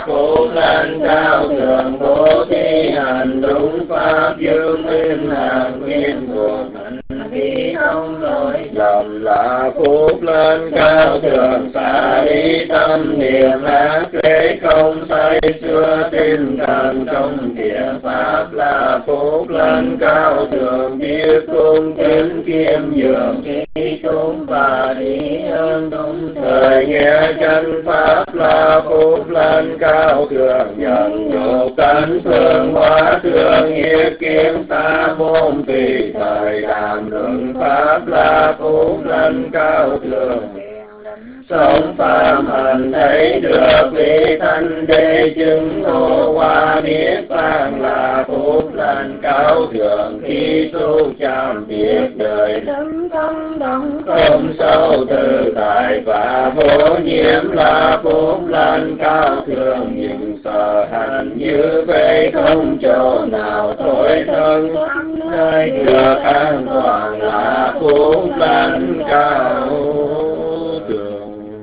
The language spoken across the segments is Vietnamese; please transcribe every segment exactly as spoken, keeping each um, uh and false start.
Phúc lên cao thượng bố thí hành đúng pháp dương minh hàng nguyên buộc hành khí không lỗi lầm là phúc lên cao thượng xả lý tâm niệm ác lễ không say xưa tinh thần trong thiện pháp là phúc lên cao thượng biết cung kính kiêm nhường trí tốn và trí ơn đúng thời nghe chân pháp là phúc lên cao thượng nhận nhục cánh phương hóa thương nghiệp kiếm xa môn tùy thời đàm luận pháp là phúc lên cao thượng sống phàm hành thấy được vị thanh đế chứng ngộ qua niết bàn là phúc lên cao thượng khi tu chạm biết đời đấng tâm động không sâu tự tại và vô nhiễm là phúc lên cao thượng những sở hành như vậy không chỗ nào thối thân nơi được an toàn là phúc lên cao thượng.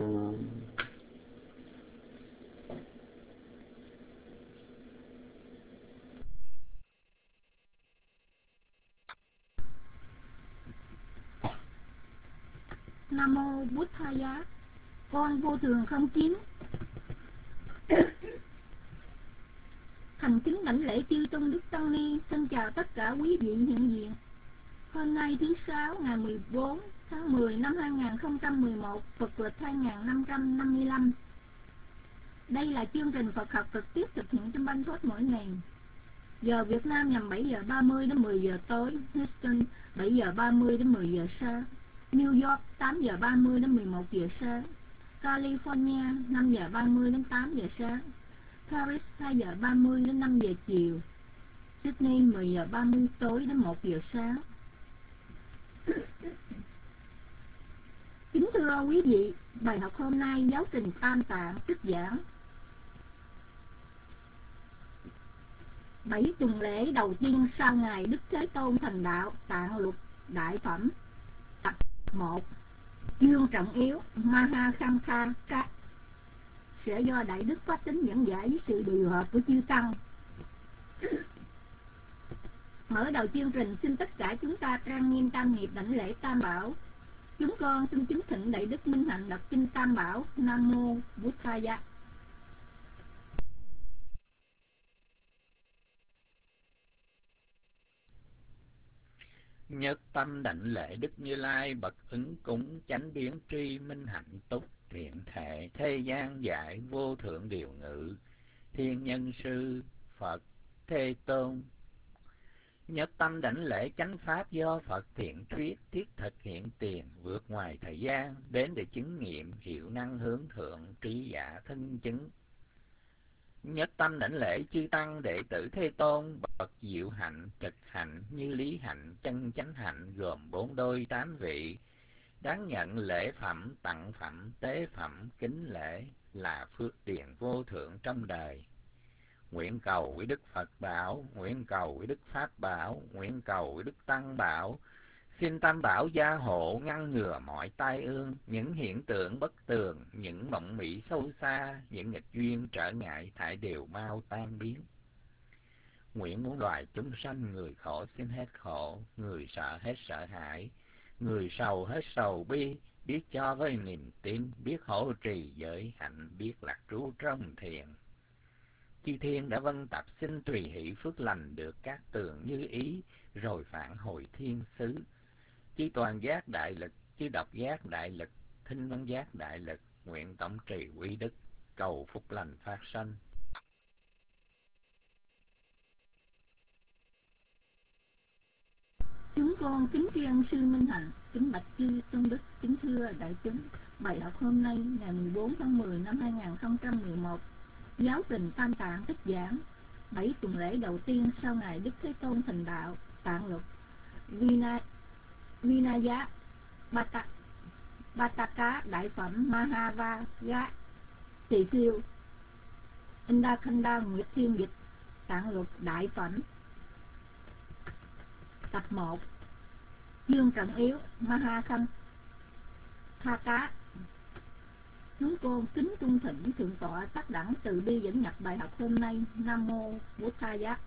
Nam mô Bụt Thaya. Con vô thường không chín thành kính đảnh lễ chư tôn đức tăng ni. Xin chào tất cả quý vị hiện diện. Hôm nay thứ sáu ngày mười bốn tháng mười năm hai nghìn không trăm mười một, Phật lịch hai nghìn năm trăm năm mươi lăm. Đây là chương trình Phật học trực tiếp thực hiện trong Ban Thoát mỗi ngày. Giờ Việt Nam nhằm bảy giờ ba mươi đến mười giờ tối, Houston bảy giờ ba mươi đến mười giờ sáng, New York tám giờ ba mươi đến mười một giờ sáng, California năm giờ ba mươi đến tám giờ sáng, Paris hai giờ ba mươi đến năm giờ chiều, Sydney mười giờ ba mươi tối đến một giờ sáng. Kính thưa quý vị, bài học hôm nay giáo trình Tam Tạng trích giảng bảy tuần lễ đầu tiên sau ngày Đức Thế Tôn thành đạo, Tạng Luật Đại Phẩm, tập một, chương trọng yếu Maha Khamkha Các, sẽ do Đại Đức Pháp Tính dẫn giải với sự điều hợp của chư Tăng. Mở đầu chương trình, xin tất cả chúng ta trang nghiêm tam nghiệp đảnh lễ Tam Bảo. Chúng con xin kính thỉnh Đại Đức Minh Hạnh đọc kinh Tam Bảo. Nam mô Bụt Thaya. Nhất tâm đảnh lễ Đức Như Lai bậc ứng cúng chánh biến tri minh hạnh túc thiện thể thế gian giải vô thượng điều ngự thiên nhân sư Phật Thế Tôn. Nhất tâm đảnh lễ chánh pháp do Phật thiện thuyết thiết thực hiện tiền vượt ngoài thời gian đến để chứng nghiệm hiệu năng hướng thượng trí giả thân chứng. Nhất tâm đảnh lễ chư tăng đệ tử Thế Tôn bậc diệu hạnh trực hạnh như lý hạnh chân chánh hạnh gồm bốn đôi tám vị, đáng nhận lễ phẩm tặng phẩm tế phẩm kính lễ là phước điền vô thượng trong đời. Nguyện cầu với Đức Phật bảo, nguyện cầu với Đức Pháp bảo, nguyện cầu với Đức Tăng bảo, xin Tam Bảo gia hộ ngăn ngừa mọi tai ương, những hiện tượng bất tường, những mộng mị sâu xa, những nghịch duyên trở ngại thải đều mau tan biến. Nguyện muôn loài chúng sanh người khổ xin hết khổ, người sợ hết sợ hãi, người sầu hết sầu bi, biết cho với niềm tin, biết hộ trì giới hạnh, biết lạc trú trong thiền. Chư thiên đã vân tập xin tùy hỷ phước lành được các tường như ý, rồi phản hồi thiên xứ. Chư toàn giác đại lực, chư độc giác đại lực, thinh văn giác đại lực, nguyện tổng trì quy đức, cầu phúc lành phát sanh. Chúng con kính tri ân sư Minh Hạnh, kính bạch chư tôn đức, kính thưa đại chúng. Bài học hôm nay ngày mười bốn tháng mười năm hai nghìn không trăm mười một, giáo trình Tam Tạng trích giảng bảy tuần lễ đầu tiên sau ngày Đức Thế Tôn thành đạo, Tạng Luật Vina, Vinaya Bata, Bataka Đại Phẩm Mahavaga Tỳ Khưu Indakanda Nguyệt Thiên Dịch Tạng Luật Đại Phẩm tập một, chương trọng yếu Maha Khamkha. Chúng con kính cung thỉnh Thượng tọa Tác Đẳng từ bi dẫn nhập bài học hôm nay. Nam mô Bổn Thaya.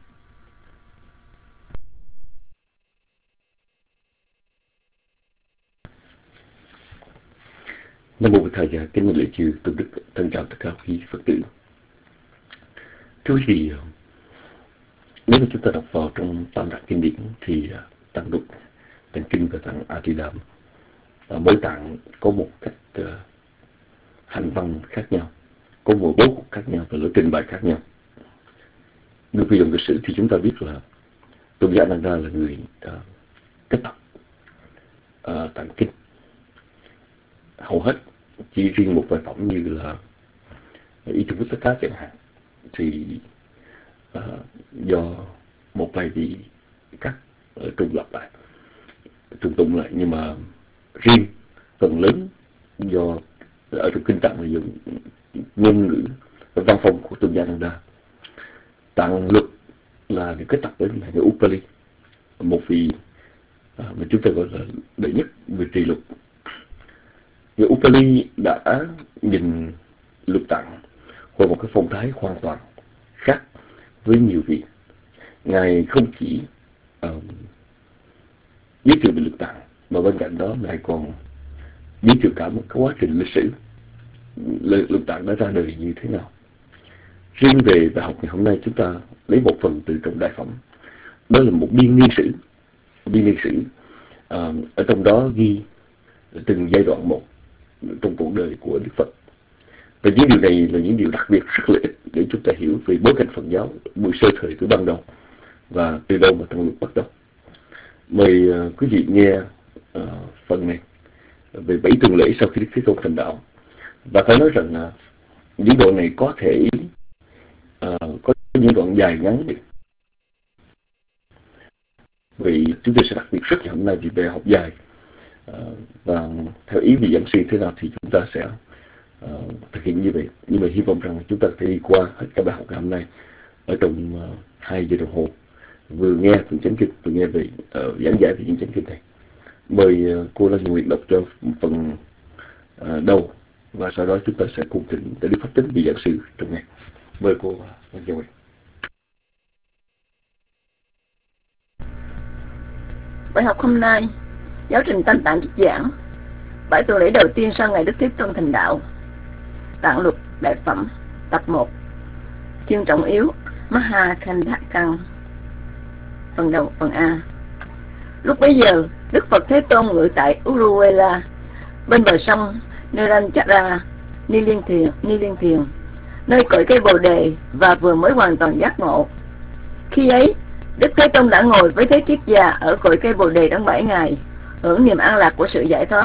Nam mô Bổn Thaya. Kính lễ chư tôn đức, thân chào tất cả quý Phật tử. Thưa quý vị, nếu mà chúng ta đọc vào trong Tam Tạng kinh điển thì tạng Lục, tạng Kinh và tạng A Di Đàm, mỗi tạng có một cách uh, hành văn khác nhau, có một bố cục khác nhau và lối trình bày khác nhau. Người vi dòng lịch sử thì chúng ta biết là Tôn giả Ananda là người uh, kết tập uh, tạng kinh. Hầu hết chỉ riêng một vài phẩm như là Ý Trung Quốc Tất Cá chẳng hạn thì uh, do một vài vị cắt uh, trùng lập lại, trùng tụng lại, nhưng mà riêng phần lớn do ở trong kinh tạng là dùng ngôn ngữ và văn phong của Tôn giả Ananda. Tạng Luật là được kết tập với ngài Upali, một vị uh, mà chúng ta gọi là đệ nhất về trì lục. Người Upali đã nhìn lục tạng qua một cái phong thái hoàn toàn khác với nhiều vị. Ngài không chỉ uh, giới thiệu về lục tạng, mà bên cạnh đó ngài còn giới thiệu cả một cái quá trình lịch sử lục tạng đã ra đời như thế nào. Riêng về bài học ngày hôm nay, chúng ta lấy một phần từ trong đại phẩm, đó là một biên niên sử. Biên niên sử uh, ở trong đó ghi từng giai đoạn một trong cuộc đời của Đức Phật. Và những điều này là những điều đặc biệt rất lợi ích để chúng ta hiểu về bối cảnh Phật giáo buổi sơ thời từ ban đầu và từ đâu mà Tăng Luật bắt đầu. Mời uh, quý vị nghe uh, phần này về bảy tuần lễ sau khi Đức Thế Tôn thành đạo. Và phải nói rằng uh, những đoạn này có thể uh, có những đoạn dài ngắn đi. Vì chúng tôi sẽ đặc biệt rất ngày hôm nay vì bài học dài. Uh, và theo ý vị giảng sư thế nào thì chúng ta sẽ uh, thực hiện như vậy. Nhưng mà hy vọng rằng chúng ta có thể đi qua hết cả bài học ngày hôm nay ở trong uh, hai giờ đồng hồ, vừa nghe phần chánh kinh, vừa nghe về uh, giảng giải về những chánh kinh này. Mời uh, cô Lan Nguyệt đọc cho phần uh, đầu, và sau đó chúng ta sẽ cùng thỉnh để đi phát tính vị giảng sư trong ngày. Mời cô Lan Nguyệt. Bài học hôm nay, giáo trình Tam Tạng trích giảng, bảy tuần lễ đầu tiên sau ngày Đức Thế Tôn thành đạo. Tạng Luật đại phẩm, tập một, Thiên trọng yếu, Maha Khandha Căn. Phần đầu, phần A. Lúc bấy giờ, Đức Phật Thế Tôn ngự tại Uruvela, bên bờ sông Neranchara, Ni Liên Thiền, Ni Liên Thiền, nơi cội cây Bồ đề và vừa mới hoàn toàn giác ngộ. Khi ấy, Đức Thế Tôn đã ngồi với Thế Kiết Già ở cội cây Bồ đề trong bảy ngày, hưởng niềm an lạc của sự giải thoát.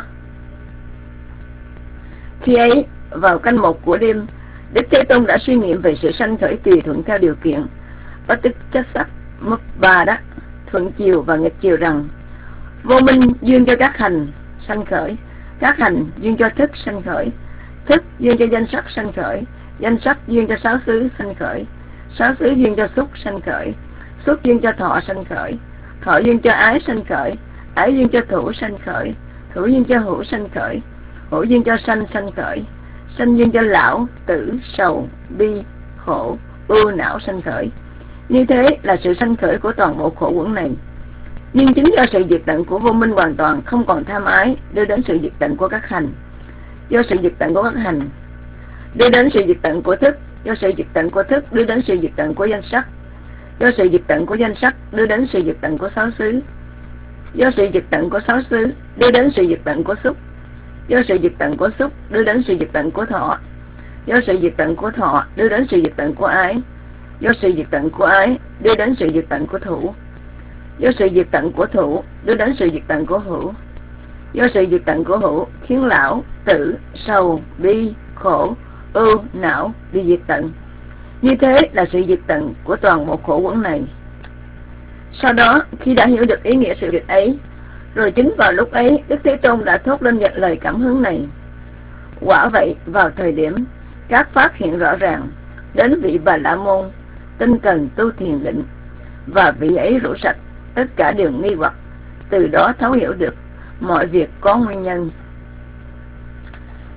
Khi ấy, vào canh một của đêm, Đức Thế Tôn đã suy nghiệm về sự sanh khởi tùy thuận theo điều kiện, bất tức chất sắc, mức ba đắc, thuận chiều và nghịch chiều rằng: vô minh duyên cho các hành sanh khởi, các hành duyên cho thức sanh khởi, thức duyên cho danh sắc sanh khởi, danh sắc duyên cho sáu xứ sanh khởi, sáu xứ duyên cho xúc sanh khởi, xúc duyên cho thọ sanh khởi, thọ duyên cho ái sanh khởi, ái duyên cho thủ sanh khởi, thủ duyên cho hữu sanh khởi, hữu duyên cho sanh sanh khởi, sanh duyên cho lão, tử, sầu, bi, khổ, ưu não sanh khởi. Như thế là sự sanh khởi của toàn bộ khổ uẩn này. Nhưng chính do sự diệt tận của vô minh hoàn toàn không còn tham ái đưa đến sự diệt tận của các hành, do sự diệt tận của các hành đưa đến sự diệt tận của thức, do sự diệt tận của thức đưa đến sự diệt tận của danh sắc, do sự diệt tận của danh sắc đưa đến sự diệt tận của sáu xứ, do sự diệt tận của sáu xứ đưa đến sự diệt tận của xúc, do sự diệt tận của xúc đưa đến sự diệt tận của thọ, do sự diệt tận của thọ đưa đến sự diệt tận của ái, do sự diệt tận của ái đưa đến sự diệt tận của thủ, do sự diệt tận của thủ đưa đến sự diệt tận của hữu, do sự diệt tận của hữu khiến lão, tử, sầu, bi, khổ, ưu, não bị diệt tận. Như thế là sự diệt tận của toàn bộ khổ uẩn này. Sau đó, khi đã hiểu được ý nghĩa sự việc ấy, rồi chính vào lúc ấy Đức Thế Tôn đã thốt lên nhận lời cảm hứng này: quả vậy, vào thời điểm các pháp hiện rõ ràng, đến vị Bà La Môn tinh cần tu thiền định, và vị ấy rũ sạch tất cả điều nghi hoặc, từ đó thấu hiểu được mọi việc có nguyên nhân.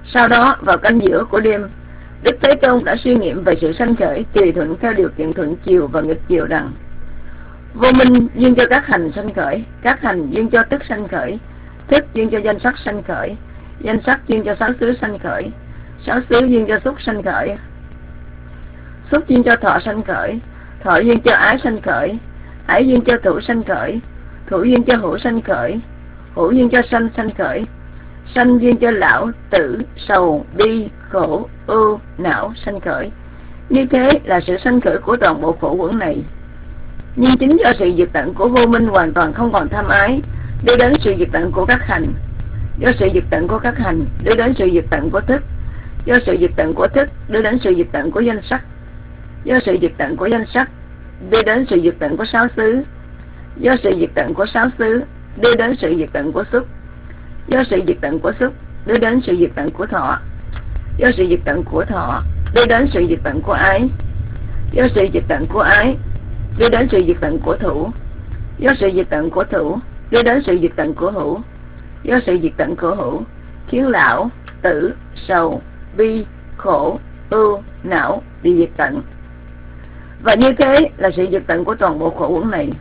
Sau đó vào canh giữa của đêm, Đức Thế Tôn đã suy nghiệm về sự sanh khởi tùy thuận theo điều kiện thuận chiều và nghịch chiều rằng: vô minh duyên cho các hành sanh khởi, các hành duyên cho thức sanh khởi, thức duyên cho danh sắc sanh khởi, danh sắc duyên cho sáu xứ sanh khởi, sáu xứ duyên cho xúc sanh khởi, xúc duyên cho thọ sanh khởi, thọ duyên cho ái sanh khởi, ái duyên cho thủ sanh khởi, thủ duyên cho hữu sanh khởi, hữu duyên cho sanh sanh khởi, sanh duyên cho lão tử sầu bi khổ ưu não sanh khởi. Như thế là sự sanh khởi của toàn bộ khổ uẩn này. Nhưng chính do sự diệt tận của vô minh hoàn toàn không còn tham ái, đưa đến sự diệt tận của các hành. Do sự diệt tận của các hành đưa đến sự diệt tận của thức. Do sự diệt tận của thức đưa đến sự diệt tận của danh sắc. Do sự diệt tận của danh sắc đưa đến sự diệt tận của sáu xứ. Do sự diệt tận của sáu xứ đưa đến sự diệt tận của xúc. Do sự diệt tận của xúc đưa đến sự diệt tận của thọ. Do sự diệt tận của thọ đưa đến sự diệt tận của ái. Do sự diệt tận của ái đưa đến sự diệt tận của thủ. Do sự diệt tận của thủ đưa đến sự diệt tận của hữu. Do sự diệt tận của hữu khiến lão tử sầu bi khổ ưu não bị diệt tận. Và như thế là sự diệt tận của toàn bộ khổ uẩn này.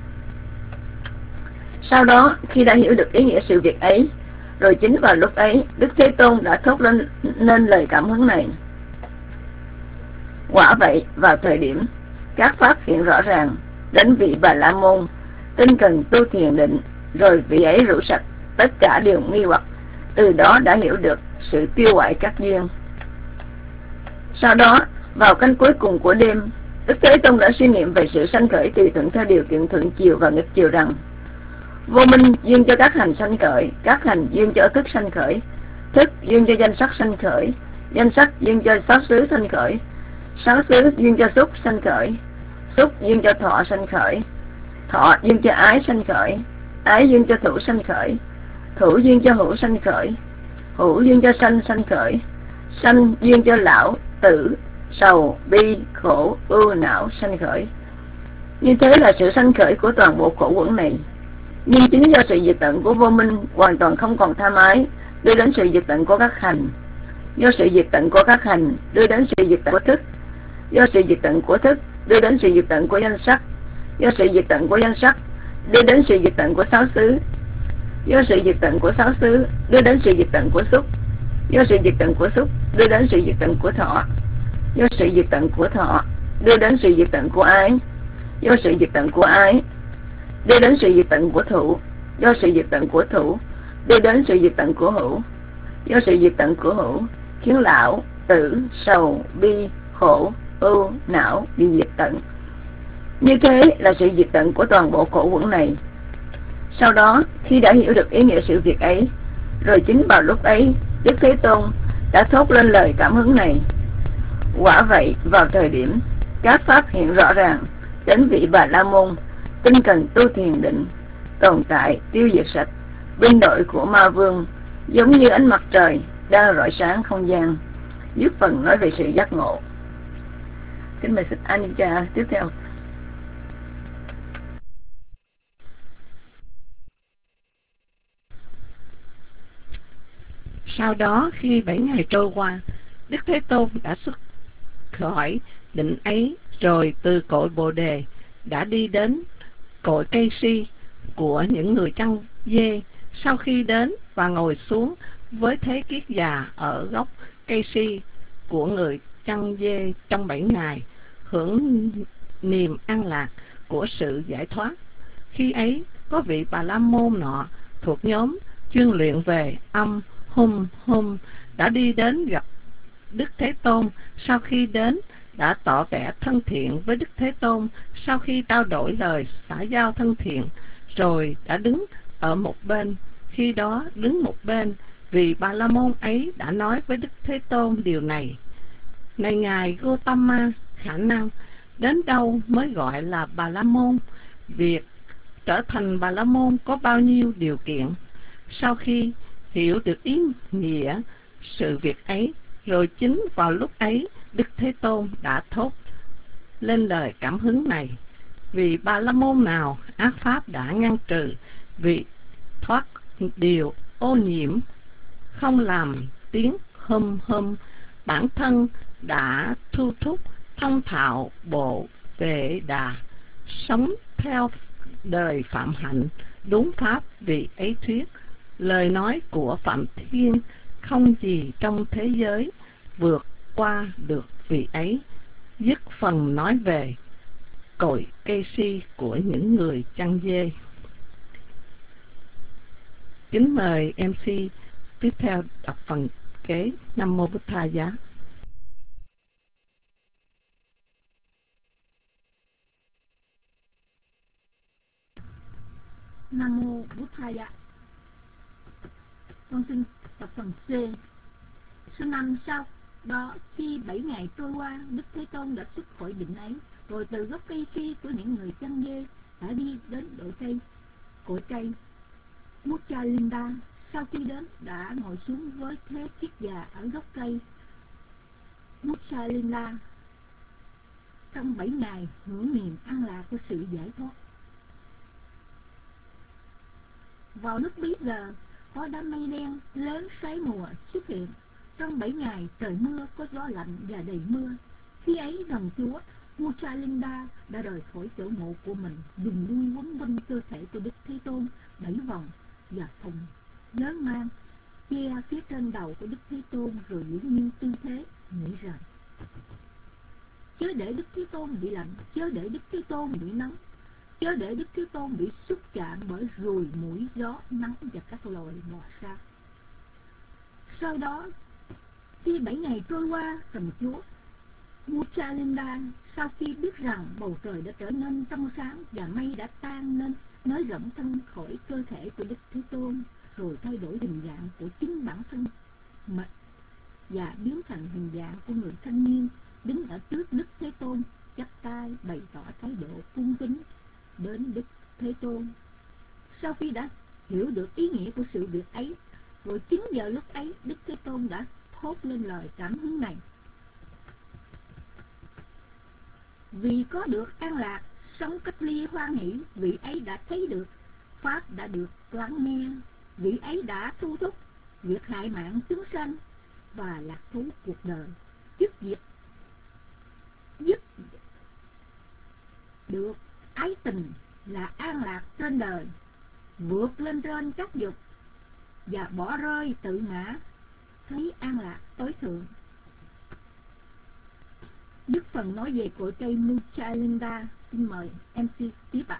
Sau đó, khi đã hiểu được ý nghĩa sự việc ấy, rồi chính vào lúc ấy, Đức Thế Tôn đã thốt lên nên lời cảm hứng này: quả vậy, vào thời điểm các pháp hiện rõ ràng đến vị Bà La Môn tinh cần tu thiền định, rồi vị ấy rũ sạch tất cả điều nghi hoặc, từ đó đã hiểu được sự tiêu hoại các duyên. Sau đó, vào canh cuối cùng của đêm, Đức Thế Tôn đã suy niệm về sự sanh khởi tùy thuận theo điều kiện thuận chiều và nghịch chiều rằng: vô minh duyên cho các hành sanh khởi, các hành duyên cho thức sanh khởi, thức duyên cho danh sắc sanh khởi, danh sắc duyên cho sáu xứ sanh khởi, sáu xứ duyên cho xúc sanh khởi, xúc duyên cho thọ sanh khởi, thọ duyên cho ái sanh khởi, ái duyên cho thủ sanh khởi, thủ duyên cho hữu sanh khởi, hữu duyên cho sanh sanh khởi, sanh duyên cho lão tử sầu bi khổ ưu não sanh khởi. Như thế là sự sanh khởi của toàn bộ khổ uẩn này. Nhưng chính do sự diệt tận của vô minh hoàn toàn không còn tham ái, đưa đến sự diệt tận của các hành. Do sự diệt tận của các hành đưa đến sự diệt tận của thức. Do sự diệt tận của thức đưa đến sự diệt tận của danh sắc. Do sự diệt tận của danh sắc đưa đến sự diệt tận của sáu xứ. Do sự diệt tận của sáu xứ đưa đến sự diệt tận của xúc. Do sự diệt tận của xúc đưa đến sự diệt tận của thọ. Do sự diệt tận của thọ đưa đến sự diệt tận của ái. Do sự diệt tận của ái đưa đến sự diệt tận của thủ. Do sự diệt tận của thủ đưa đến sự diệt tận của hữu. Do sự diệt tận của hữu khiến lão tử sầu bi khổ ưu não bị diệt tận. Như thế là sự diệt tận của toàn bộ khổ uẩn này. Sau đó, khi đã hiểu được ý nghĩa sự việc ấy, rồi chính vào lúc ấy, Đức Thế Tôn đã thốt lên lời cảm hứng này: quả vậy, vào thời điểm các pháp hiện rõ ràng đến vị Bà La Môn tinh cần tu thiền định, tồn tại tiêu diệt sạch binh đội của ma vương, giống như ánh mặt trời đang rọi sáng không gian. Dứt phần nói về sự giác ngộ. Kính mời Sư Anicca tiếp theo. Sau đó, khi bảy ngày trôi qua, Đức Thế Tôn đã xuất khỏi định ấy, rồi từ cội Bồ Đề đã đi đến cội cây si của những người chăn dê. Sau khi đến và ngồi xuống với thế kiết già ở gốc cây si của người chăn dê trong bảy ngày, hưởng niềm an lạc của sự giải thoát. Khi ấy, có vị Bà La Môn nọ thuộc nhóm chuyên luyện về âm hum hum đã đi đến gặp Đức Thế Tôn. Sau khi đến, đã tỏ vẻ thân thiện với Đức Thế Tôn. Sau khi trao đổi lời xã giao thân thiện, rồi đã đứng ở một bên. Khi đó đứng một bên, vì Bà La Môn ấy đã nói với Đức Thế Tôn điều này: này ngài Gotama, khả năng đến đâu mới gọi là Bà La Môn? Việc trở thành Bà La Môn có bao nhiêu điều kiện? Sau khi hiểu được ý nghĩa sự việc ấy, rồi chính vào lúc ấy, Đức Thế Tôn đã thốt lên lời cảm hứng này: vì Bà La Môn nào ác pháp đã ngăn trừ, vì thoát điều ô nhiễm, không làm tiếng hum hum, bản thân đã thu thúc thông thạo bộ Vệ Đà, sống theo đời Phạm Hạnh, đúng pháp vị ấy thuyết. Lời nói của Phạm Thiên không gì trong thế giới vượt qua được vị ấy. Dứt phần nói về cội cây si của những người chăn dê. Kính mời em xê tiếp theo đọc phần kế. Nam Mô Bụt Tha Giá. Nam Mô Bụt Tha Giá. Con xin đọc phần C. Số năm sau đó, khi bảy ngày trôi qua, Đức Thế Tôn đã xuất khỏi định ấy, rồi từ gốc cây si của những người chăn dê đã đi đến đội cây, cội cây Muchalinda. Sau khi đến, đã ngồi xuống với Thế Kiết Già ở gốc cây Muchalinda trong bảy ngày hưởng niềm an lạc của sự giải thoát. Vào lúc bấy giờ, có đám mây đen lớn xoáy mùa xuất hiện. Trong bảy ngày trời mưa, có gió lạnh và đầy mưa. Khi ấy thần chúa Muchalinda đã rời khỏi chỗ ngộ của mình, dùng đuôi quấn quanh cơ thể của Đức Thế Tôn bảy vòng và thùng lớn mang che phía trên đầu của Đức Thế Tôn, rồi giữ nguyên tư thế nghĩ rằng: chớ để Đức Thế Tôn bị lạnh, chớ để Đức Thế Tôn bị nóng, chớ để Đức Thế Tôn bị xúc chạm bởi ruồi, muỗi, gió, nắng và các loài bò sát. Sau đó, khi bảy ngày trôi qua, thần chúa Muchalinda sau khi biết rằng bầu trời đã trở nên trong sáng và mây đã tan, nên nới rộng thân khỏi cơ thể của Đức Thế Tôn, rồi thay đổi hình dạng của chính bản thân mệt và biến thành hình dạng của người thanh niên đứng ở trước Đức Thế Tôn, chắp tay bày tỏ thái độ cung kính đến Đức Thế Tôn. Sau khi đã hiểu được ý nghĩa của sự việc ấy, rồi chính giờ lúc ấy Đức Thế Tôn đã thốt lên lời cảm hứng này: vì có được an lạc, sống cách ly hoan hỷ, vị ấy đã thấy được pháp đã được lắng nghe, vị ấy đã thu thúc việc hại mạng chúng sanh và lạc thú cuộc đời, dứt diệt dứt được ái tình là an lạc trên đời, vượt lên trên các dục và bỏ rơi tự ngã, thấy an lạc tối thượng. Dứt phần nói về cội cây Muchalinda, xin mời em xê tiếp ạ.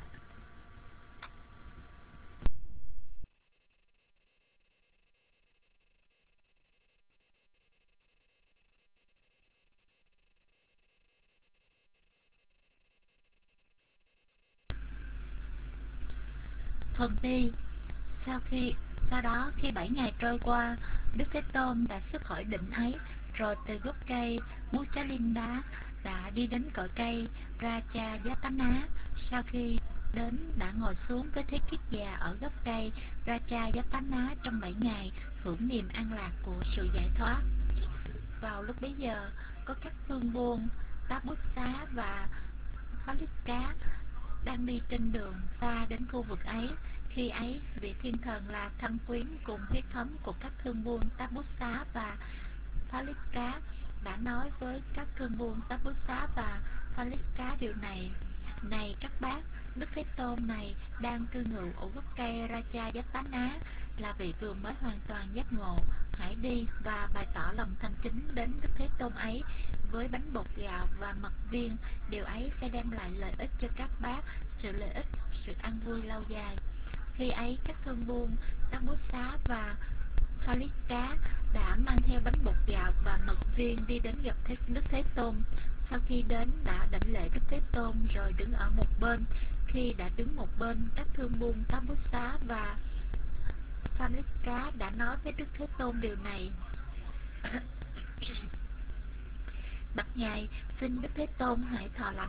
Phần đi. Sau khi sau đó khi bảy ngày trôi qua, Đức Thế Tôn đã xuất khỏi định ấy, rồi từ gốc cây Muchalinda đã đi đến cội cây Rajayatana. Sau khi đến, đã ngồi xuống với Thế Kiết Già ở gốc cây Rajayatana trong bảy ngày hưởng niềm an lạc của sự giải thoát. Vào lúc bấy giờ, có các thương buôn Tabussa và Phalika đang đi trên đường xa đến khu vực ấy. Khi ấy, vị thiên thần là thân quyến cùng huyết thống của các thương buôn Tabussa và Phalika đã nói với các thương buôn Tabussa và Phalika điều này: này các bác, Đức Thế Tôn này đang cư ngụ ở gốc cây Rajayatana, là vị vừa mới hoàn toàn giác ngộ. Hãy đi và bày tỏ lòng thành kính đến Đức Thế Tôn ấy với bánh bột gạo và mật viên. Điều ấy sẽ đem lại lợi ích cho các bác, sự lợi ích, sự an vui lâu dài. Khi ấy, các thương buôn Tabussa và Phalika đã mang theo bánh bột gạo và mật viên đi đến gặp thế, Đức Thế Tôn. Sau khi đến, đã đảnh lễ Đức Thế Tôn rồi đứng ở một bên. Khi đã đứng một bên, các thương buôn Tabussa và Phalika đã nói với Đức Thế Tôn điều này: bạch ngài, xin Đức Thế Tôn hãy thọ lãnh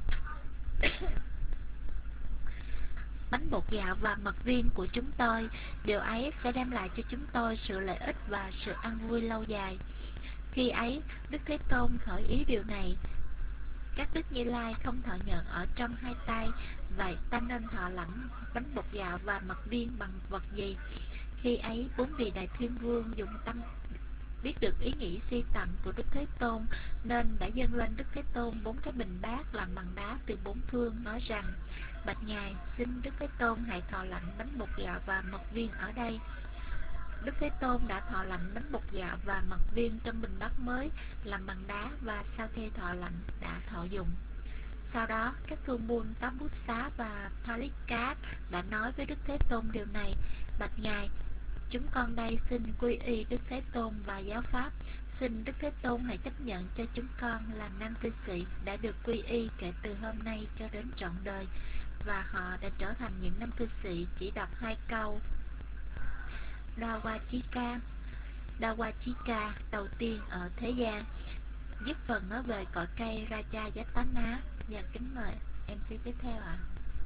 bánh bột gạo và mật viên của chúng tôi. Điều ấy sẽ đem lại cho chúng tôi sự lợi ích và sự an vui lâu dài. Khi ấy, Đức Thế Tôn khởi ý điều này: các Đức Như Lai không thọ nhận ở trong hai tay, vậy ta nên thọ lãnh bánh bột gạo và mật viên bằng vật gì? Khi ấy, bốn vị đại thiên vương dùng tâm biết được ý nghĩ suy tầm của Đức Thế Tôn nên đã dâng lên Đức Thế Tôn bốn cái bình bát làm bằng đá từ bốn phương, nói rằng: Bạch Ngài, xin Đức Thế Tôn hãy thọ lạnh bánh bột gạo và mật viên ở đây. Đức Thế Tôn đã thọ lạnh bánh bột gạo và mật viên trong bình bát mới làm bằng đá, và sau khi thọ lạnh đã thọ dùng. Sau đó, các thương buôn Tabusa và Palikat đã nói với Đức Thế Tôn điều này: Bạch Ngài, chúng con đây xin quy y Đức Thế Tôn và giáo pháp. Xin Đức Thế Tôn hãy chấp nhận cho chúng con là nam cư sĩ đã được quy y kể từ hôm nay cho đến trọn đời. Và họ đã trở thành những nam cư sĩ chỉ đọc hai câu Dawachika, Dawachika đầu tiên ở thế gian. Dứt phần nói về cội cây Raja Yatana. Và kính mời em xê tiếp theo ạ. À.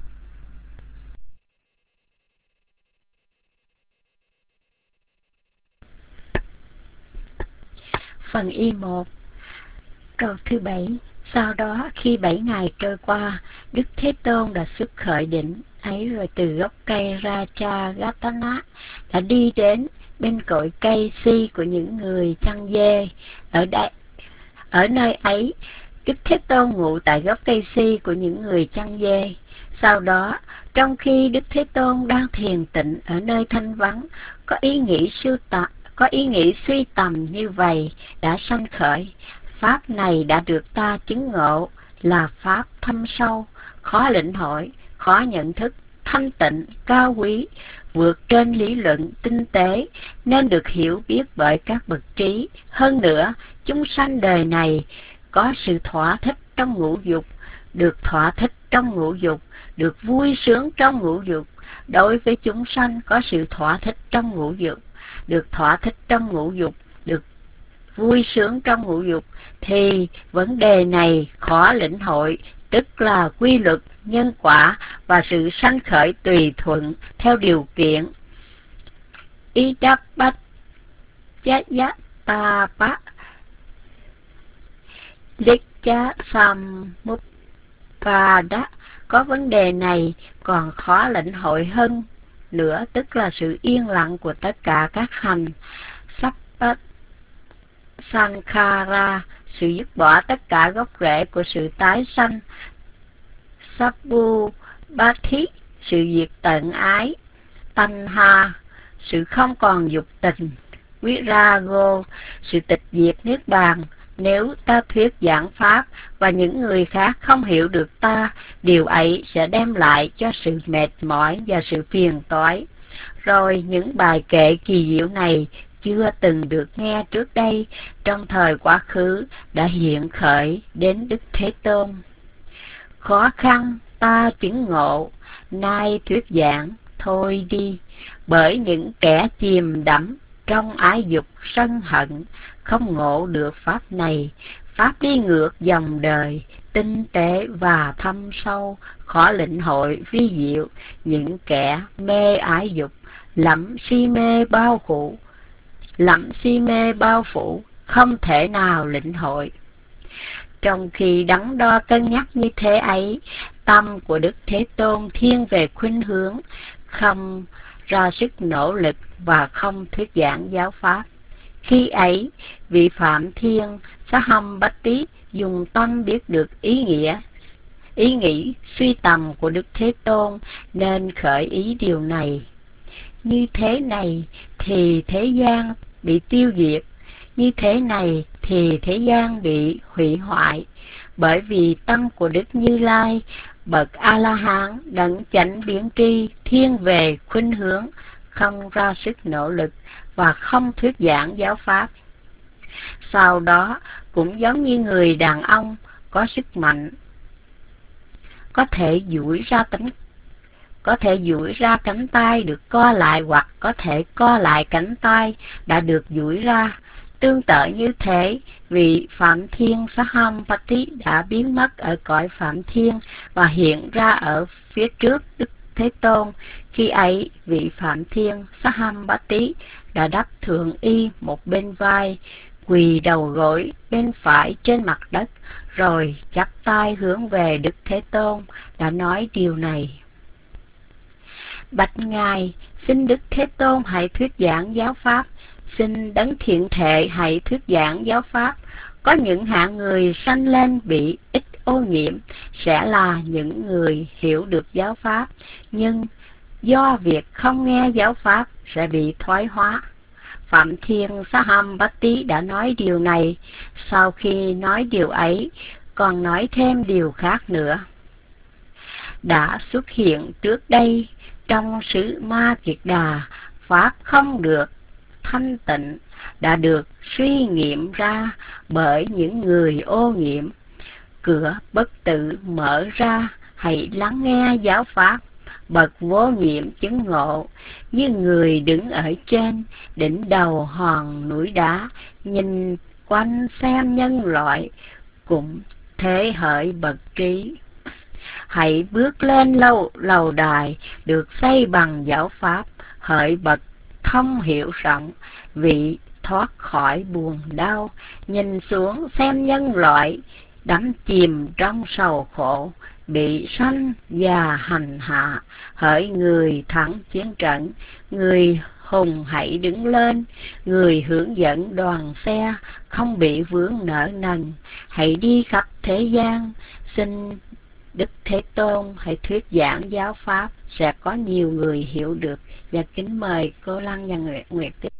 Phần y một. Câu thứ bảy. Sau đó khi bảy ngày trôi qua, Đức Thế Tôn đã xuất khởi đỉnh ấy, rồi từ gốc cây Raja Gatana đã đi đến bên cội cây si của những người chăn dê. Ở đây, ở nơi ấy, Đức Thế Tôn ngụ tại gốc cây si của những người chăn dê. Sau đó, trong khi Đức Thế Tôn đang thiền tịnh ở nơi thanh vắng, có ý nghĩ sưu tập, có ý nghĩ suy tầm như vậy đã sanh khởi. Pháp này đã được ta chứng ngộ là pháp thâm sâu, khó lĩnh hội, khó nhận thức, thanh tịnh, cao quý, vượt trên lý luận tinh tế, nên được hiểu biết bởi các bậc trí. Hơn nữa, chúng sanh đời này có sự thỏa thích trong ngũ dục, được thỏa thích trong ngũ dục, được vui sướng trong ngũ dục. Đối với chúng sanh có sự thỏa thích trong ngũ dục, được thỏa thích trong ngũ dục, được vui sướng trong ngũ dục, thì vấn đề này khó lĩnh hội, tức là quy luật, nhân quả và sự sanh khởi tùy thuận theo điều kiện. Idapat Yayatapa Likcha Samuppada. Có vấn đề này còn khó lĩnh hội hơn nữa, tức là sự yên lặng của tất cả các hành. Sappat Sankhara, sự dứt bỏ tất cả gốc rễ của sự tái sanh. Sabbu Bhathi, sự diệt tận ái. Tanha, sự không còn dục tình. Virago, sự tịch diệt niết bàn. Nếu ta thuyết giảng pháp và những người khác không hiểu được ta, điều ấy sẽ đem lại cho sự mệt mỏi và sự phiền toái. Rồi những bài kệ kỳ diệu này chưa từng được nghe trước đây, trong thời quá khứ đã hiện khởi đến Đức Thế Tôn. Khó khăn ta chứng ngộ, nay thuyết giảng thôi đi, bởi những kẻ chìm đắm trong ái dục sân hận không ngộ được pháp này. Pháp đi ngược dòng đời, tinh tế và thâm sâu, khó lĩnh hội vi diệu. Những kẻ mê ái dục, lẫm si mê bao phủ, lẫm si mê bao phủ, không thể nào lĩnh hội. Trong khi đắn đo cân nhắc như thế ấy, tâm của Đức Thế Tôn thiên về khuynh hướng, không ra sức nỗ lực và không thuyết giảng giáo pháp. Khi ấy, vị Phạm Thiên Sahambati dùng tâm biết được ý nghĩa, ý nghĩ suy tầm của Đức Thế Tôn nên khởi ý điều này. Như thế này thì thế gian bị tiêu diệt, như thế này thì thế gian bị hủy hoại, bởi vì tâm của Đức Như Lai, bậc A-la-hán đấng chánh biến tri thiên về khuynh hướng, không ra sức nỗ lực và không thuyết giảng giáo pháp. Sau đó cũng giống như người đàn ông có sức mạnh, có thể duỗi ra cánh có thể duỗi ra cánh tay được co lại, hoặc có thể co lại cánh tay đã được duỗi ra. Tương tự như thế, vị Phạm Thiên Sahambati đã biến mất ở cõi Phạm Thiên và hiện ra ở phía trước Đức Thế Tôn. Khi ấy, vị Phạm Thiên Sahambati đã đắp thượng y một bên vai, quỳ đầu gối bên phải trên mặt đất, rồi chắp tay hướng về Đức Thế Tôn, đã nói điều này: Bạch Ngài, xin Đức Thế Tôn hãy thuyết giảng giáo pháp. xin đấng thiện thệ hãy thuyết giảng giáo pháp. Có những hạng người sanh lên bị ít ô nhiễm sẽ là những người hiểu được giáo pháp, nhưng do việc không nghe giáo pháp sẽ bị thoái hóa. Phạm Thiên Sahampati đã nói điều này. Sau khi nói điều ấy, còn nói thêm điều khác nữa. Đã xuất hiện trước đây trong xứ Ma Kiệt Đà, pháp không được thanh tịnh đã được suy nghiệm ra bởi những người ô nhiễm. Cửa bất tử mở ra, hãy lắng nghe giáo pháp. Bậc vô nhiễm chứng ngộ như người đứng ở trên đỉnh đầu hòn núi đá, nhìn quanh xem nhân loại, cũng thế hỡi bậc trí. Hãy bước lên lâu lầu đài được xây bằng giáo pháp, hỡi bậc thông hiểu rộng, vị thoát khỏi buồn đau, nhìn xuống xem nhân loại đắm chìm trong sầu khổ, bị sanh và hành hạ. Hỡi người thắng chiến trận, người hùng hãy đứng lên, người hướng dẫn đoàn xe không bị vướng nợ nần, hãy đi khắp thế gian, xin Đức Thế Tôn hãy thuyết giảng giáo pháp, sẽ có nhiều người hiểu được. Và kính mời cô Lăng và Nguyệt Nguyệt tiếp.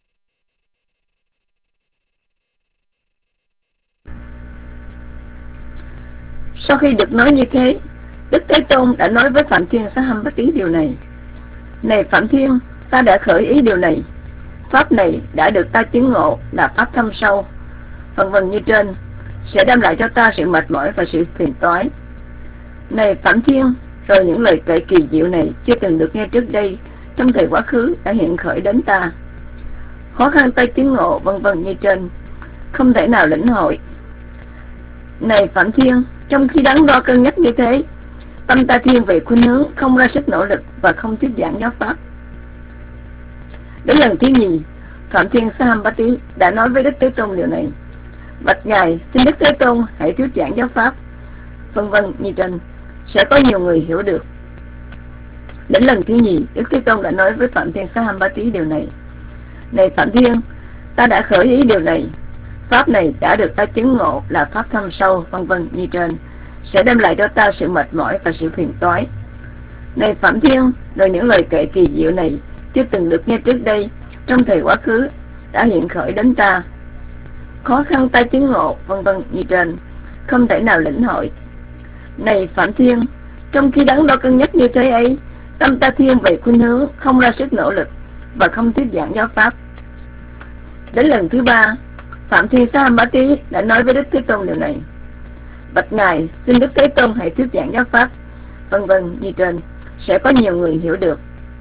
Sau khi được nói như thế, Đức Thế Tôn đã nói với Phạm Thiên Sahampati điều này: Này Phạm Thiên, ta đã khởi ý điều này. Pháp này đã được ta chứng ngộ là pháp thâm sâu, vân vân như trên, sẽ đem lại cho ta sự mệt mỏi và sự phiền toái. Này Phạm Thiên, rồi những lời kệ kỳ diệu này chưa từng được nghe trước đây trong thời quá khứ đã hiện khởi đến ta. Khó khăn ta chứng ngộ vân vân như trên, không thể nào lĩnh hội. Này Phạm Thiên, trong khi đắn đo cân nhắc như thế, tâm ta thiên về khuynh hướng, không ra sức nỗ lực và không thuyết giảng giáo pháp. Đến lần thứ nhì, Phạm Thiên Sahampati đã nói với Đức Thế Tôn điều này: Bạch Ngài, xin Đức Thế Tôn hãy thuyết giảng giáo pháp, vân vân như trên, sẽ có nhiều người hiểu được. Đến lần thứ nhì, Đức Thế Tôn đã nói với Phạm Thiên Sahampati điều này: Này Phạm Thiên, ta đã khởi ý điều này. Pháp này đã được ta chứng ngộ là pháp thâm sâu, vân vân như trên, sẽ đem lại cho ta sự mệt mỏi và sự phiền toái. Này Phạm Thiên, rồi những lời kệ kỳ diệu này chưa từng được nghe trước đây trong thời quá khứ đã hiện khởi đến ta. Khó khăn ta chứng ngộ vân vân như trên, không thể nào lĩnh hội. Này Phạm Thiên, trong khi đắn đo cân nhắc như thế ấy, tâm ta thiên về khuynh hướng, không ra sức nỗ lực và không thuyết giảng giáo pháp. Đến lần thứ ba, Phạm Thiên Sahampati đã nói với Đức Thế Tôn điều này: Bạch Ngài, xin Đức Thế Tôn hãy thuyết giảng giáo pháp, vân vân như trên, sẽ có nhiều người hiểu được.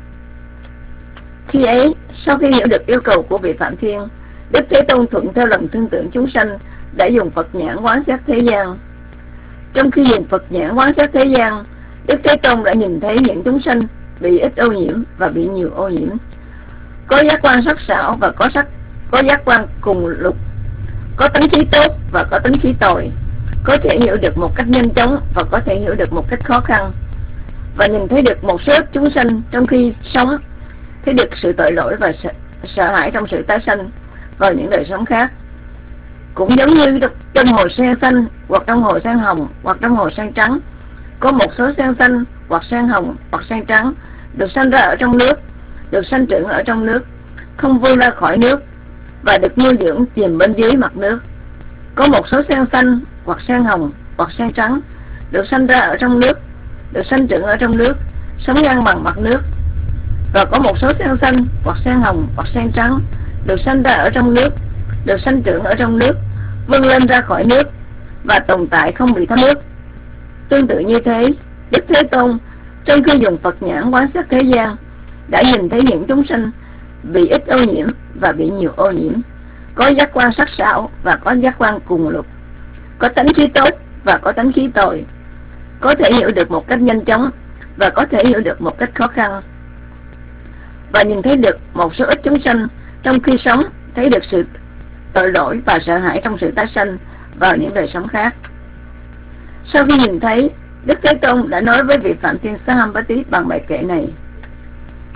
Khi ấy, sau khi hiểu được yêu cầu của vị Phạm Thiên, Đức Thế Tôn thuận theo lòng thương tưởng chúng sanh đã dùng Phật nhãn quán sát thế gian. Trong khi dùng Phật nhãn quán sát thế gian, Đức Thế Tôn đã nhìn thấy những chúng sanh bị ít ô nhiễm và bị nhiều ô nhiễm, có giác quan sắc sảo và có sắc có giác quan cùng lục, có tánh khí tốt và có tánh khí tồi, có thể hiểu được một cách nhanh chóng và có thể hiểu được một cách khó khăn, và nhìn thấy được một số chúng sanh trong khi sống thấy được sự tội lỗi và sợ, sợ hãi trong sự tái sanh vào những đời sống khác. Cũng giống như trong hồ sen xanh hoặc trong hồ sen hồng hoặc trong hồ sen trắng, có một số sen xanh hoặc sen hồng hoặc sen trắng được sanh ra ở trong nước, được sanh trưởng ở trong nước, không vươn ra khỏi nước và được nuôi dưỡng chìm bên dưới mặt nước. Có một số sen xanh hoặc sen hồng hoặc sen trắng được sanh ra ở trong nước, được sanh trưởng ở trong nước, sống ngang bằng mặt nước. Và có một số sen xanh hoặc sen hồng hoặc sen trắng được sanh ra ở trong nước, được sanh trưởng ở trong nước, vươn lên ra khỏi nước và tồn tại không bị thấm nước. Tương tự như thế, Đức Thế Tôn trong khi dùng Phật nhãn quán sát thế gian đã nhìn thấy những chúng sanh bị ít ô nhiễm và bị nhiều ô nhiễm, có giác quan sắc sảo và có giác quan cùng lục, có tánh khí tốt và có tánh khí tồi, có thể hiểu được một cách nhanh chóng và có thể hiểu được một cách khó khăn, và nhìn thấy được một số ít chúng sanh trong khi sống thấy được sự tội lỗi và sợ hãi trong sự tái sanh vào những đời sống khác. Sau khi nhìn thấy, Đức Thế Tôn đã nói với vị Phạm Thiên Sahampati bằng bài kệ này: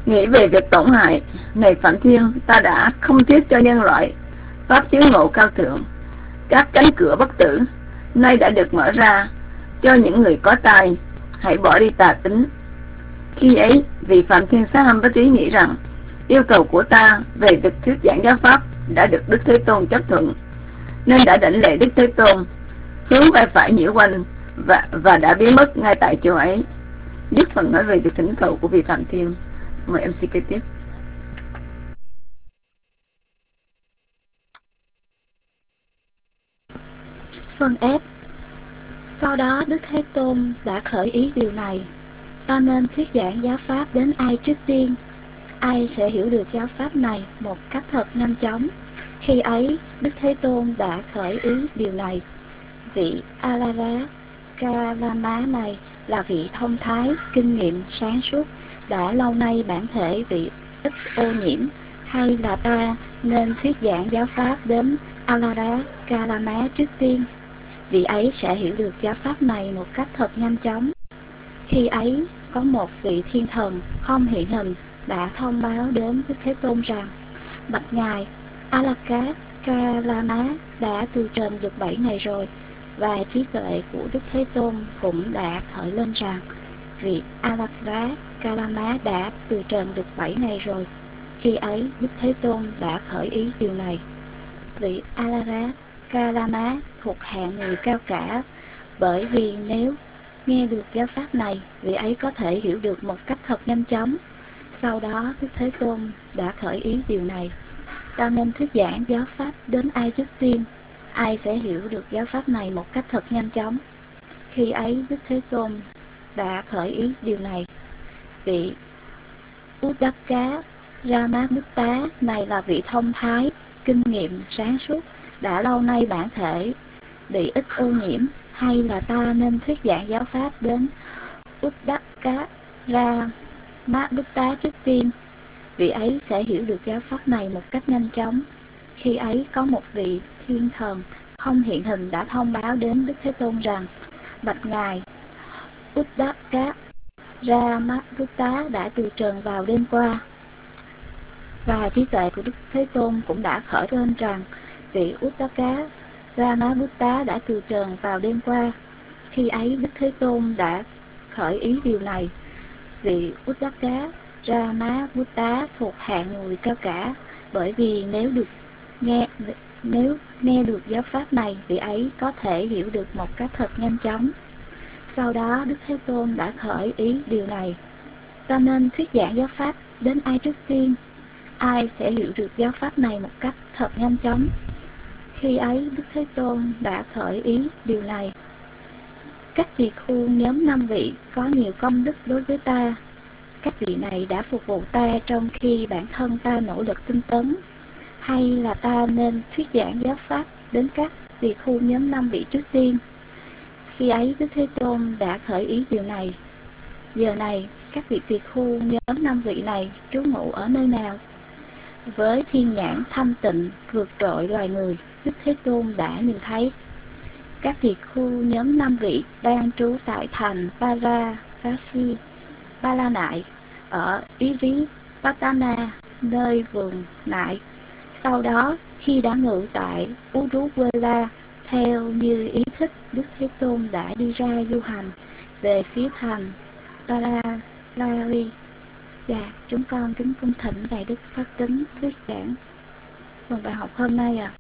Nghĩ về việc tổn hại, này Phạm Thiên, ta đã không thiết cho nhân loại pháp chứng ngộ cao thượng. Các cánh cửa bất tử nay đã được mở ra cho những người có tài. Hãy bỏ đi tà tính. Khi ấy, vị Phạm Thiên Xá Hâm Bá Trí nghĩ rằng yêu cầu của ta về việc thuyết giảng giáo pháp đã được Đức Thế Tôn chấp thuận, nên đã đảnh lễ Đức Thế Tôn, hướng vai phải nhiễu quanh và, và đã biến mất ngay tại chỗ ấy. Dứt phần nói về việc thỉnh cầu của vị Phạm Thiên. Mời em xê kế tiếp. Phần F. Sau đó Đức Thế Tôn đã khởi ý điều này: ta nên thuyết giảng giáo pháp đến ai trước tiên? Ai sẽ hiểu được giáo pháp này một cách thật nhanh chóng? Khi ấy, Đức Thế Tôn đã khởi ý điều này: vị Alara Kalama này là vị thông thái, kinh nghiệm, sáng suốt, đã lâu nay bản thể vị ít ô nhiễm, hay là ta nên thuyết giảng giáo pháp đến Alara Kalama trước tiên? Vị ấy sẽ hiểu được giáo pháp này một cách thật nhanh chóng. Khi ấy, có một vị thiên thần không hiện hình đã thông báo đến Đức Thế Tôn rằng: bạch ngài, Alaka Kalama đã từ trần được bảy ngày rồi. Và trí tuệ của Đức Thế Tôn cũng đã khởi lên rằng vị Alaka Kalama đã từ trần được bảy ngày rồi. Khi ấy, Đức Thế Tôn đã khởi ý điều này: vị Alaka Kalama thuộc hạng người cao cả, bởi vì nếu nghe được giáo pháp này, vị ấy có thể hiểu được một cách thật nhanh chóng. Sau đó, Đức Thế Tôn đã khởi ý điều này: ta nên thuyết giảng giáo pháp đến ai trước tiên? Ai sẽ hiểu được giáo pháp này một cách thật nhanh chóng? Khi ấy, Đức Thế Tôn đã khởi ý điều này: vị Uddaka Ramagutta này là vị thông thái, kinh nghiệm, sáng suốt, đã lâu nay bản thể bị ít ô nhiễm, hay là ta nên thuyết giảng giáo pháp đến Uddaka Ramagutta trước tiên? Vị ấy sẽ hiểu được giáo pháp này một cách nhanh chóng. Khi ấy, có một vị thiên thần không hiện hình đã thông báo đến Đức Thế Tôn rằng: bạch ngài, Uddaka Ramagutta đã từ trần vào đêm qua. Và trí tuệ của Đức Thế Tôn cũng đã khởi lên rằng vị Uddaka Ramagutta đã từ trần vào đêm qua. Khi ấy, Đức Thế Tôn đã khởi ý điều này: vị Uddaka Ramagutta thuộc hạng người cao cả, bởi vì nếu được nghe nếu nghe được giáo pháp này, vị ấy có thể hiểu được một cách thật nhanh chóng. Sau đó, Đức Thế Tôn đã khởi ý điều này: ta nên thuyết giảng giáo pháp đến ai trước tiên? Ai sẽ hiểu được giáo pháp này một cách thật nhanh chóng? Khi ấy, Đức Thế Tôn đã khởi ý điều này: các tỳ khu nhóm năm vị có nhiều công đức đối với ta. Các vị này đã phục vụ ta trong khi bản thân ta nỗ lực tinh tấn. Hay là ta nên thuyết giảng giáo pháp đến các tỳ khu nhóm năm vị trước tiên? Khi ấy, Đức Thế Tôn đã khởi ý điều này: giờ này, các vị tỳ khu nhóm năm vị này trú ngụ ở nơi nào? Với thiên nhãn thanh tịnh vượt trội loài người, Đức Thế Tôn đã nhìn thấy các tỳ khu nhóm năm vị đang trú tại thành Pararasi Ba La Nại ở Iri Patana, nơi vườn nại. Sau đó, khi đã ngự tại Uruvela, theo như ý thích, Đức Thế Tôn đã đi ra du hành về phía thành Paralari. Dạ, chúng con kính cung thỉnh Đại Đức Pháp Tính thuyết giảng phần bài học hôm nay ạ. À.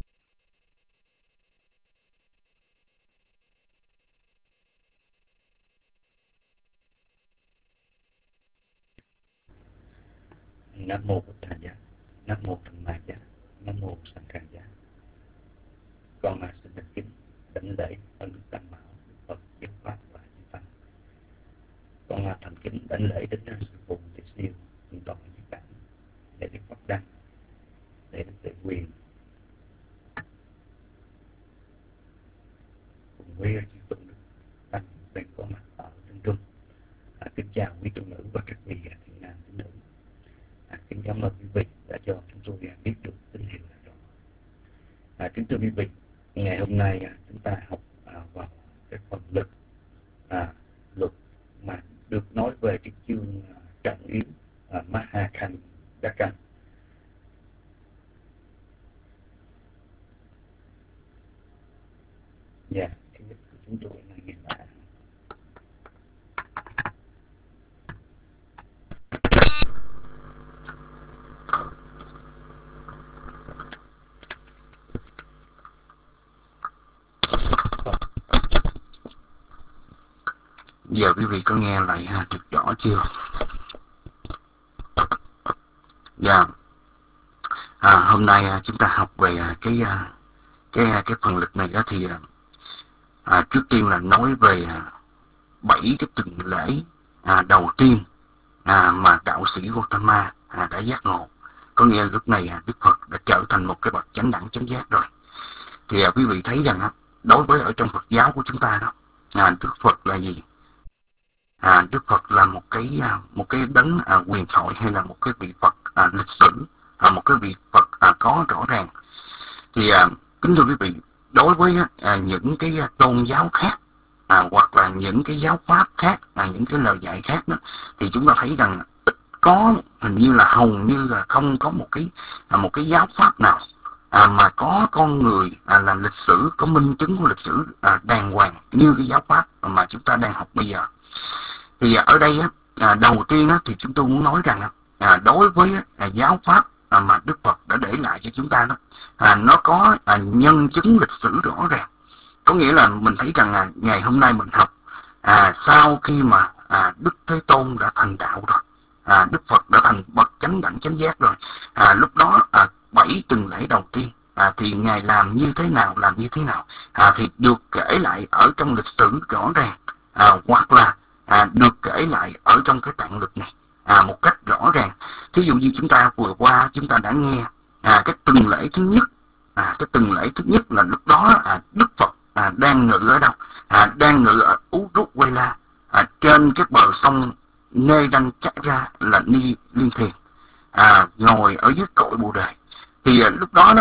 Nam mô Bụt Thầy Giá, Nam mô Thần Ma Giá, Nam mô Sanh Khang Giá. Con là xin được kính đảnh lễ ân đức Tam Bảo, Phật, Giáo Pháp và Chư Tăng. Con là thành kính đảnh lễ đến sư phụ Tỳ Siêu, Thượng tọa Nhất Bản, để Đức Pháp Đăng, để Đức Tuệ Quyền, cùng với chư tôn đức tăng đang có mặt ở trên trung. À, kính chào quý tu nữ và các vị thiện nam tín nữ. À, kính cảm ơn quý vị đã cho chúng tôi biết được tín hiệu này rồi. À, kính thưa quý vị, ngày hôm nay à, chúng ta học à, vào cái phần lực à, luật mà được nói về cái chương à, trọng yếu à, Mahakhan Dakan. Dạ, cái dịch của chúng tôi là như vậy. Giờ quý vị có nghe lại ha, được rõ chưa? Dạ. À, hôm nay à, chúng ta học về à, cái à, cái à, cái phần lực này đó thì à, trước tiên là nói về à, bảy cái tuần lễ à, đầu tiên à, mà đạo sĩ Gautama à, đã giác ngộ. Có nghĩa là lúc này à, Đức Phật đã trở thành một cái bậc chánh đẳng chánh giác rồi. Thì à, quý vị thấy rằng à, đối với ở trong Phật giáo của chúng ta đó, à, Đức Phật là gì? À, Đức Phật là một cái à, một cái đấng à, quyền thoại, hay là một cái vị Phật à, lịch sử, à, một cái vị Phật à, có rõ ràng. Thì à, kính thưa quý vị, đối với à, những cái tôn giáo khác à, hoặc là những cái giáo pháp khác, à, những cái lời dạy khác đó, thì chúng ta thấy rằng ít có, hình như là hầu như là không có một cái à, một cái giáo pháp nào à, mà có con người à, là lịch sử, có minh chứng của lịch sử à, đàng hoàng như cái giáo pháp mà chúng ta đang học bây giờ. Thì ở đây à, đầu tiên á, thì chúng tôi muốn nói rằng à, đối với à, giáo pháp à, mà Đức Phật đã để lại cho chúng ta đó, à, nó có à, nhân chứng lịch sử rõ ràng. Có nghĩa là mình thấy rằng à, ngày hôm nay mình học à, sau khi mà à, Đức Thế Tôn đã thành đạo rồi, à, Đức Phật đã thành bậc chánh đẳng chánh giác rồi, à, lúc đó à, bảy tuần lễ đầu tiên à, thì Ngài làm như thế nào, làm như thế nào à, thì được kể lại ở trong lịch sử rõ ràng, à, hoặc là À, được kể lại ở trong cái tạng lực này à, một cách rõ ràng. Thí dụ như chúng ta vừa qua chúng ta đã nghe à, cái tuần lễ thứ nhất, à, cái tuần lễ thứ nhất là lúc đó à, Đức Phật à, đang ngự ở đâu? À, đang ngự ở Uruvela, à, trên cái bờ sông Nê Đanh Chắc Ra là Ni Liên Thiền, à, ngồi ở dưới cội Bồ Đề. Thì à, lúc đó đó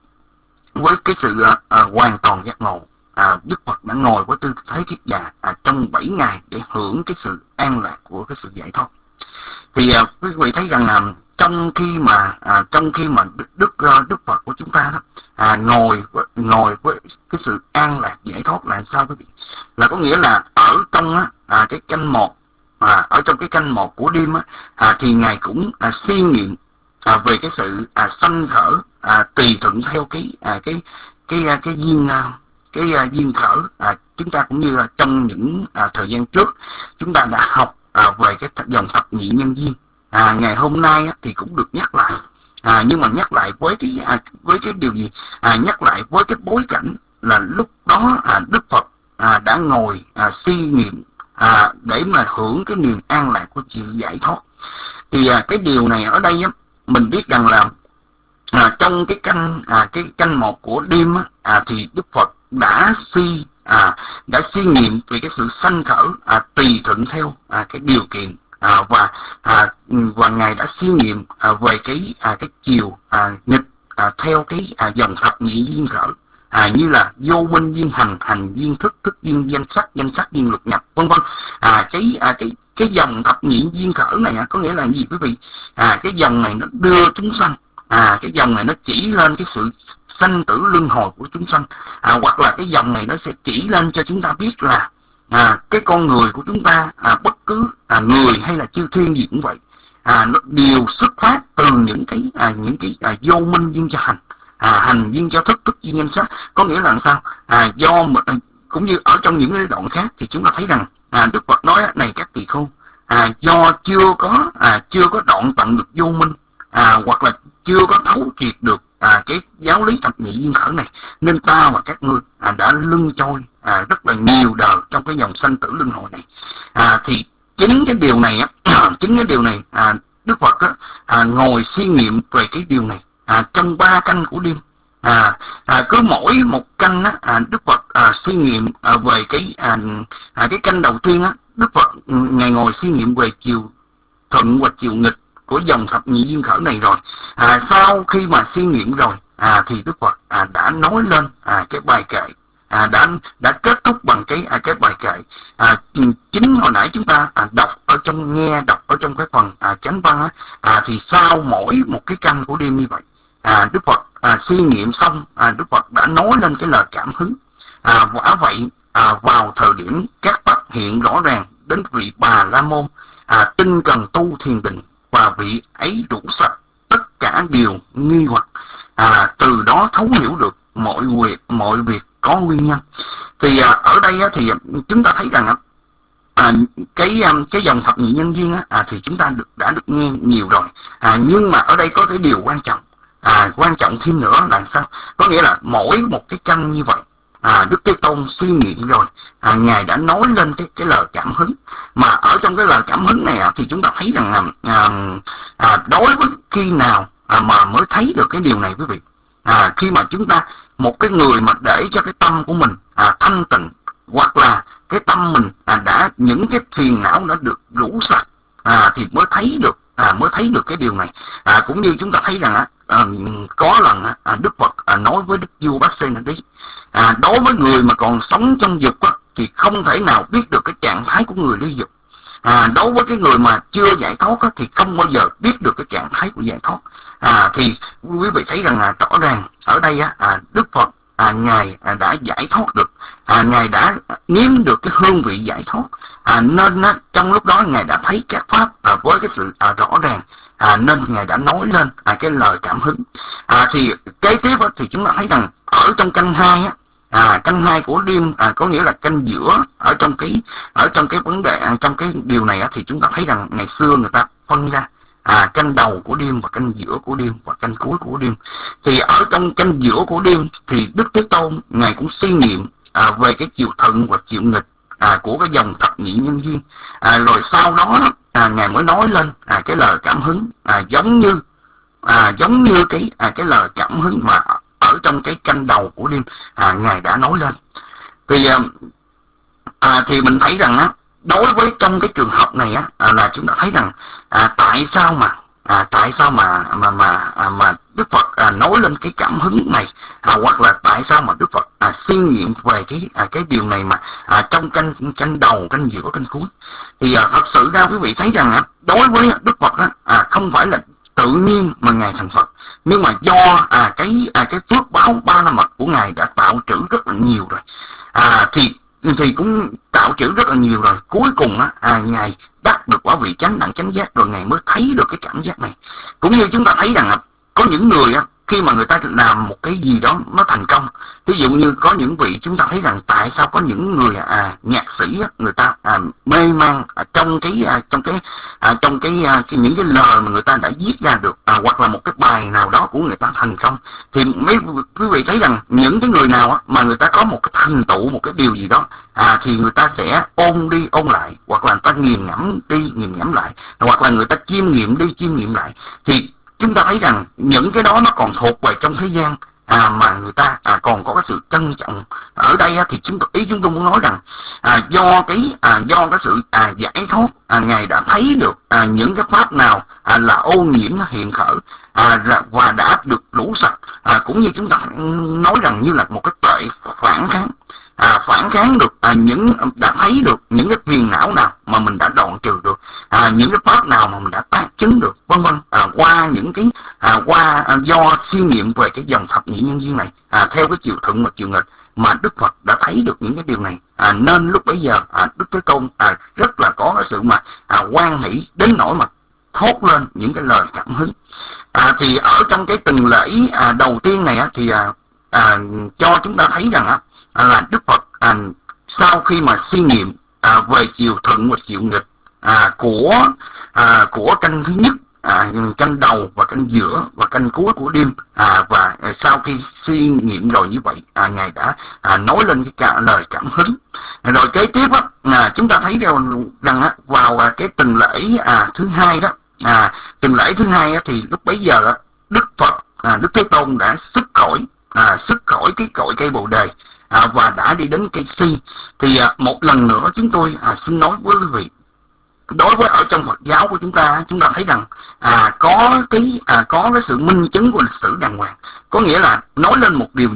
với cái sự à, à, hoàn toàn giác ngộ, À, Đức Phật đã ngồi với tư thế kiết già à, trong bảy ngày để hưởng cái sự an lạc của cái sự giải thoát. Thì à, quý vị thấy rằng là trong khi mà à, trong khi mà Đức Đức, Đức Phật của chúng ta đó à, ngồi ngồi với cái sự an lạc giải thoát là sao quý vị? Là có nghĩa là ở trong á, à, cái canh một à, ở trong cái canh một của đêm á, à, thì Ngài cũng à, suy nghiệm à, về cái sự à, sanh khởi à, tùy thuận theo cái à, cái cái cái, cái duyên à, cái uh, duyên khởi. À, chúng ta cũng như là trong những uh, thời gian trước chúng ta đã học uh, về cái dòng thập nhị nhân duyên. À, ngày hôm nay uh, thì cũng được nhắc lại, à, nhưng mà nhắc lại với cái uh, với cái điều gì? À, nhắc lại với cái bối cảnh là lúc đó uh, Đức Phật uh, đã ngồi uh, suy nghiệm uh, để mà hưởng cái niềm an lạc của sự giải thoát. Thì uh, cái điều này ở đây uh, mình biết rằng là À, trong cái canh à, cái canh một của đêm á, à, thì Đức Phật đã suy à, đã suy nghiệm về cái sự sanh khởi à, tùy thuận theo à, cái điều kiện à, và à, và Ngài đã suy nghiệm à, về cái à, cái chiều à, nghịch à, theo cái à, dòng thập nhị duyên khởi, à, như là vô minh duyên hành, hành duyên thức, thức duyên danh sắc, danh sắc duyên lục nhập, vân vân. À, cái à, cái cái dòng thập nhị duyên khởi này à, có nghĩa là gì quý vị? À, cái dòng này nó đưa chúng sanh. À, cái dòng này nó chỉ lên cái sự sanh tử luân hồi của chúng sanh, à, hoặc là cái dòng này nó sẽ chỉ lên cho chúng ta biết là à, cái con người của chúng ta à, bất cứ à, người hay là chư thiên gì cũng vậy, à, nó đều xuất phát từ những cái à, những cái à, vô minh duyên cho hành, à, hành duyên cho thức, thức duyên danh sắc. Có nghĩa là sao? À, do cũng như ở trong những cái đoạn khác thì chúng ta thấy rằng à, Đức Phật nói này các tỳ khưu, à, do chưa có à, chưa có đoạn tận được vô minh, à, hoặc là chưa có thấu triệt được à, cái giáo lý thập nhị duyên khởi này, nên ta và các ngươi à, đã lưng trôi à, rất là nhiều đời trong cái dòng sanh tử luân hồi này. À, thì chính cái điều này á, chính cái điều này à, Đức Phật á, à, ngồi suy nghiệm về cái điều này à, trong ba canh của đêm. À, à, cứ mỗi một canh á, à, Đức Phật à, suy nghiệm à, về cái à, à, cái canh đầu tiên á, Đức Phật Ngài ngồi suy nghiệm về chiều thuận và chiều nghịch của dòng thập nhị duyên khởi này rồi. À, sau khi mà suy nghiệm rồi à, thì Đức Phật à, đã nói lên à, cái bài kệ à, đã đã kết thúc bằng cái à, cái bài kệ à, chính hồi nãy chúng ta à, đọc ở trong nghe đọc ở trong cái phần à, chánh văn á, à, thì sau mỗi một cái canh của đêm như vậy, à, Đức Phật à, suy nghiệm xong, à, Đức Phật đã nói lên cái lời cảm hứng. À, quả vậy à, vào thời điểm các bậc hiện rõ ràng đến vị Bà La Môn à, tinh cần tu thiền định, và vị ấy đủ sạch tất cả điều nghi hoặc, à, từ đó thấu hiểu được mọi việc mọi việc có nguyên nhân. Thì à, ở đây á, thì chúng ta thấy rằng à, cái cái dòng thập nhị nhân duyên á, à, thì chúng ta được đã được nghe nhiều rồi, à, nhưng mà ở đây có cái điều quan trọng, à, quan trọng thêm nữa là sao? Có nghĩa là mỗi một cái căn như vậy, à, Đức Thế Tôn suy nghiệm rồi, à, ngài đã nói lên cái cái lời cảm hứng. Mà ở trong cái lời cảm hứng này à, thì chúng ta thấy rằng à, à, đối với khi nào à, mà mới thấy được cái điều này quý vị, à, khi mà chúng ta một cái người mà để cho cái tâm của mình à, thanh tịnh, hoặc là cái tâm mình à, đã những cái phiền não đã được rũ sạch, à, thì mới thấy được à, mới thấy được cái điều này. À, cũng như chúng ta thấy rằng á, à, có lần à, Đức Phật à, nói với Đức Vua Bát-sê-na-tí, à, đối với người mà còn sống trong dục á, thì không thể nào biết được cái trạng thái của người ly dục. À, đối với cái người mà chưa giải thoát á, thì không bao giờ biết được cái trạng thái của giải thoát. À, thì quý vị thấy rằng là rõ ràng ở đây á, à, Đức Phật à, ngài à, đã giải thoát được, à, ngài đã nếm được cái hương vị giải thoát, à, nên á, trong lúc đó ngài đã thấy các pháp à, với cái sự à, rõ ràng, à, nên ngài đã nói lên à, cái lời cảm hứng. À, thì kế tiếp á, thì chúng ta thấy rằng ở trong canh hai á, à, canh hai của đêm à, có nghĩa là canh giữa ở trong cái ở trong cái vấn đề à, trong cái điều này á, thì chúng ta thấy rằng ngày xưa người ta phân ra à, canh đầu của đêm và canh giữa của đêm và canh cuối của đêm. Thì ở trong canh giữa của đêm thì Đức Thế Tôn ngài cũng suy nghiệm à, về cái chiều thuận và chiều nghịch à, của cái dòng thập nhị nhân duyên, à, rồi sau đó à, ngài mới nói lên à, cái lời cảm hứng à, giống như à, giống như cái à, cái lời cảm hứng mà ở trong cái canh đầu của đêm à, ngài đã nói lên. Thì à, à, thì mình thấy rằng á, đối với trong cái trường hợp này á, à, là chúng ta thấy rằng à, tại sao mà à, tại sao mà mà mà à, mà Đức Phật à, nói lên cái cảm hứng này, à, hoặc là tại sao mà Đức Phật à, suy nghiệm về cái à, cái điều này mà à, trong canh canh đầu, canh giữa, canh cuối. Thì à, thật sự ra quý vị thấy rằng à, đối với Đức Phật á, à, không phải là tự nhiên mà ngài thành Phật, nhưng mà do à, cái à, cái phước báo ba la mật của ngài đã tạo trữ rất là nhiều rồi, à, thì thì cũng tạo trữ rất là nhiều rồi, cuối cùng á, à, ngài đắc được quả vị chánh đẳng chánh giác, rồi ngài mới thấy được cái cảm giác này. Cũng như chúng ta thấy rằng à, có những người á, khi mà người ta làm một cái gì đó nó thành công, ví dụ như có những vị chúng ta thấy rằng tại sao có những người à, nhạc sĩ á, người ta à, mê man à, trong cái à, trong cái à, trong cái, à, cái những cái lời mà người ta đã viết ra được, à, hoặc là một cái bài nào đó của người ta thành công, thì mấy quý vị thấy rằng những cái người nào á, mà người ta có một cái thành tựu, một cái điều gì đó, à, thì người ta sẽ ôn đi ôn lại, hoặc là người ta nghiền ngẫm đi nghiền ngẫm lại, hoặc là người ta chiêm nghiệm đi chiêm nghiệm lại. Thì chúng ta thấy rằng những cái đó nó còn thuộc về trong thế gian, à, mà người ta à, còn có cái sự trân trọng. Ở đây á, thì chúng ý chúng tôi muốn nói rằng à, do cái à, do cái sự à, giải thoát, à, ngài đã thấy được à, những cái pháp nào à, là ô nhiễm hiện khởi, à, và đã được đủ sạch, à, cũng như chúng ta nói rằng như là một cái tuệ phản kháng, à, phản kháng được à, những đã thấy được những cái phiền não nào mà mình đã đoạn trừ được, à, những cái pháp nào mà mình đã tác chứng được, vân vân, à, qua những cái à, qua à, do suy nghiệm về cái dòng thập nhị nhân duyên này, à, theo cái chiều thuận và chiều nghịch mà Đức Phật đã thấy được những cái điều này, à, nên lúc bấy giờ à, Đức Thế Tôn à, rất là có cái sự mà à, hoan hỷ đến nỗi mà thốt lên những cái lời cảm hứng. À, thì ở trong cái tuần lễ à, đầu tiên này á, thì à, à, cho chúng ta thấy rằng á, à, là Đức Phật à, sau khi mà suy nghiệm à, về chiều thuận và chiều nghịch à, của à, của canh thứ nhất, à, canh đầu và canh giữa và canh cuối của đêm, à, và à, sau khi suy nghiệm rồi như vậy, à, ngài đã à, nói lên cái cả lời cảm hứng. Rồi kế tiếp á, à, chúng ta thấy rằng, rằng á, vào à, cái tuần lễ à, thứ hai đó, à, tuần lễ thứ hai á, thì lúc bấy giờ á, Đức Phật à, Đức Thế Tôn đã xuất khỏi à, xuất khỏi cái cội cây Bồ Đề, à, và đã đi đến cây Si. Thì à, một lần nữa chúng tôi à, xin nói với quý vị, đối với ở trong Phật giáo của chúng ta, chúng ta thấy rằng à, có cái à, có cái sự minh chứng của lịch sử đàng hoàng, có nghĩa là nói lên một điều gì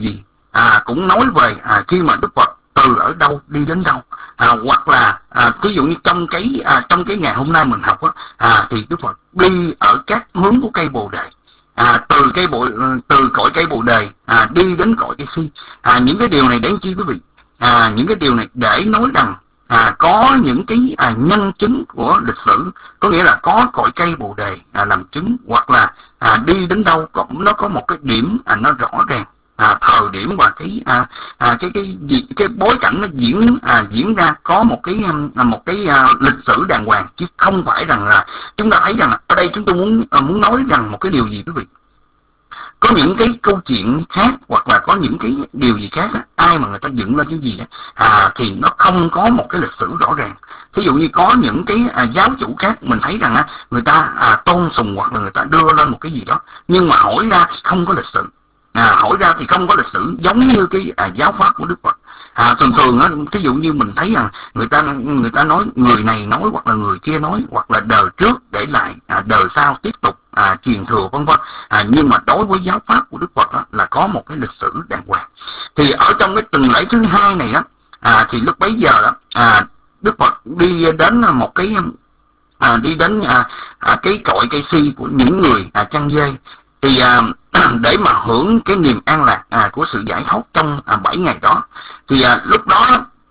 à, cũng nói về à, khi mà Đức Phật từ ở đâu đi đến đâu, à, hoặc là à, ví dụ như trong cái à, trong cái ngày hôm nay mình học á, à, thì Đức Phật đi ở các hướng của cây Bồ Đề, à, từ cây bồ từ cội cây Bồ Đề à, đi đến cội cây Si. À, những cái điều này để chi quý vị? À, những cái điều này để nói rằng à, có những cái à, nhân chứng của lịch sử, có nghĩa là có cội cây Bồ Đề à, làm chứng, hoặc là à, đi đến đâu cũng nó có một cái điểm à, nó rõ ràng. À, thời điểm và cái à, à, cái cái cái, cái bối cảnh nó diễn à, diễn ra có một cái à, một cái à, lịch sử đàng hoàng, chứ không phải rằng là chúng ta thấy rằng ở đây chúng tôi muốn à, muốn nói rằng một cái điều gì quý vị. Có những cái câu chuyện khác, hoặc là có những cái điều gì khác á, ai mà người ta dựng lên cái gì á, à, thì nó không có một cái lịch sử rõ ràng. Ví dụ như có những cái à, giáo chủ khác mình thấy rằng á, người ta à, tôn sùng hoặc là người ta đưa lên một cái gì đó, nhưng mà hỏi ra thì không có lịch sử. À, hỏi ra thì không có lịch sử giống như cái à, giáo pháp của Đức Phật. À, thường thường á, ví dụ như mình thấy rằng người ta người ta nói người này nói, hoặc là người kia nói, hoặc là đời trước để lại, à, đời sau tiếp tục à, truyền thừa vân vân. À, nhưng mà đối với giáo pháp của Đức Phật á, là có một cái lịch sử đàng hoàng. Thì ở trong cái tuần lễ thứ hai này á, à, thì lúc bấy giờ đó, à, Đức Phật đi đến một cái à, đi đến à, à, cái cội cây Si của những người à, chăn dê. Thì à, để mà hưởng cái niềm an lạc à, của sự giải thoát trong à, bảy ngày đó, thì à, lúc đó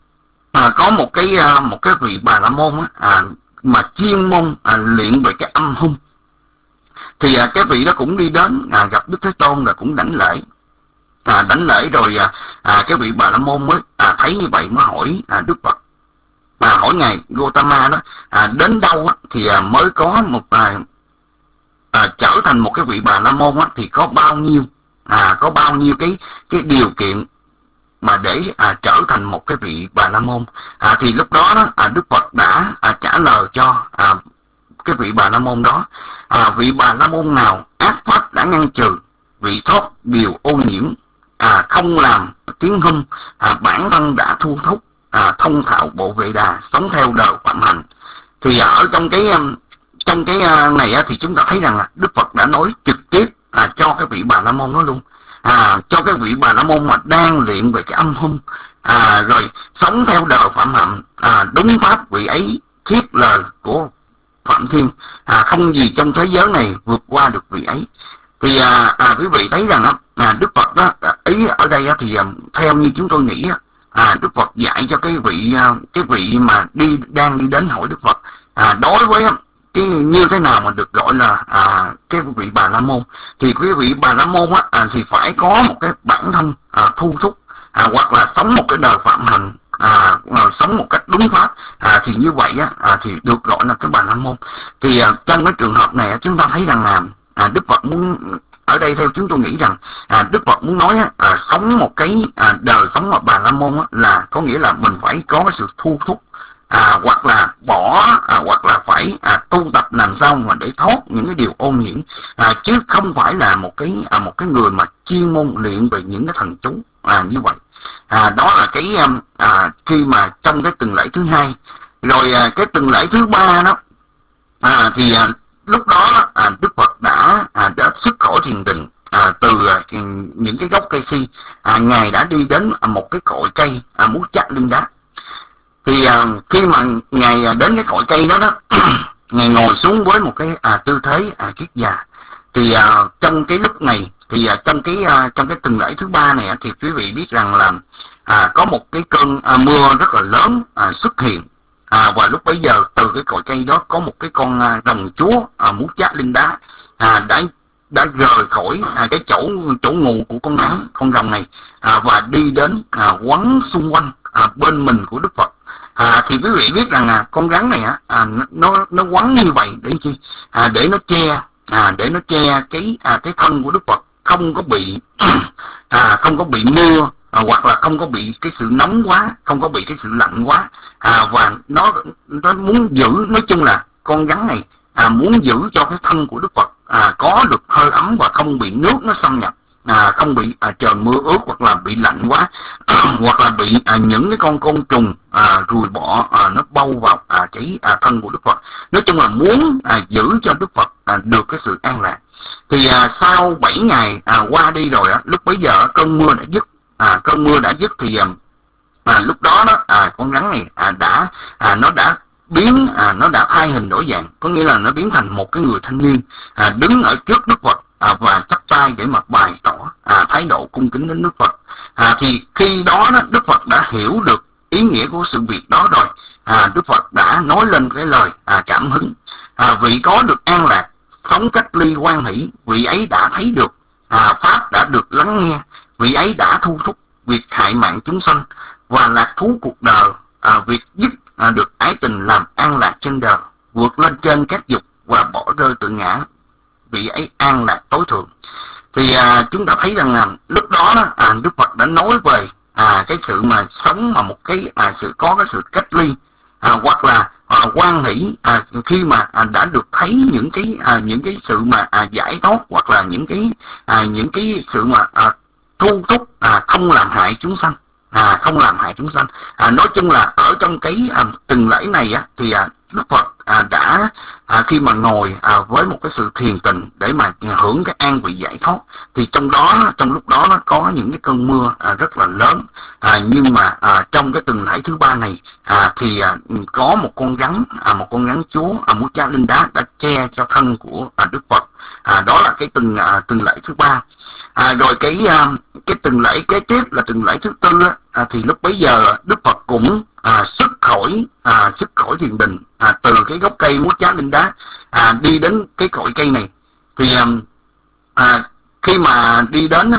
à, có một cái à, một cái vị Bà La Môn á, à, mà chuyên môn à, luyện về cái âm hung. Thì à, cái vị đó cũng đi đến à, gặp Đức Thế Tôn, rồi cũng đảnh lễ, à, đảnh lễ rồi à, à, cái vị Bà La Môn mới à, thấy như vậy mới hỏi à, Đức Phật, mà hỏi ngài Gotama đó, à, đến đâu á, thì à, mới có một à, À, trở thành một cái vị Bà La Môn á, thì có bao nhiêu à, có bao nhiêu cái cái điều kiện mà để à, trở thành một cái vị Bà La Môn. À, thì lúc đó, đó à, Đức Phật đã à, trả lời cho à, cái vị Bà La Môn đó, à, vị Bà La Môn nào ác pháp đã ngăn trừ, vị thoát điều ô nhiễm, à, không làm tiếng hung, à, bản thân đã thu thúc, à, thông thạo bộ Vệ Đà, sống theo đời phạm hạnh. Thì ở trong cái trong cái này thì chúng ta thấy rằng là Đức Phật đã nói trực tiếp à, cho cái vị Bà La Môn đó luôn, à, cho cái vị Bà La Môn mà đang luyện về cái âm hung, à, rồi sống theo đời phạm hạnh, à, đúng pháp vị ấy thiết lời của Phạm Thiên, à, không gì trong thế giới này vượt qua được vị ấy. Thì à, à, quý vị thấy rằng à, Đức Phật đó, ý ở đây thì à, theo như chúng tôi nghĩ, à, Đức Phật dạy cho cái vị cái vị mà đi đang đi đến hỏi Đức Phật, à, đối với cái như thế nào mà được gọi là à, cái vị Bà La Môn. Thì quý vị Bà La Môn á, à, thì phải có một cái bản thân à, thu thúc, à, hoặc là sống một cái đời phạm hạnh, à, sống một cách đúng pháp, à, thì như vậy á, à, thì được gọi là cái Bà La Môn. Thì à, trong cái trường hợp này chúng ta thấy rằng là à, Đức Phật muốn ở đây theo chúng tôi nghĩ rằng à, Đức Phật muốn nói á, à, sống một cái à, đời sống mà Bà La Môn á, là có nghĩa là mình phải có cái sự thu thúc, à, hoặc là bỏ à, hoặc là phải à, tu tập làm sao mà để thoát những cái điều ô nhiễm, à, chứ không phải là một cái à, một cái người mà chuyên môn luyện về những cái thần chú à, như vậy. À, đó là cái à, khi mà trong cái tuần lễ thứ hai. Rồi à, cái tuần lễ thứ ba đó à, thì à, lúc đó à, Đức Phật đã à, đã xuất khỏi thiền định, à, từ à, những cái gốc cây Si, à, ngài đã đi đến à, một cái cội cây à, Mú Chát Linh Đá. Thì à, khi mà ngài à, đến cái cội cây đó đó ngài ngồi xuống với một cái à, tư thế à, kiết già. Thì à, trong cái lúc này thì à, trong cái à, trong cái tuần lễ thứ ba này thì quý vị biết rằng là à, có một cái cơn à, mưa rất là lớn à, xuất hiện, à, và lúc bấy giờ từ cái cội cây đó có một cái con à, rồng chúa à, Mú Chát Linh Đá à, đã đã rời khỏi à, cái chỗ chỗ ngủ của con rắn con rồng này, à, và đi đến à, quấn xung quanh à, bên mình của Đức Phật. À, thì quý vị biết rằng à, con rắn này à, nó nó quấn như vậy để chi? À, để nó che à, để nó che cái à, cái thân của Đức Phật không có bị à, không có bị mưa, à, hoặc là không có bị cái sự nóng quá, không có bị cái sự lạnh quá, à, và nó nó muốn giữ, nói chung là con rắn này à, muốn giữ cho cái thân của Đức Phật à, có được hơi ấm và không bị nước nó xâm nhập, à, không bị à, trời mưa ướt hoặc là bị lạnh quá, hoặc là bị à, những cái con côn trùng à, ruồi bọ à, nó bâu vào à, cái à, thân của Đức Phật. Nói chung là muốn à, giữ cho Đức Phật à, được cái sự an lạc. Thì à, sau bảy ngày à, qua đi rồi á, lúc bấy giờ cơn mưa đã dứt, à, cơn mưa đã dứt thì à, lúc đó đó à, con rắn này à, đã à, nó đã biến à, nó đã thay hình đổi dạng, có nghĩa là nó biến thành một cái người thanh niên à, đứng ở trước Đức Phật à, và chắp tay để mà bày tỏ à, thái độ cung kính đến Đức Phật. À, thì khi đó, đó Đức Phật đã hiểu được ý nghĩa của sự việc đó rồi. À, Đức Phật đã nói lên cái lời à, cảm hứng. À, vị có được an lạc, sống cách ly hoan hỷ, vị ấy đã thấy được à, pháp đã được lắng nghe, vị ấy đã thu thúc việc hại mạng chúng sanh và lạc thú cuộc đời, à, việc dứt à, được ái tình làm an lạc trên đời, vượt lên trên các dục và bỏ rơi tự ngã, vị ấy an lạc tối thượng. Thì à, chúng ta thấy rằng là lúc đó, đó à, Đức Phật đã nói về à, cái sự mà sống mà một cái à, sự có cái sự cách ly à, hoặc là à, hoan hỷ à, khi mà à, đã được thấy những cái à, những cái sự mà à, giải thoát, hoặc là những cái à, những cái sự mà à, thu thúc à, không làm hại chúng sanh, à, không làm hại chúng sanh. À, nói chung là ở trong cái à, tuần lễ này á, thì à, Đức Phật à, đã à, khi mà ngồi à, với một cái sự thiền tịnh để mà hưởng cái an vị giải thoát, thì trong đó trong lúc đó nó có những cái cơn mưa à, rất là lớn. À, nhưng mà à, trong cái tuần lễ thứ ba này à, thì à, có một con rắn à, một con rắn chúa à, Mujjalinda đã che cho thân của à, Đức Phật. À, đó là cái tuần à, tuần lễ thứ ba. À, rồi cái à, cái tuần lễ kế tiếp là tuần lễ thứ tư á, à, thì lúc bấy giờ Đức Phật cũng à, xuất khỏi à, xuất khỏi thiền định à, từ cái gốc cây Mujjalinda à, đi đến cái cội cây này. Thì à, khi mà đi đến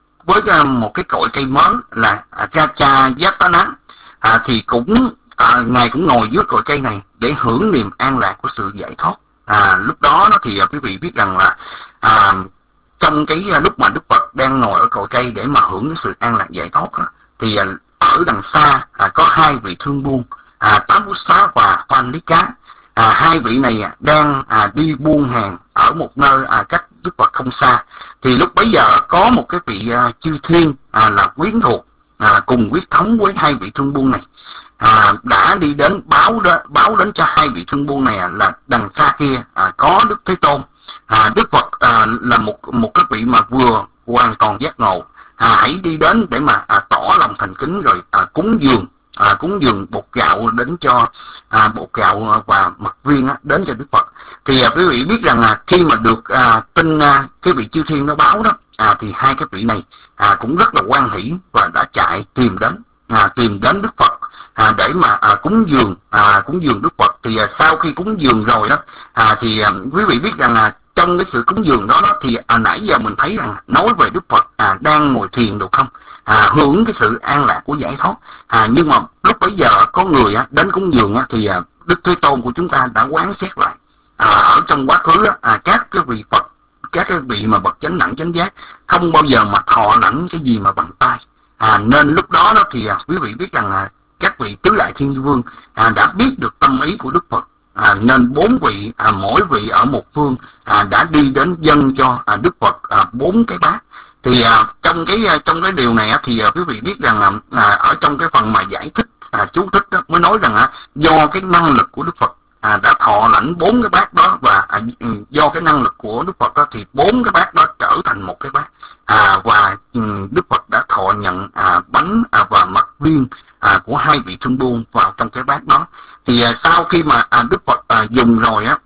với một cái cội cây mới là Rajayatana à, thì cũng à, ngài cũng ngồi dưới cội cây này để hưởng niềm an lạc của sự giải thoát. À, lúc đó thì à, quý vị biết rằng là à, trong cái lúc mà Đức Phật đang ngồi ở cội cây để mà hưởng cái sự an lạc giải thoát đó, thì à, ở đằng xa à, có hai vị thương buôn à, Tabusa và Phandika. À, hai vị này à, đang à, đi buôn hàng ở một nơi à, cách Đức Phật không xa. Thì lúc bấy giờ có một cái vị à, chư thiên à, là quyến thuộc à, cùng quyết thống với hai vị thương buôn này à, đã đi đến báo đó, báo đến cho hai vị thương buôn này à, là đằng xa kia à, có Đức Thế Tôn. À, Đức Phật à, là một một cái vị mà vừa hoàn toàn giác ngộ, à, hãy đi đến để mà à, tỏ lòng thành kính rồi à, cúng dường à, cúng dường bột gạo đến cho à, bột gạo và mật viên á, đến cho Đức Phật. Thì à, quý vị biết rằng là khi mà được à, tin à, cái vị chư thiên nó báo đó à, thì hai cái vị này à, cũng rất là hoan hỷ và đã chạy tìm đến à, tìm đến Đức Phật à, để mà à, cúng dường à, cúng dường Đức Phật. Thì à, sau khi cúng dường rồi đó à, thì à, quý vị biết rằng là trong cái sự cúng dường đó, đó thì à, nãy giờ mình thấy rằng nói về Đức Phật à, đang ngồi thiền được không, à, hưởng cái sự an lạc của giải thoát. À, nhưng mà lúc bấy giờ có người á, đến cúng dường á, thì à, Đức Thế Tôn của chúng ta đã quán xét lại à, ở trong quá khứ á, à, các cái vị Phật, các cái vị mà bậc chánh đẳng chánh giác không bao giờ mà thọ lãnh cái gì mà bằng tay. À, nên lúc đó đó thì à, quý vị biết rằng là các vị tứ đại thiên vương à, đã biết được tâm ý của Đức Phật. À, nên bốn vị à, mỗi vị ở một phương à, đã đi đến dâng cho à, Đức Phật à, bốn cái bát. Thì à, trong cái à, trong cái điều này á, thì à, quý vị biết rằng là à, ở trong cái phần mà giải thích à, chú thích đó, mới nói rằng à, do cái năng lực của Đức Phật à, đã thọ lãnh bốn cái bát đó, và à, do cái năng lực của Đức Phật đó thì bốn cái bát đó trở thành một cái bát. À, và um, Đức Phật đã thọ nhận à, bánh à, và mật viên à, của hai vị thương buôn vào trong cái bát đó. Thì à, sau khi mà à, Đức Phật à, dùng rồi á,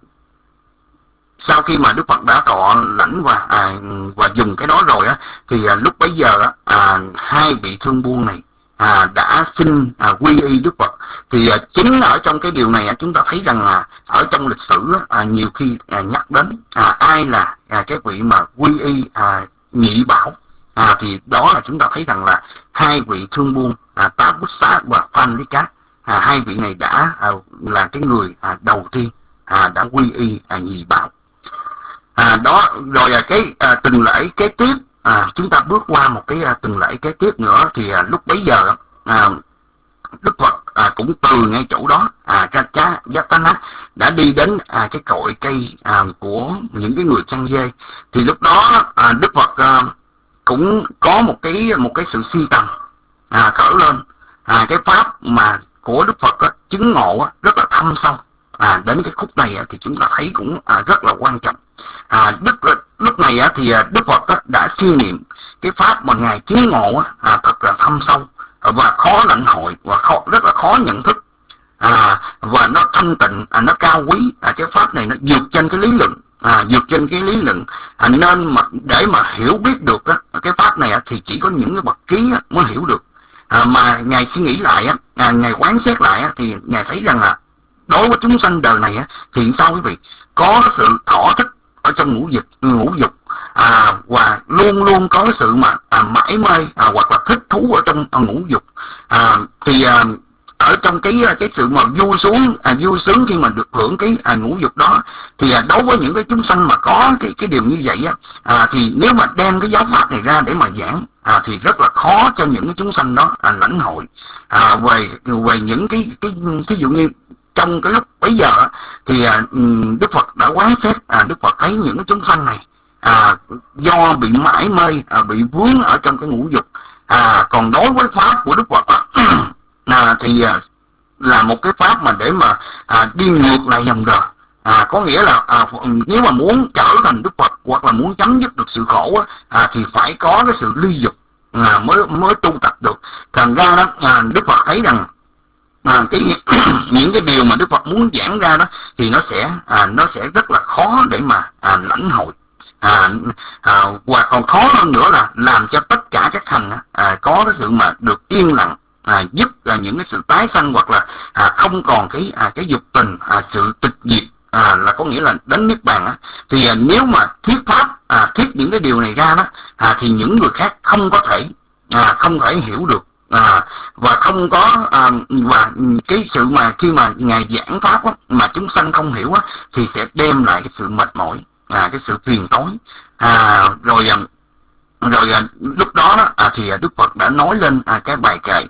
sau khi mà Đức Phật đã thọ lãnh và à, và dùng cái đó rồi á, thì à, lúc bấy giờ á, à, hai vị thương buôn này à, đã xin à, quy y Đức Phật. Thì à, chính ở trong cái điều này à, chúng ta thấy rằng là ở trong lịch sử à, nhiều khi à, nhắc đến à, ai là à, cái vị mà quy y à, nhị bảo à, thì đó là chúng ta thấy rằng là hai vị thương buôn à, Tabusa và Phandika. À, hai vị này đã à, là cái người à, đầu tiên à, đã quy y à, nhị bảo. À, đó rồi à, cái à, tuần lễ kế tiếp à, chúng ta bước qua một cái à, tuần lễ kế tiếp nữa. Thì à, lúc bấy giờ à, Đức Phật à, cũng từ ngay chỗ đó à, Rajayatana đã đi đến à, cái cội cây à, của những cái người chăn dê. Thì lúc đó à, Đức Phật à, cũng có một cái một cái sự suy tầm à, khởi lên à, cái pháp mà của Đức Phật á, chứng ngộ á, rất là thâm sâu. À, đến cái khúc này á, thì chúng ta thấy cũng à, rất là quan trọng. À, Đức lúc này á, thì Đức Phật á, đã suy niệm cái pháp mà ngài chứng ngộ á, à, thật là thâm sâu và khó lãnh hội và khó, rất là khó nhận thức, à, và nó thanh tịnh, à, nó cao quý, à, cái pháp này nó vượt trên cái lý luận, à, vượt trên cái lý luận, à, nên mà để mà hiểu biết được á, cái pháp này á, thì chỉ có những cái bậc trí á, mới hiểu được. À, mà ngài suy nghĩ lại á, à, ngài quán xét lại á, thì ngài thấy rằng là đối với chúng sanh đời này á, thì sao quý vị, có sự thỏa thích ở trong ngũ dục, ngũ dục, à, và luôn luôn có sự mà à, mãi mê, à, hoặc là thích thú ở trong à, ngũ dục, à, thì à, ở trong cái cái sự mà vui xuống, à, vui sướng khi mà được hưởng cái à, ngũ dục đó, thì à, đối với những cái chúng sanh mà có cái cái điều như vậy á, à, thì nếu mà đem cái giáo pháp này ra để mà giảng, à, thì rất là khó cho những cái chúng sanh đó à, lãnh hội, à, về về những cái cái ví dụ như trong cái lúc bấy giờ thì à, Đức Phật đã quán xét, à, Đức Phật thấy những cái chúng sanh này à, do bị mãi mê, à, bị vướng ở trong cái ngũ dục, à, còn đối với pháp của Đức Phật à, thì à, là một cái pháp mà để mà à, đi ngược lại dòng đời, à, có nghĩa là à, nếu mà muốn trở thành Đức Phật hoặc là muốn chấm dứt được sự khổ á, à, thì phải có cái sự ly dục, à, mới mới tu tập được. Thành ra đó à, Đức Phật thấy rằng à, cái những cái điều mà Đức Phật muốn giảng ra đó thì nó sẽ à, nó sẽ rất là khó để mà à, lãnh hội, à, à, và còn khó hơn nữa là làm cho tất cả các hành à, có cái sự mà được yên lặng, à, giúp là những cái sự tái sanh hoặc là à, không còn cái à, cái dục tình, à, sự tịch diệt, à, là có nghĩa là đến niết bàn á, thì à, nếu mà thuyết pháp, à, thuyết những cái điều này ra đó, à, thì những người khác không có thể à, không thể hiểu được, à, và không có à, và cái sự mà khi mà ngài giảng pháp á, mà chúng sanh không hiểu á, thì sẽ đem lại cái sự mệt mỏi, à, cái sự phiền tối, à, rồi rồi à, lúc đó, đó à, thì Đức Phật đã nói lên à, cái bài kệ.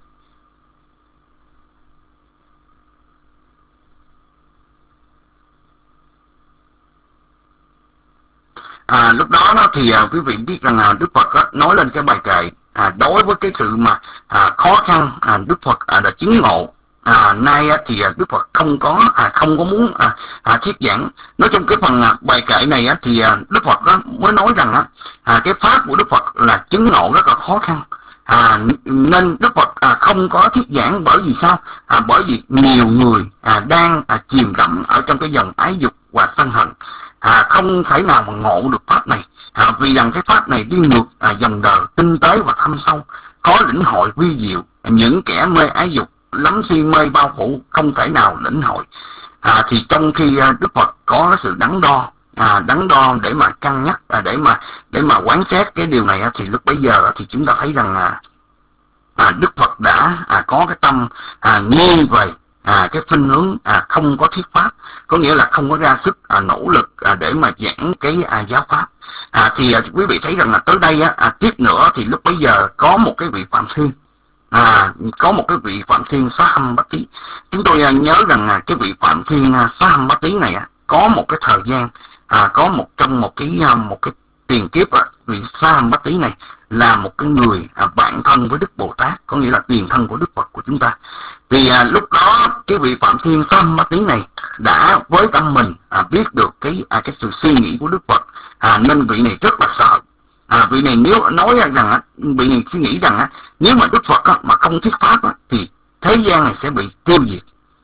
À, lúc đó, đó thì à, quý vị biết rằng là Đức Phật á, nói lên cái bài kệ, à, đối với cái sự mà à, khó khăn, à, Đức Phật à, đã chứng ngộ. À, nay á, thì à, Đức Phật không có à, không có muốn à, à, thuyết giảng. Nói trong cái phần à, bài kệ này á, thì à, Đức Phật á, mới nói rằng á, à, cái pháp của Đức Phật là chứng ngộ rất là khó khăn. À, nên Đức Phật à, không có thuyết giảng. Bởi vì sao? À, bởi vì nhiều người à, đang à, chìm đắm ở trong cái dòng ái dục và sân hận, à, không thể nào mà ngộ được pháp này, à, vì rằng cái pháp này đi ngược à, dòng đời tinh tế và thâm sâu, có lĩnh hội vi diệu. Những kẻ mê ái dục lắm si mê bao phủ không thể nào lĩnh hội. À, thì trong khi à, Đức Phật có sự đắn đo, à, đắn đo để mà cân nhắc, à, để mà để mà quán xét cái điều này, à, thì lúc bấy giờ thì chúng ta thấy rằng à, à, Đức Phật đã à, có cái tâm à, nghiêng về à, cái khuynh hướng à, không có thuyết pháp, có nghĩa là không có ra sức à, nỗ lực à, để mà giảng cái à, giáo pháp. À, thì à, quý vị thấy rằng là tới đây á, à, tiếp nữa thì lúc bấy giờ có một cái vị Phạm Thiên, à, có một cái vị Phạm Thiên Xá Hâm Bát Tý. Chúng tôi à, nhớ rằng à, cái vị Phạm Thiên à, Xá Hâm Bát Tý này à, có một cái thời gian, à, có một trong một cái à, một cái tiền kiếp à, vị Xá Hâm Bát Tý này là một cái người à, bạn thân với Đức Bồ Tát, có nghĩa là tiền thân của Đức Phật của chúng ta. Thì à, lúc đó cái vị Phạm Thiên Xá Hâm Bát Tý này đã với tâm mình à, biết được cái à, cái sự suy nghĩ của Đức Phật, à, nên vị này rất là sợ. À, vị này nếu nói rằng á, vị này suy nghĩ rằng á, nếu mà Đức Phật á, mà không thuyết pháp á, thì thế gian này sẽ bị tiêu diệt,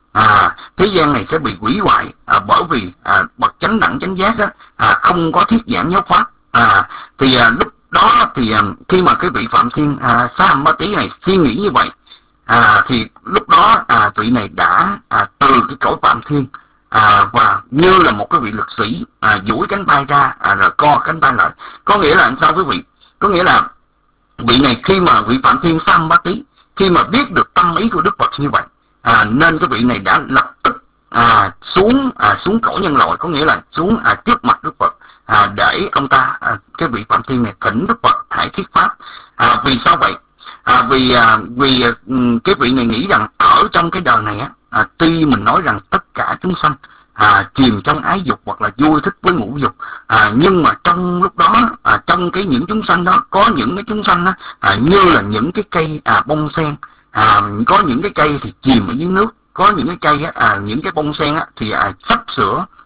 à, thế gian này sẽ bị hủy hoại, à, bởi vì à, bậc chánh đẳng chánh giác á, à, không có thuyết giảng giáo pháp. À, thì à, lúc đó thì à, khi mà cái vị Phạm Thiên à, Xá Hâm Bát Tý này suy nghĩ như vậy, à, thì lúc đó à, vị này đã à, từ cái cõi Phạm Thiên, à, và như là một cái vị lực sĩ à, duỗi cánh tay ra, à, rồi co cánh tay lại. Có nghĩa là làm sao quý vị? Có nghĩa là vị này khi mà vị Phạm Thiên Xá Hâm Bát Tý khi mà biết được tâm ý của Đức Phật như vậy, à, nên cái vị này đã lập tức à, xuống à, xuống cõi nhân loại, có nghĩa là xuống à, trước mặt Đức Phật, à, để ông ta à, cái vị Phạm Thiên này thỉnh Đức Phật hãy thuyết pháp. À, vì sao vậy? À, vì à, vì à, cái vị này nghĩ rằng ở trong cái đời này á, à, tuy mình nói rằng tất cả chúng sanh à, chìm trong ái dục hoặc là vui thích với ngũ dục, à, nhưng mà trong lúc đó à, trong cái những chúng sanh đó có những cái chúng sanh đó, à, như là những cái cây à, bông sen, à, có những cái cây thì chìm ở dưới nước, có những cái cây á, à, những cái bông sen á, thì à, sắp sửa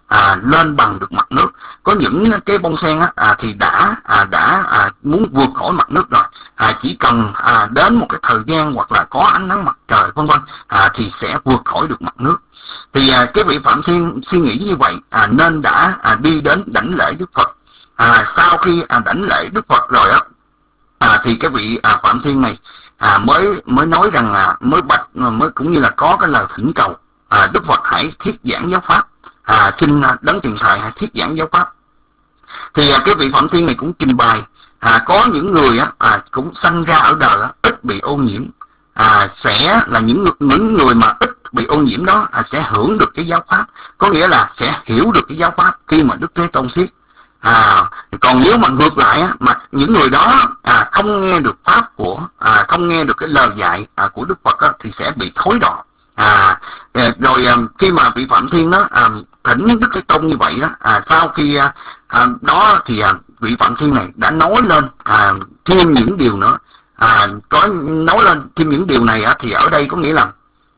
à, lên bằng được mặt nước. Có những cái bông sen á, à, thì đã à, đã à, muốn vượt khỏi mặt nước rồi, à, chỉ cần à, đến một cái thời gian hoặc là có ánh nắng mặt trời vân vân à, thì sẽ vượt khỏi được mặt nước. Thì à, cái vị Phạm Thiên suy nghĩ như vậy à, nên đã à, đi đến đảnh lễ Đức Phật. À, sau khi à, đảnh lễ Đức Phật rồi á, à, thì cái vị à, Phạm Thiên này à, mới mới nói rằng là mới bạch mới cũng như là có cái lời thỉnh cầu à, Đức Phật hãy thuyết giảng giáo pháp, à, xin à, đấng tiền thời hãy thuyết giảng giáo pháp. Thì à, cái vị Phạm Thiên này cũng trình bày à, có những người á, à, cũng sanh ra ở đời á, ít bị ô nhiễm, à, sẽ là những những người mà ít bị ô nhiễm đó à, sẽ hưởng được cái giáo pháp, có nghĩa là sẽ hiểu được cái giáo pháp khi mà Đức Thế Tôn thuyết. À, còn nếu mà ngược lại á, mà những người đó à, không nghe được pháp của à, không nghe được cái lời dạy à, của Đức Phật á, thì sẽ bị thối đọa. À, rồi à, khi mà vị Phạm Thiên đó à, thỉnh Đức Thế Tôn như vậy đó, à, sau khi à, à, đó thì à, vị Phạm Thiên này đã nói lên à, thêm những điều nữa. À, có nói lên thêm những điều này á, thì ở đây có nghĩa là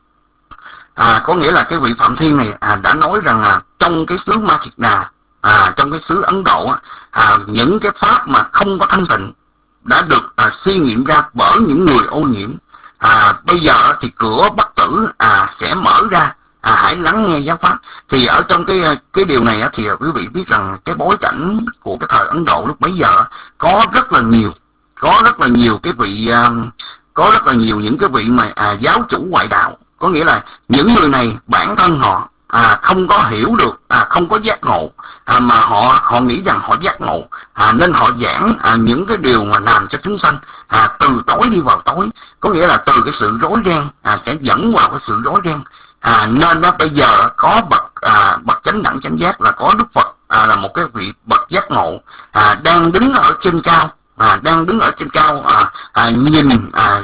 à, có nghĩa là cái vị Phạm Thiên này à, đã nói rằng là trong cái xứ Ma Kiệt Đà, à, trong cái xứ Ấn Độ á, à, những cái pháp mà không có thanh tịnh đã được à, suy nghiệm ra bởi những người ô nhiễm. À, bây giờ thì cửa Bắc Tử à, sẽ mở ra, à, hãy lắng nghe giáo pháp. Thì ở trong cái cái điều này á, thì quý vị biết rằng cái bối cảnh của cái thời Ấn Độ lúc bấy giờ có rất là nhiều có rất là nhiều cái vị uh, có rất là nhiều những cái vị mà à, giáo chủ ngoại đạo, có nghĩa là những người này bản thân họ à, không có hiểu được, à, không có giác ngộ, à, mà họ họ nghĩ rằng họ giác ngộ, à, nên họ giảng à, những cái điều mà làm cho chúng sanh à, từ tối đi vào tối, có nghĩa là từ cái sự rối ren à, sẽ dẫn vào cái sự rối ren. À, nên đó bây giờ có bậc à, bậc chánh đẳng chánh giác là có Đức Phật à, là một cái vị bậc giác ngộ à, đang đứng ở trên cao. À, đang đứng ở trên cao à, à, nhìn à,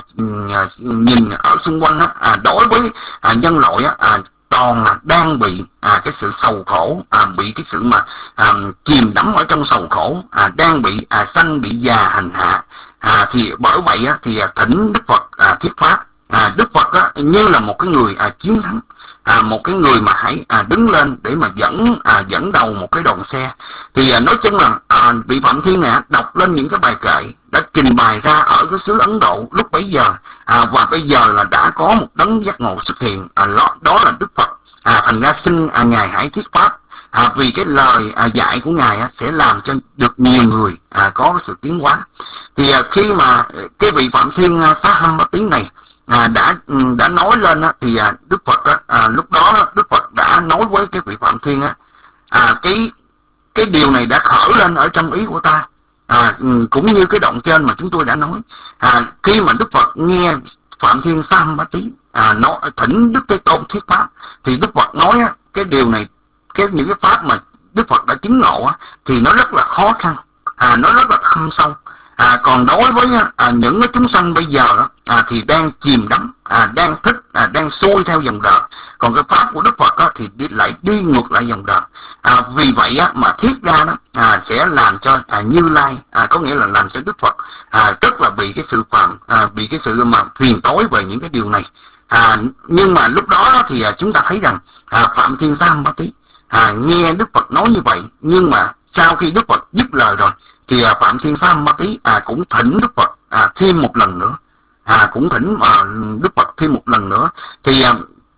nhìn ở xung quanh á, à, đối với à, nhân loại á, à, toàn là đang bị à, cái sự sầu khổ, à, bị cái sự mà à, chìm đắm ở trong sầu khổ, à, đang bị à, sanh bị già hành hạ. À, thì bởi vậy á, thì à, thỉnh Đức Phật à, thuyết pháp. À, Đức Phật á, như là một cái người à, chiến thắng, à, một cái người mà hãy à, đứng lên để mà dẫn à, dẫn đầu một cái đoàn xe. Thì à, nói chung là à, vị Phạm Thiên này đọc lên những cái bài kệ đã trình bày ra ở cái xứ Ấn Độ lúc bấy giờ, à, và bây giờ là đã có một đấng giác ngộ xuất hiện, à, đó là Đức Phật. À, thành ra xin à, ngài hãy thuyết pháp, à, vì cái lời à, dạy của ngài á, sẽ làm cho được nhiều người à, có cái sự tiến hóa. Thì à, khi mà cái vị Phạm Thiên à, Xá Hăm Bát Tý này À, đã đã nói lên á, thì à, Đức Phật á, à, lúc đó Đức Phật đã nói với cái vị Phạm Thiên á, à, cái cái điều này đã khởi lên ở trong ý của ta, à, cũng như cái đoạn trên mà chúng tôi đã nói. À, khi mà Đức Phật nghe Phạm Thiên Xá Hăm Bát Tý à, nói thỉnh Đức Thế Tôn thuyết pháp, thì Đức Phật nói á, cái điều này, cái những cái pháp mà Đức Phật đã chứng ngộ á, thì nó rất là khó khăn, à, nó rất là thâm sâu. À, còn đối với à, những cái chúng sanh bây giờ à, thì đang chìm đắm, à, đang thích, à, đang xuôi theo dòng đời. Còn cái pháp của Đức Phật á, thì đi, lại đi ngược lại dòng đời. À, vì vậy á, mà thiết ra đó à, sẽ làm cho à, Như Lai, à, có nghĩa là làm cho Đức Phật à, rất là bị cái sự phạm, à, bị cái sự mà phiền tối về những cái điều này. À, nhưng mà lúc đó thì à, chúng ta thấy rằng à, Phạm Thiên Xá Hăm Bát Tý à, nghe Đức Phật nói như vậy, nhưng mà sau khi Đức Phật dứt lời rồi thì à, Phạm Thiên Xá Hăm Bát Tý à, cũng thỉnh Đức Phật à, thêm một lần nữa, à, cũng thỉnh à, Đức Phật thêm một lần nữa. Thì à,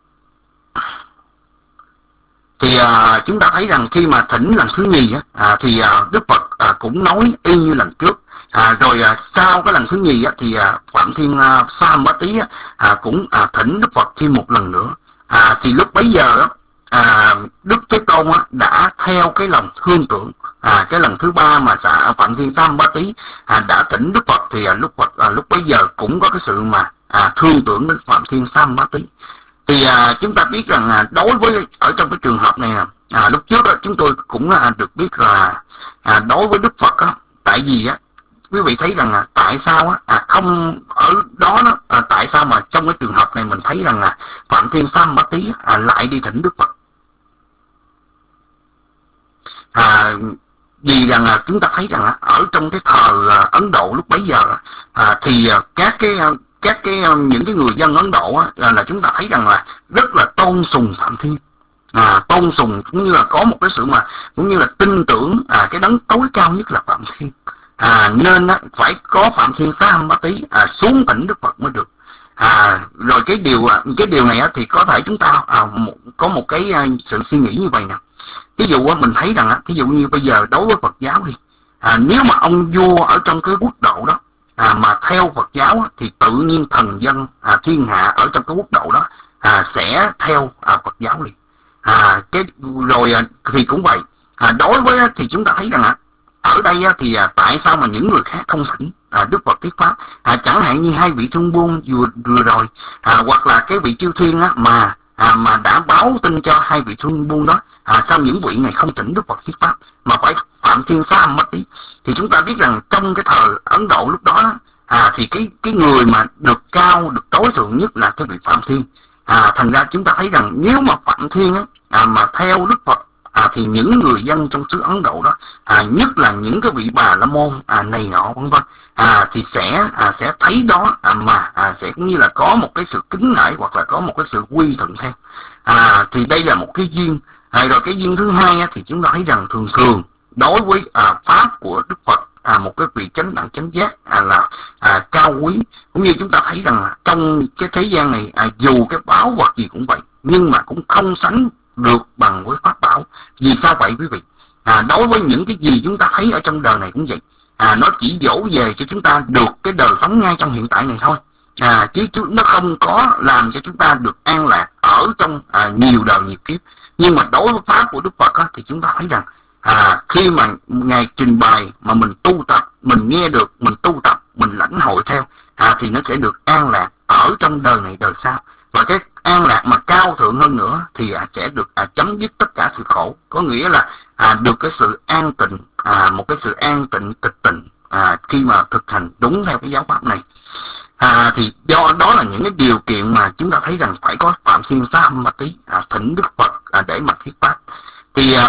thì à, chúng ta thấy rằng khi mà thỉnh lần thứ nhì á, à, thì à, Đức Phật à, cũng nói y như lần trước. À, rồi à, sau cái lần thứ nhì á, thì à, Phạm Thiên à, Xá Hăm Bát Tý á, à, cũng à, thỉnh Đức Phật thêm một lần nữa. À, thì lúc bấy giờ á, à, Đức Thế Tôn á, đã theo cái lòng thương tưởng. À, cái lần thứ ba mà xã Phạm Thiên Xá Hăm Bát Tý à, đã thỉnh Đức Phật, thì à, lúc Phật à, lúc bấy giờ cũng có cái sự mà à, thương tưởng đến Phạm Thiên Xá Hăm Bát Tý. Thì à, chúng ta biết rằng à, đối với ở trong cái trường hợp này à, lúc trước đó, chúng tôi cũng à, được biết là à, đối với Đức Phật á, tại vì á, quý vị thấy rằng à, tại sao á, à, không ở đó đó à, tại sao mà trong cái trường hợp này mình thấy rằng là Phạm Thiên Xá Hăm Bát Tý à, lại đi thỉnh Đức Phật. À, vì rằng là chúng ta thấy rằng là ở trong cái thời à, Ấn Độ lúc bấy giờ à, thì à, các cái các cái những cái người dân Ấn Độ á, là, là chúng ta thấy rằng là rất là tôn sùng Phạm Thiên. à, tôn sùng, cũng như là có một cái sự mà cũng như là tin tưởng à, cái đấng tối cao nhất là Phạm Thiên. À, nên á, phải có Phạm Thiên Xá Hăm Bá Tý à, xuống thỉnh Đức Phật mới được. À, rồi cái điều cái điều này á, thì có thể chúng ta à, một, có một cái à, sự suy nghĩ như vậy nè. Ví dụ á, mình thấy rằng á, ví dụ như bây giờ đối với Phật giáo đi, à, nếu mà ông vua ở trong cái quốc độ đó à, mà theo Phật giáo á, thì tự nhiên thần dân à, thiên hạ ở trong cái quốc độ đó à, sẽ theo à, Phật giáo liền. À, cái rồi à, thì cũng vậy. À, đối với á, thì chúng ta thấy rằng á, ở đây á, thì à, tại sao mà những người khác không thỉnh à, Đức Phật thuyết pháp, à, chẳng hạn như hai vị Trung Buôn vừa vừa rồi à, hoặc là cái vị Chư Thiên á, mà à, mà đã báo tin cho hai vị Trung Buôn đó, à, sao những vị này không thỉnh Đức Phật thuyết pháp mà phải Phạm Thiên Xá Hăm Bá Tý? Thì chúng ta biết rằng trong cái thời Ấn Độ lúc đó à, thì cái cái người mà được cao, được tối thượng nhất là cái vị Phạm Thiên. À, thành ra chúng ta thấy rằng nếu mà Phạm Thiên á, à, mà theo Đức Phật à, thì những người dân trong xứ Ấn Độ đó, à, nhất là những cái vị Bà La Môn à, này nọ vân vân, à, thì sẽ à, sẽ thấy đó à, mà à, sẽ cũng như là có một cái sự kính nể hoặc là có một cái sự quy thuận theo. À, thì đây là một cái duyên. À, rồi cái duyên thứ hai á, thì chúng ta thấy rằng thường thường đối với à, pháp của Đức Phật, à, một cái vị chánh đẳng chánh giác à, là à, cao quý, cũng như chúng ta thấy rằng trong cái thế gian này à, dù cái báu vật gì cũng vậy, nhưng mà cũng không sánh được bằng với pháp bảo. Vì sao vậy quý vị? À, đối với những cái gì chúng ta thấy ở trong đời này cũng vậy, à, nó chỉ dỗ về cho chúng ta được cái đời sống ngay trong hiện tại này thôi, à, chứ nó không có làm cho chúng ta được an lạc ở trong à, nhiều đời nhiều kiếp. Nhưng mà đối với pháp của Đức Phật á, thì chúng ta thấy rằng à, khi mà Ngài trình bày mà mình tu tập, mình nghe được, mình tu tập, mình lãnh hội theo, à, thì nó sẽ được an lạc ở trong đời này đời sau. Và cái an lạc mà cao thượng hơn nữa thì à, sẽ được à, chấm dứt tất cả sự khổ. Có nghĩa là à, được cái sự an tịnh, à, một cái sự an tịnh tịch tịnh à, khi mà thực hành đúng theo cái giáo pháp này. À, thì do đó là những cái điều kiện mà chúng ta thấy rằng phải có Phạm Thiên Xá Hăm Bá Tý à, thỉnh Đức Phật à, để mà thuyết pháp. Thì à,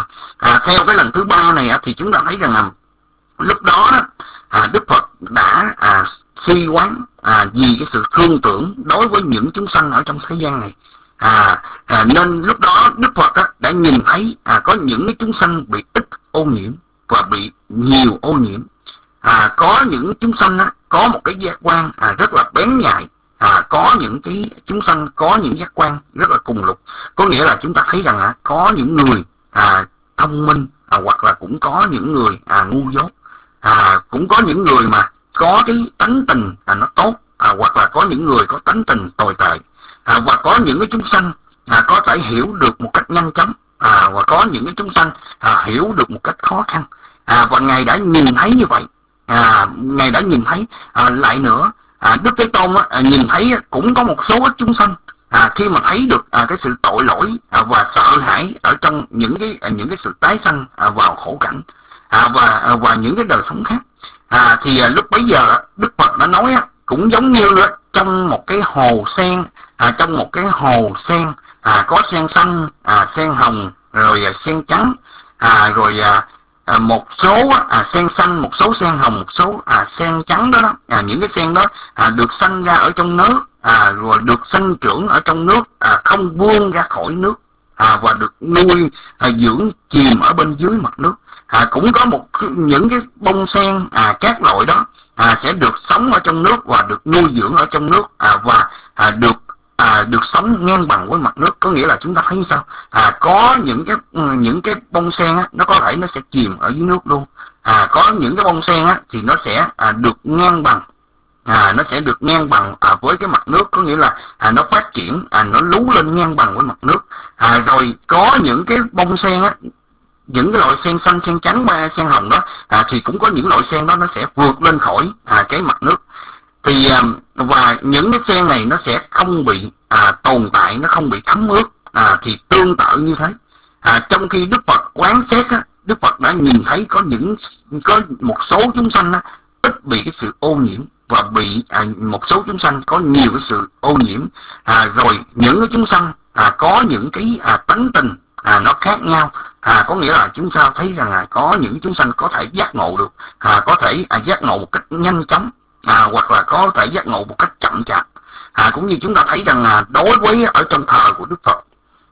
à, theo cái lần thứ ba này à, thì chúng ta thấy rằng à, lúc đó à, Đức Phật đã à, suy quán à, vì cái sự thương tưởng đối với những chúng sanh ở trong thế gian này. À, à, nên lúc đó Đức Phật á, đã nhìn thấy à, có những cái chúng sanh bị ít ô nhiễm và bị nhiều ô nhiễm. À, có những chúng sanh á, có một cái giác quan à, rất là bén nhạy, à, có những cái chúng sanh có những giác quan rất là cùng lục. Có nghĩa là chúng ta thấy rằng à, có những người à, thông minh à, hoặc là cũng có những người à, ngu dốt, à, cũng có những người mà có cái tánh tình à, nó tốt, à, hoặc là có những người có tánh tình tồi tệ, à, và có những cái chúng sanh à, có thể hiểu được một cách nhanh chóng, à, và có những cái chúng sanh à, hiểu được một cách khó khăn. À, và Ngài đã nhìn thấy như vậy. À, Ngài đã nhìn thấy à, lại nữa à, Đức Thế Tôn á, à, nhìn thấy cũng có một số ít chúng sanh à, khi mà thấy được à, cái sự tội lỗi à, và sợ hãi ở trong những cái à, những cái sự tái sanh à, vào khổ cảnh à, và à, và những cái đời sống khác, à, thì à, lúc bấy giờ Đức Phật đã nói á, cũng giống như á, trong một cái hồ sen, à, trong một cái hồ sen à, có sen xanh, à, sen hồng, rồi à, sen trắng, à, rồi à, À, một số à, sen xanh, một số sen hồng, một số à, sen trắng đó, đó. À, những cái sen đó à, được sanh ra ở trong nước, à, rồi được sanh trưởng ở trong nước, à, không vươn ra khỏi nước, à, và được nuôi à, dưỡng chìm ở bên dưới mặt nước. À, cũng có một những cái bông sen à, các loại đó à, sẽ được sống ở trong nước và được nuôi dưỡng ở trong nước, à, và à, được À, được sống ngang bằng với mặt nước. Có nghĩa là chúng ta thấy sao? À, có những cái những cái bông sen á, nó có thể nó sẽ chìm ở dưới nước luôn. À, có những cái bông sen á, thì nó sẽ à, được ngang bằng, à, nó sẽ được ngang bằng à, với cái mặt nước. Có nghĩa là à, nó phát triển, à, nó lú lên ngang bằng với mặt nước. À, rồi có những cái bông sen á, những cái loại sen xanh, sen trắng, sen hồng đó, à, thì cũng có những loại sen đó nó sẽ vượt lên khỏi à, cái mặt nước. Thì và những cái sen này nó sẽ không bị à, tồn tại, nó không bị thấm ướt, à, thì tương tự như thế. À, trong khi Đức Phật quán xét á, Đức Phật đã nhìn thấy có những có một số chúng sanh á, ít bị cái sự ô nhiễm và bị à, một số chúng sanh có nhiều cái sự ô nhiễm, à, rồi những cái chúng sanh à, có những cái à, tánh tình à, nó khác nhau. À, có nghĩa là chúng ta thấy rằng là có những chúng sanh có thể giác ngộ được, à, có thể à, giác ngộ một cách nhanh chóng, à, hoặc là có thể giác ngộ một cách chậm chạp. À, cũng như chúng ta thấy rằng là đối với ở trong thời của Đức Phật,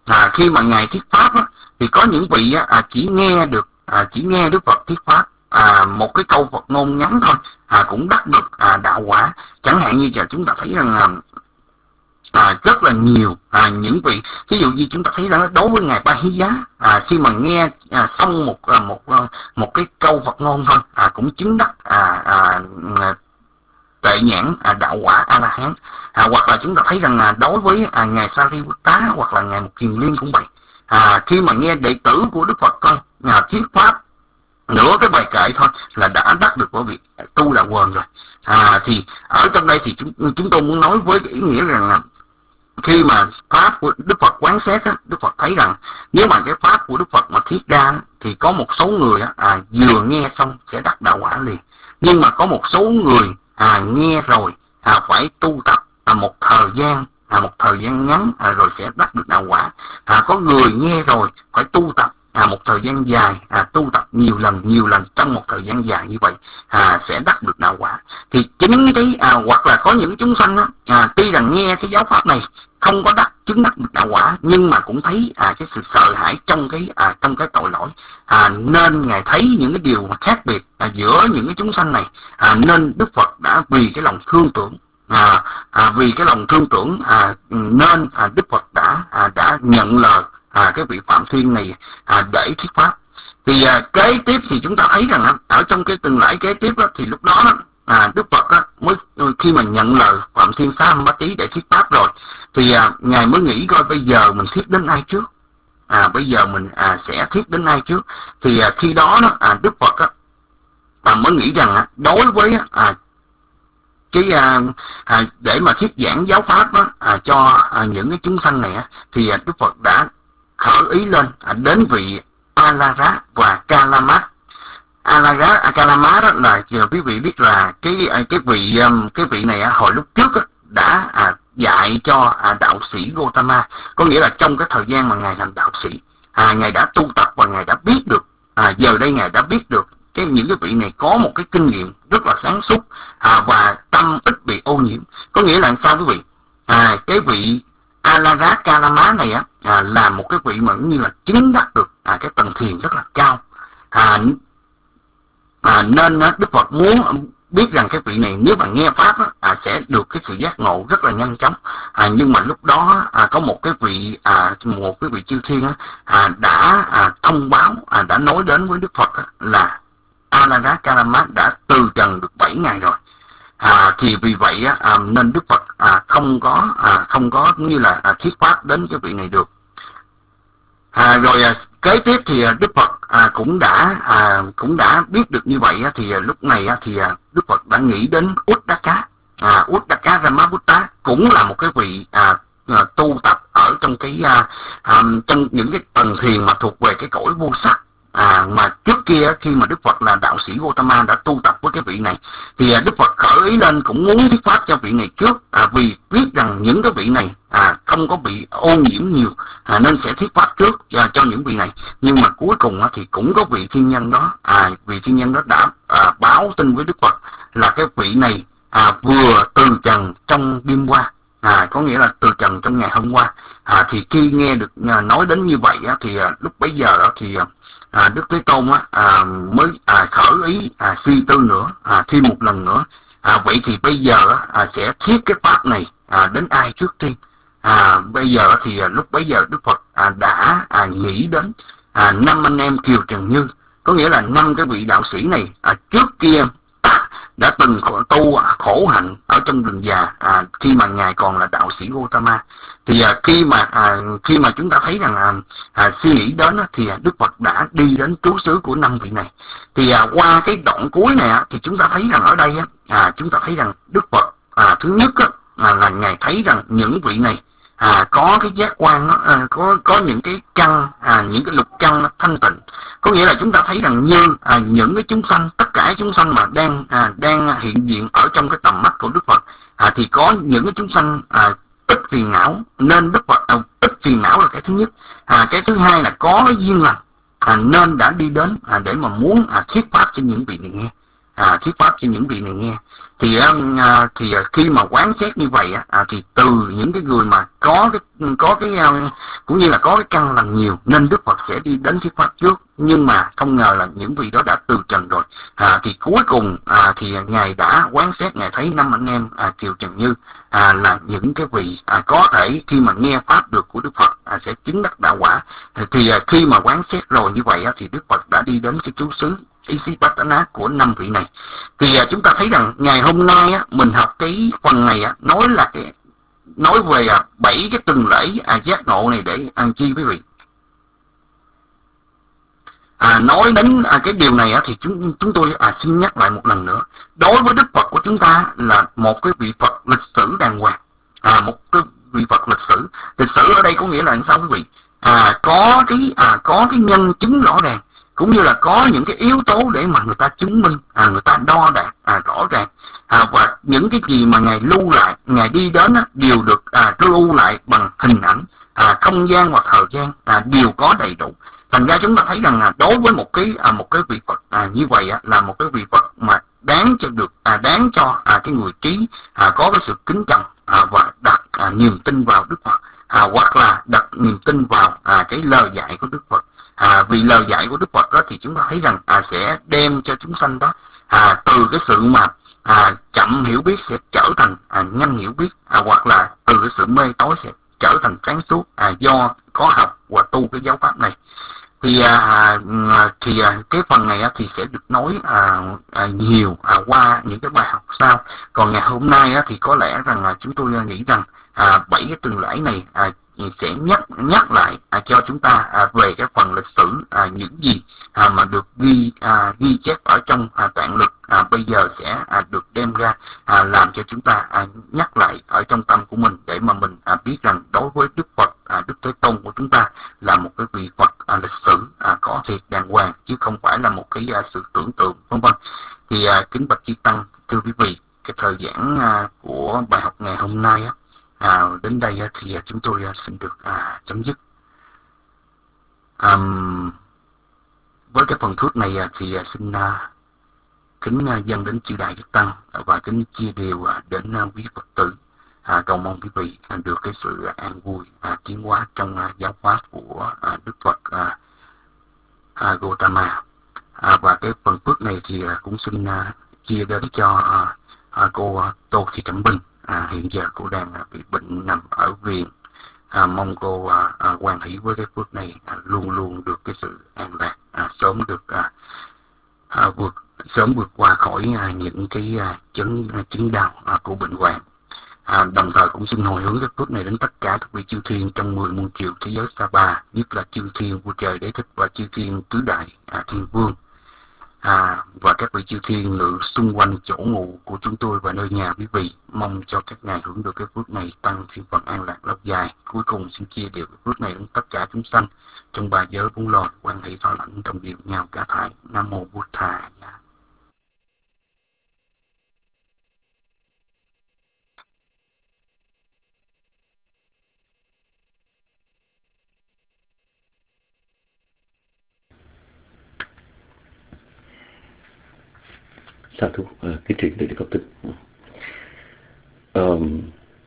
à, khi mà ngài thuyết pháp á, thì có những vị á, à, chỉ nghe được à, chỉ nghe Đức Phật thuyết pháp à, một cái câu Phật ngôn ngắn thôi à, cũng đắc được à, đạo quả. Chẳng hạn như giờ chúng ta thấy rằng là À, rất là nhiều à, những vị, ví dụ như chúng ta thấy rằng đối với ngài Ba Hí Giá, à, khi mà nghe à, xong một à, một một cái câu Phật ngôn thôi à, cũng chứng đắc à, à, tuệ nhãn à, đạo quả A La Hán. À, hoặc là chúng ta thấy rằng là đối với à, ngài Sariputta hoặc là ngài Mục Kiền Liên cũng vậy, à, khi mà nghe đệ tử của Đức Phật thôi à, thuyết pháp nửa cái bài kệ thôi là đã đắc được của vị tu Đà Quần rồi. À, thì ở trong đây thì chúng chúng tôi muốn nói với cái ý nghĩa rằng là khi mà pháp của Đức Phật quán xét á, Đức Phật thấy rằng nếu mà cái pháp của Đức Phật mà thuyết ra thì có một số người á, à, vừa nghe xong sẽ đắc đạo quả liền, nhưng mà có một số người à, nghe rồi à, phải tu tập à, một thời gian à, một thời gian ngắn à, rồi sẽ đắc được đạo quả. À, có người nghe rồi phải tu tập à, một thời gian dài à, tu tập nhiều lần nhiều lần trong một thời gian dài như vậy à, sẽ đắc được đạo quả. Thì chính cái à, hoặc là có những chúng sanh á, à, tuy rằng nghe cái giáo pháp này không có đắc chứng đắc được đạo quả, nhưng mà cũng thấy à, cái sự sợ hãi trong cái à, trong cái tội lỗi, à, nên ngài thấy những cái điều mà khác biệt à, giữa những cái chúng sanh này, à, nên Đức Phật đã vì cái lòng thương tưởng à, à, vì cái lòng thương tưởng à, nên à, Đức Phật đã à, đã nhận lời à, cái vị Phạm Thiên này à, để thuyết pháp. Thì à, kế tiếp thì chúng ta thấy rằng ở trong cái từng lễ kế tiếp đó, thì lúc đó à, Đức Phật á, mới khi mà nhận lời Phạm Thiên Xá Hăm Bá Tý để thuyết pháp rồi thì à, ngài mới nghĩ coi bây giờ mình thuyết đến ai trước, à, bây giờ mình à, sẽ thuyết đến ai trước. Thì à, khi đó, đó à, Đức Phật á, à, mới nghĩ rằng à, đối với à, cái à, à, để mà thuyết giảng giáo pháp á, à, cho à, những cái chúng sanh này á, thì à, Đức Phật đã khởi ý lên à, đến vị A La Rá và Ca La Mát. A La Rá, Ca La Mát đó là quý vị biết là cái cái vị cái vị này hồi lúc trước đó, đã à, dạy cho à, đạo sĩ Gotama, có nghĩa là trong cái thời gian mà ngài làm đạo sĩ, à, ngài đã tu tập và ngài đã biết được, à, giờ đây ngài đã biết được cái những cái vị này có một cái kinh nghiệm rất là sáng suốt à, và tâm ít bị ô nhiễm. Có nghĩa là sao quý vị? À, cái vị A La Rá Ca La Mát này á, à, là một cái vị mà như là chứng đắc được à, cái tầng thiền rất là cao. À, à, nên á, Đức Phật muốn biết rằng cái vị này nếu mà nghe pháp á, à, sẽ được cái sự giác ngộ rất là nhanh chóng. À, nhưng mà lúc đó à, có một cái vị à, một cái vị chư thiên á, à, đã à, thông báo à, đã nói đến với Đức Phật á, là A La Rá Ca La Mát đã từ trần được bảy ngày rồi. À, thì vì vậy á, à, nên Đức Phật à, không có à, không có như là à, thuyết pháp đến cái vị này được. À, rồi à, kế tiếp thì à, Đức Phật à, cũng đã à, cũng đã biết được như vậy á, thì à, lúc này á, thì à, Đức Phật đã nghĩ đến Uddaka. à, Uddaka Ramabutta cũng là một cái vị à, à, tu tập ở trong cái à, à, trong những cái tầng thiền mà thuộc về cái cõi vô sắc. À, mà trước kia khi mà Đức Phật là đạo sĩ Gotama đã tu tập với cái vị này, thì à, Đức Phật khởi ý lên cũng muốn thuyết pháp cho vị này trước, à, vì biết rằng những cái vị này à, không có bị ô nhiễm nhiều, à, nên sẽ thuyết pháp trước à, cho những vị này. Nhưng mà cuối cùng à, thì cũng có vị thiên nhân đó, à, vị thiên nhân đó đã à, báo tin với Đức Phật là cái vị này à, vừa từ trần trong đêm qua, à, có nghĩa là từ trần trong ngày hôm qua. À, thì khi nghe được à, nói đến như vậy á, thì à, lúc bấy giờ đó thì à, À, Đức Thế Tôn á, à, mới à, khởi ý à, suy tư nữa à, thêm một lần nữa. À, vậy thì bây giờ á, à, sẽ thuyết cái pháp này à, đến ai trước tiên? À, bây giờ thì à, lúc bấy giờ Đức Phật à, đã à, nghĩ đến à, năm anh em Kiều Trần Như, có nghĩa là năm cái vị đạo sĩ này à, trước kia đã từng tu khổ hạnh ở trong rừng già à, khi mà ngài còn là đạo sĩ Gotama. Thì à, khi mà à, khi mà chúng ta thấy rằng à, à, suy nghĩ đến á, thì à, Đức Phật đã đi đến trú xứ của năm vị này. Thì à, qua cái đoạn cuối này á, thì chúng ta thấy rằng ở đây á, à, chúng ta thấy rằng Đức Phật à, thứ nhất á, à, là ngài thấy rằng những vị này à, có cái giác quan đó, à, có có những cái căn à, những cái lục căn thanh tịnh. Có nghĩa là chúng ta thấy rằng như à, những cái chúng sanh, tất cả chúng sanh mà đang à, đang hiện diện ở trong cái tầm mắt của Đức Phật, à, thì có những cái chúng sanh à, ít phiền não, nên Đức Phật à, ít phiền não là cái thứ nhất. À, cái thứ hai là có duyên lành, à, nên đã đi đến à, để mà muốn à, thuyết pháp cho những vị này nghe, à, thuyết pháp cho những vị này nghe. Thì à, thì à, khi mà quán xét như vậy á, à, thì từ những cái người mà có cái có cái uh, cũng như là có cái căn lành nhiều nên Đức Phật sẽ đi đến thuyết pháp trước, nhưng mà không ngờ là những vị đó đã từ trần rồi. À, thì cuối cùng à, thì ngài đã quán xét, ngài thấy năm anh em à, Kiều Trần Như à, là những cái vị à, có thể khi mà nghe pháp được của Đức Phật à, sẽ chứng đắc đạo quả. Thì, thì à, khi mà quán xét rồi như vậy á, thì Đức Phật đã đi đến cái trú xứ Isipatana của năm vị này. Thì à, chúng ta thấy rằng ngày hôm nay á, mình học cái phần này á, nói là cái nói về à, bảy cái tuần lễ à, giác ngộ này để ăn chi quý vị. À, nói đến à, cái điều này á, thì chúng chúng tôi à, xin nhắc lại một lần nữa. Đối với Đức Phật của chúng ta là một cái vị Phật lịch sử đàng hoàng, à, một cái vị Phật lịch sử. Lịch sử ở đây có nghĩa là sao quý vị? À, có cái à, có cái nhân chứng rõ ràng, cũng như là có những cái yếu tố để mà người ta chứng minh, à, người ta đo đạc à, rõ ràng. À, và những cái gì mà ngài lưu lại, ngài đi đến á, đều được à, lưu lại bằng hình ảnh, à, không gian hoặc thời gian à, đều có đầy đủ. Thành ra chúng ta thấy rằng là đối với một cái à, một cái vị Phật à, như vậy á, là một cái vị Phật mà đáng cho được à, đáng cho à, cái người trí à, có cái sự kính trọng à, và đặt à, niềm tin vào Đức Phật, à, hoặc là đặt niềm tin vào à, cái lời dạy của Đức Phật. À, vì lời dạy của Đức Phật đó thì chúng ta thấy rằng à, sẽ đem cho chúng sanh đó à, từ cái sự mà à, chậm hiểu biết sẽ trở thành à, nhanh hiểu biết, à, hoặc là từ cái sự mê tối sẽ trở thành sáng suốt à, do có học và tu cái giáo pháp này. Thì à, thì à, cái phần này á, thì sẽ được nói à, à, nhiều à, qua những cái bài học sau. Còn ngày hôm nay á, thì có lẽ rằng là chúng tôi nghĩ rằng à, bảy cái tuần lễ này à, sẽ nhắc nhắc lại à, cho chúng ta à, về cái phần lịch sử à, những gì à, mà được ghi à, ghi chép ở trong à, tạng lực à, bây giờ sẽ à, được đem ra à, làm cho chúng ta à, nhắc lại ở trong tâm của mình, để mà mình à, biết rằng đối với Đức Phật à, Đức Thế Tôn của chúng ta là một cái vị Phật à, lịch sử à, có thiệt đàng hoàng, chứ không phải là một cái à, sự tưởng tượng vân vân. Thì à, kính bạch chư tăng, thưa quý vị, cái thời gian à, của bài học ngày hôm nay á, À, đến đây á, thì chúng tôi à, xin được à, chấm dứt. À, với cái phần thuốc này à, thì à, xin à, kính à, dâng đến chư đại đức tăng và kính chia đều à, đến à, quý Phật tử. À, cầu mong quý vị à, được cái sự à, an vui à, tiến hóa trong à, giáo pháp của à, Đức Phật à, à, Gautama. À, và cái phần phước này thì à, cũng xin à, chia đến cho à, à, cô à, Tô Thị Cẩm Bình. À, hiện giờ cô đang à, bị bệnh nằm ở viện. À, mong cô à, à, hoan hỷ với cái phước này, à, luôn luôn được cái sự an lạc, à, sớm được à, à, vượt sớm vượt qua khỏi à, những cái à, chứng à, chứng đau à, của bệnh hoạn. À, đồng thời cũng xin hồi hướng cái phước này đến tất cả các vị chư thiên trong mười muôn triệu thế giới sa ba, nhất là chư thiên vua trời đế thích và chư thiên tứ đại à, thiên vương. À, và các vị chư thiên ngự xung quanh chỗ ngủ của chúng tôi và nơi nhà quý vị, mong cho các ngài hưởng được cái phước này, tăng thêm phần an lạc lâu dài. Cuối cùng xin chia đều cái phước này đến tất cả chúng sanh trong ba giới bốn loài, quan hệ thọ lãnh trong điều nhau cả thải. Nam mô Bụt Thầy. Sa thú, à, cái chuyện này để có tức. Um,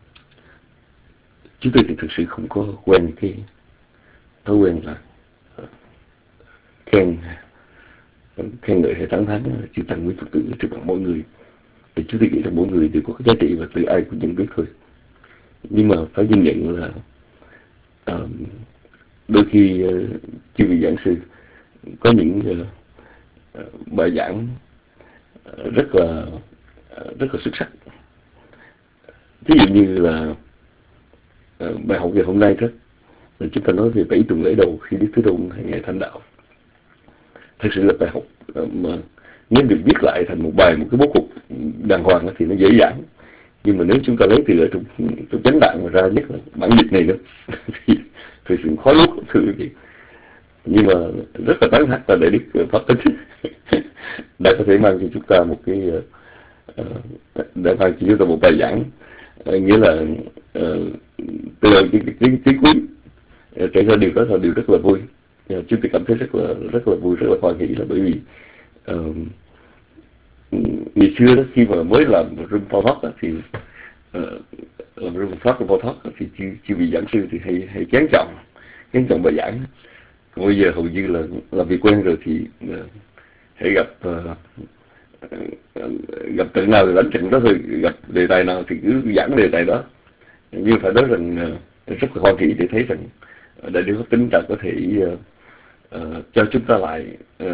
chúng tôi thì thực sự không có quen cái thói quen là uh, khen khen ngợi hay tán thán chư tăng quý Phật tử trước mặt mọi người. Thì chúng tôi nghĩ là mỗi người đều có cái giá trị và tự ai cũng nhận biết thôi. Nhưng mà phải nhìn nhận là uh, đôi khi uh, chư vị giảng sư có những uh, uh, bài giảng rất là rất là xuất sắc. Ví dụ như là uh, bài học ngày hôm nay đó là chúng ta nói về bảy tuần lễ đầu khi Đức Thế Tôn hay ngày thành đạo. Thật sự là bài học uh, mà nếu được viết lại thành một bài, một cái bố cục đàng hoàng thì nó dễ dàng. Nhưng mà nếu chúng ta lấy từ ở trong, trong chánh tạng mà ra, nhất là bản dịch này nữa thì thực sự khó nuốt thử gì. Nhưng mà rất là tán thán là Đại Đức Pháp Tấn đã có thể mang cho chúng ta một cái uh, đã mang cho chúng ta một bài giảng, uh, nghĩa là uh, từ cái tiếng tiếng quý uh, trở ra điều đó là điều rất là vui. Uh, chúng tôi cảm thấy rất là rất là vui, rất là hoan hỷ, là bởi vì uh, ngày xưa đó khi mà mới làm Room for Hope thì uh, làm trong pháp của Phật thoát thì chưa, chưa bị giảng sư thì hay hay chán trọng chán trọng bài giảng. Còn bây giờ hầu như là làm việc quen rồi thì uh, hãy gặp uh, uh, gặp trận nào thì đánh trận đó thôi, gặp đề tài nào thì cứ giảng đề tài đó. Nhưng phải nói rằng uh, rất là hoan hỷ để thấy rằng uh, Đại Đức Pháp Tính đã có thể uh, uh, cho chúng ta lại uh,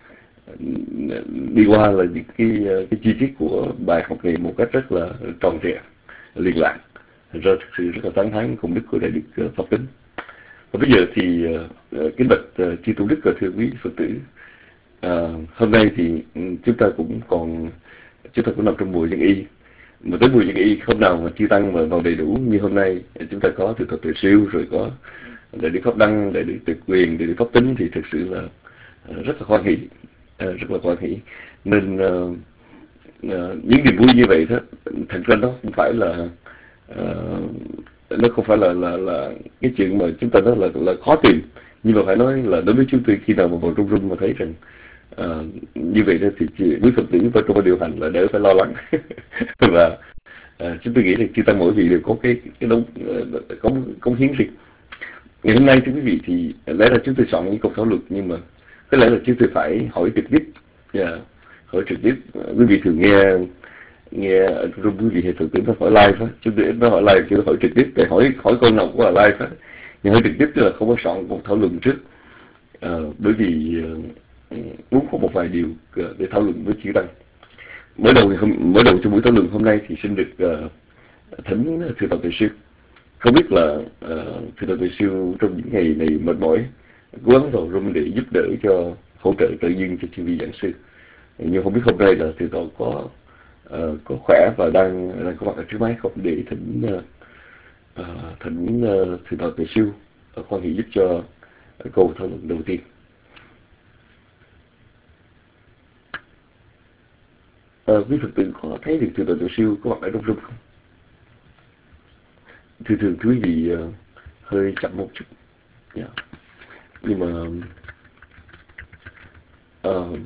đi qua là những cái, cái chi tiết của bài học này một cách rất là tròn trịa, liên lạc, ra thực sự rất là tán thán công đức của Đại Đức Pháp Tính. Và bây giờ thì uh, kính bạch uh, chư tôn đức và thưa quý Phật tử, uh, hôm nay thì chúng ta cũng còn chúng ta cũng nằm trong mùa Nhân Y, mà tới mùa Nhân Y hôm nào mà chư tăng mà vào đầy đủ như hôm nay chúng ta có từ Thập Tuệ Siêu, rồi có Đại Đức Pháp Đăng, Đại Đức Tuyệt Quyền, Đại Đức Pháp Tính thì thực sự là uh, rất là hoan hỷ. À, rất là hoan hỷ. Nên uh, uh, những niềm vui như vậy đó, thật ra nó không phải là uh, nó không phải là là là cái chuyện mà chúng ta nói là là khó tìm, nhưng mà phải nói là đối với chúng tôi khi nào mà vào trong rung mà thấy rằng uh, như vậy đó thì quý Phật tử vào trong điều hành là đỡ phải lo lắng. Và uh, chúng tôi nghĩ là chư tăng mỗi vị đều có cái cái đóng uh, có cống hiến riêng. Ngày hôm nay thưa quý vị thì lẽ ra chúng tôi chọn những câu thảo luận, nhưng mà có lẽ là chúng tôi phải hỏi trực tiếp, yeah, hỏi trực tiếp. Quý vị thường nghe nghe trong quý vị hệ thực tiễn nó hỏi live á, chúng tôi nó hỏi live chứ hỏi trực tiếp, để hỏi hỏi câu nào cũng là live á, nhưng hỏi trực tiếp tức là không có soạn cuộc thảo luận trước, à, bởi vì uh, muốn có một vài điều để thảo luận với chư tăng. Mở đầu hôm mở đầu trong buổi thảo luận hôm nay thì xin được uh, thỉnh thưa Toàn Tuệ Siêu. Không biết là uh, thưa Toàn Tuệ Siêu trong những ngày này mệt mỏi cố gắng vào room để giúp đỡ cho hỗ trợ tự nhiên cho chư vị giảng sư, nhưng không biết hôm nay là thầy Toàn có uh, có khỏe và đang đang có mặt ở trước máy không, để thỉnh uh, uh, thỉnh uh, thầy Toàn Tuệ Siêu uh, khoan hỷ giúp cho uh, câu thảo luận đầu tiên. Uh, quý Phật tử có thấy được thầy Toàn Tuệ Siêu có mặt ở trong room không? Thường thường quý vị uh, hơi chậm một chút, yeah. Nhưng mà uh,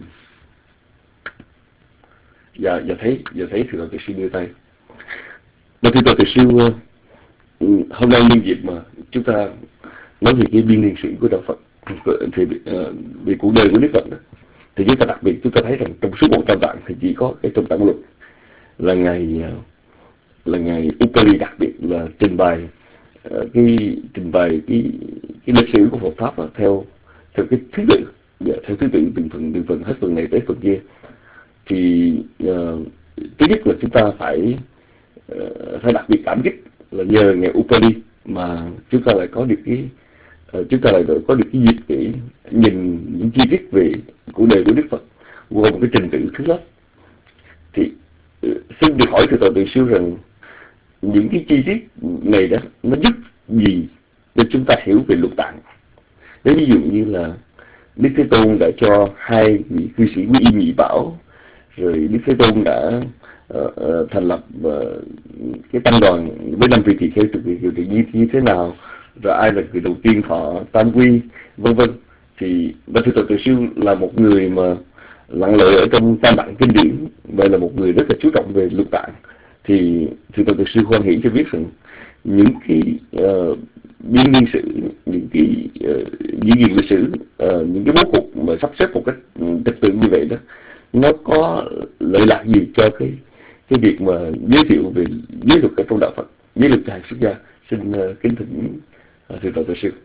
dạ dạ thấy dạ thấy thì Toàn Tuệ Siêu đưa tay. Mà thì Toàn Tuệ Siêu uh, hôm nay nhân dịp mà chúng ta nói về cái biên niên sử của đạo Phật thì uh, về cuộc đời của Đức Phật đó, thì chúng ta đặc biệt chúng ta thấy rằng trong số một trăm tạng thì chỉ có cái trong tạng luật là ngày uh, là ngày Upali đặc biệt là trình bày uh, cái trình bày cái cái lịch sử của Phật pháp đó, theo theo cái thứ tự, yeah, theo thứ tự từng phần từng phần hết phần này tới phần kia. Thì uh, thứ nhất là chúng ta phải uh, phải đặc biệt cảm kích là nhờ ngày Upali mà chúng ta lại có được cái uh, chúng ta lại có được cái dịp để nhìn những chi tiết về cuộc đời của Đức Phật qua một cái trình tự thứ lớp. Thì uh, xin được hỏi từ Toàn Tuệ Siêu rằng những cái chi tiết này đó nó giúp gì để chúng ta hiểu về lục tạng? Nếu ví dụ như là Đức Thế Tôn đã cho hai vị cư sĩ Quý Y Nhị Bảo, rồi Đức Thế Tôn đã uh, uh, thành lập uh, cái tăng đoàn với năm vị tỳ kheo thực hiện thì như, như thế nào, rồi ai là người đầu tiên thọ tam quy, vân vân. Thì và Thưa Toàn Tuệ Siêu là một người mà lặng lẽ ở trong tam tạng kinh điển, vậy là một người rất là chú trọng về lục tạng. Thì Thưa Toàn Tuệ Siêu hoan hỷ cho biết rằng những cái uh, biên niên sử, những cái uh, diễn biến lịch sử, uh, những cái bố cục mà sắp xếp một cách trật tự như vậy đó, nó có lợi lạc gì cho cái cái việc mà giới thiệu về giới luật ở trong đạo Phật, giới luật cho hàng xuất gia? Xin uh, kính thỉnh uh, Thưa Toàn Tuệ Siêu.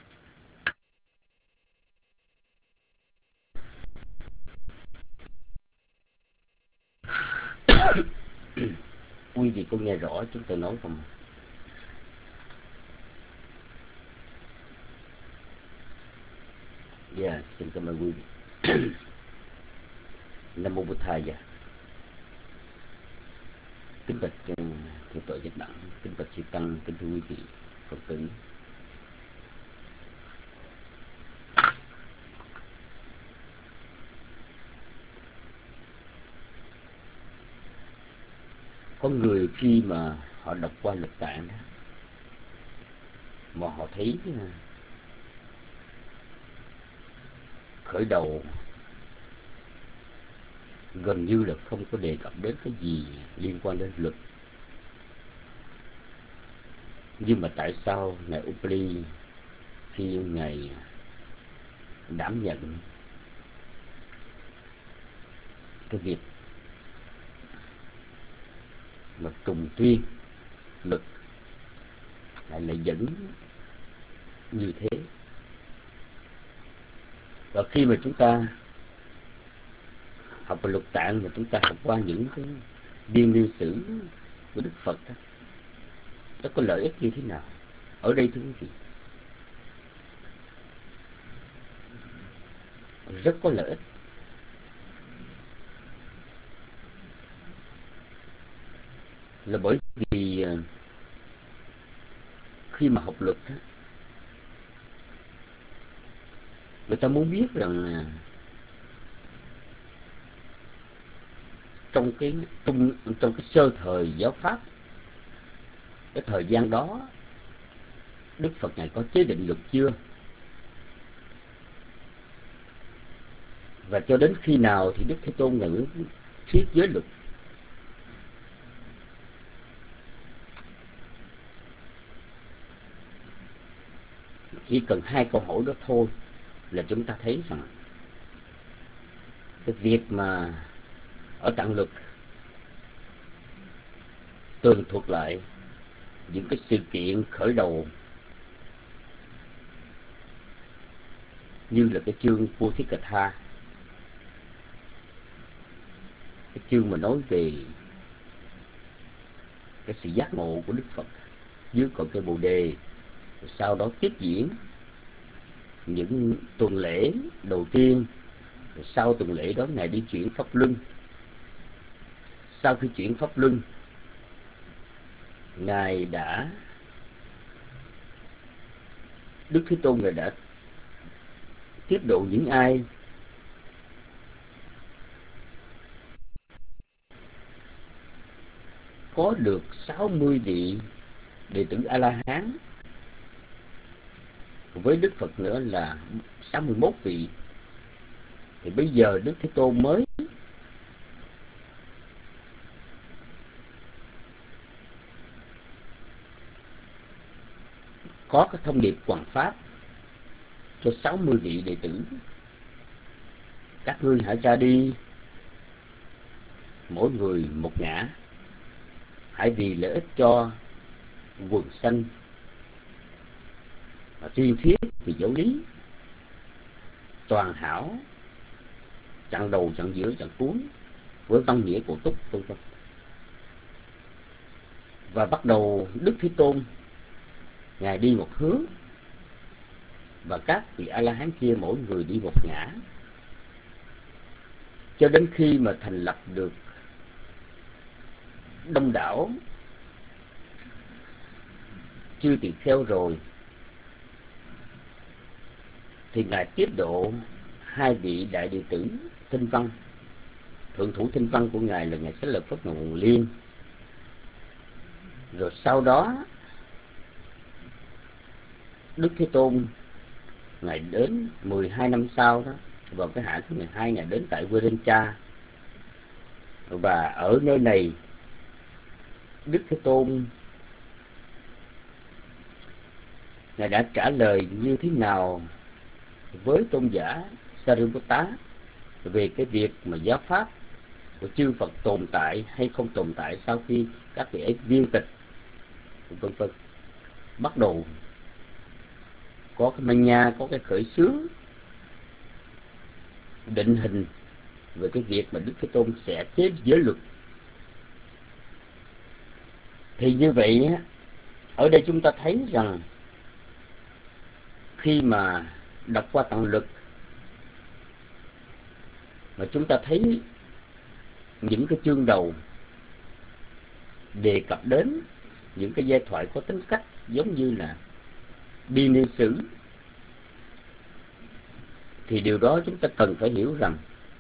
Quý vị có nghe rõ chúng tôi nói không? Dạ, yeah, xin cảm ơn quý vị. Nam mô Bụt Thầy. Kính bạch thượng tọa Giác Đẳng, kính bạch chư tăng, kính thưa quý vị Phật tử. Có người khi mà họ đọc qua lục tạng đó, mà họ thấy khởi đầu gần như là không có đề cập đến cái gì liên quan đến luật, Nhưng mà tại sao ngài Upali khi ngài đảm nhận cái việc mà trùng tuyên luật lại lại dẫn như thế? Và khi mà chúng ta học về lục tạng, mà chúng ta học qua những cái biên niên sử của Đức Phật đó, nó có lợi ích như thế nào ở đây thưa quý vị? Rất có lợi ích. Là bởi vì khi mà học luật đó, người ta muốn biết rằng trong cái trong, trong cái sơ thời giáo pháp, cái thời gian đó Đức Phật ngài có chế định luật chưa, và cho đến khi nào thì Đức Thế Tôn ngài mới thuyết giới luật. Chỉ cần hai câu hỏi đó thôi là chúng ta thấy rằng cái việc mà ở tạng luật tường thuật lại những cái sự kiện khởi đầu, như là cái chương Bodhikatha, cái chương mà nói về cái sự giác ngộ của Đức Phật dưới cội cây Bồ Đề. Sau đó tiếp diễn những tuần lễ đầu tiên. Sau tuần lễ đó ngài đi chuyển pháp luân. Sau khi chuyển pháp luân, ngài đã Đức Thế Tôn ngài đã tiếp độ những ai có được sáu mươi vị đệ tử A La Hán, với Đức Phật nữa là sáu mươi mốt vị. Thì bây giờ Đức Thế Tôn mới có cái thông điệp hoằng pháp cho sáu mươi vị đệ tử: các ngươi hãy ra đi, mỗi người một ngã, hãy vì lợi ích cho quần sanh và tuyên thuyết về giáo lý toàn hảo, chặn đầu chặn giữa chặn cuối, với văn nghĩa của túc vân vân. Và bắt đầu Đức Thế Tôn ngài đi một hướng, và các vị A La Hán kia mỗi người đi một ngã, cho đến khi mà thành lập được đông đảo chư tỳ kheo rồi, thì ngài tiếp độ hai vị đại đệ tử Thinh Văn. Thượng thủ Thinh Văn của ngài là ngài Xá Lợi Phất Ngọc Hồng Liên. Rồi sau đó Đức Thế Tôn ngài đến mười hai năm sau đó, vào cái hạ thứ mười hai, ngài đến tại Virencha. Và ở nơi này Đức Thế Tôn ngài đã trả lời như thế nào với tôn giả Sariputta về cái việc mà giáo pháp của chư Phật tồn tại hay không tồn tại sau khi các vị ấy viên tịch, vân vân. Bắt đầu có cái manh nha, có cái khởi xướng định hình về cái việc mà Đức Thế Tôn sẽ chế giới luật. Thì như vậy ở đây chúng ta thấy rằng khi mà đọc qua tạng luật mà chúng ta thấy những cái chương đầu đề cập đến những cái giai thoại có tính cách giống như là biên niên sử, thì điều đó chúng ta cần phải hiểu rằng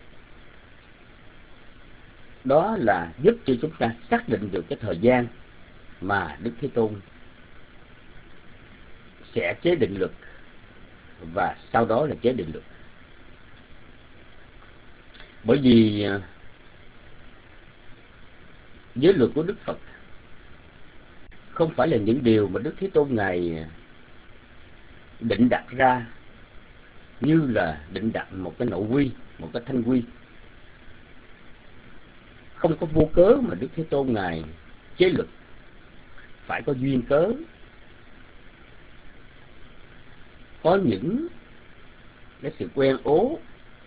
đó là giúp cho chúng ta xác định được cái thời gian mà Đức Thế Tôn sẽ chế định luật, và sau đó là chế định luật. Bởi vì giới luật của Đức Phật không phải là những điều mà Đức Thế Tôn Ngài định đặt ra như là định đặt một cái nội quy, một cái thanh quy. Không có vô cớ mà Đức Thế Tôn Ngài chế luật, phải có duyên cớ. Có những cái sự quen ố,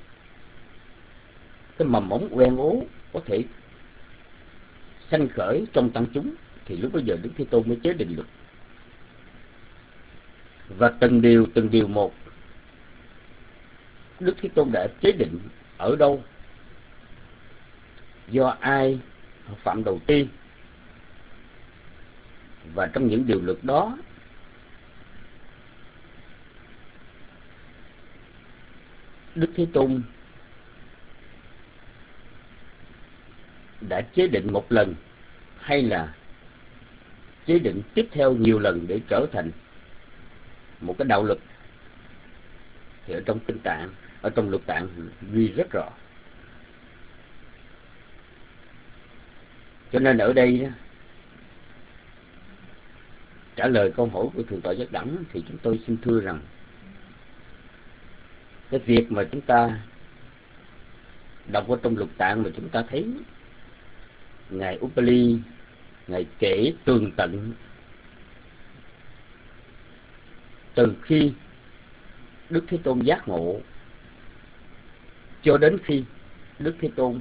cái mầm mống quen ố có thể sanh khởi trong tăng chúng, thì lúc bấy giờ Đức Thế Tôn mới chế định luật. Và từng điều từng điều một, Đức Thế Tôn đã chế định ở đâu, do ai phạm đầu tiên, và trong những điều luật đó Đức Thế Tôn đã chế định một lần hay là chế định tiếp theo nhiều lần để trở thành một cái đạo luật, thì ở trong kinh tạng, ở trong luật tạng ghi rất rõ. Cho nên ở đây trả lời câu hỏi của Thượng tọa Giác Đẳng thì chúng tôi xin thưa rằng cái việc mà chúng ta đọc ở trong luật tạng mà chúng ta thấy Ngài Upali Ngài kể tường tận từ khi Đức Thế Tôn giác ngộ cho đến khi Đức Thế Tôn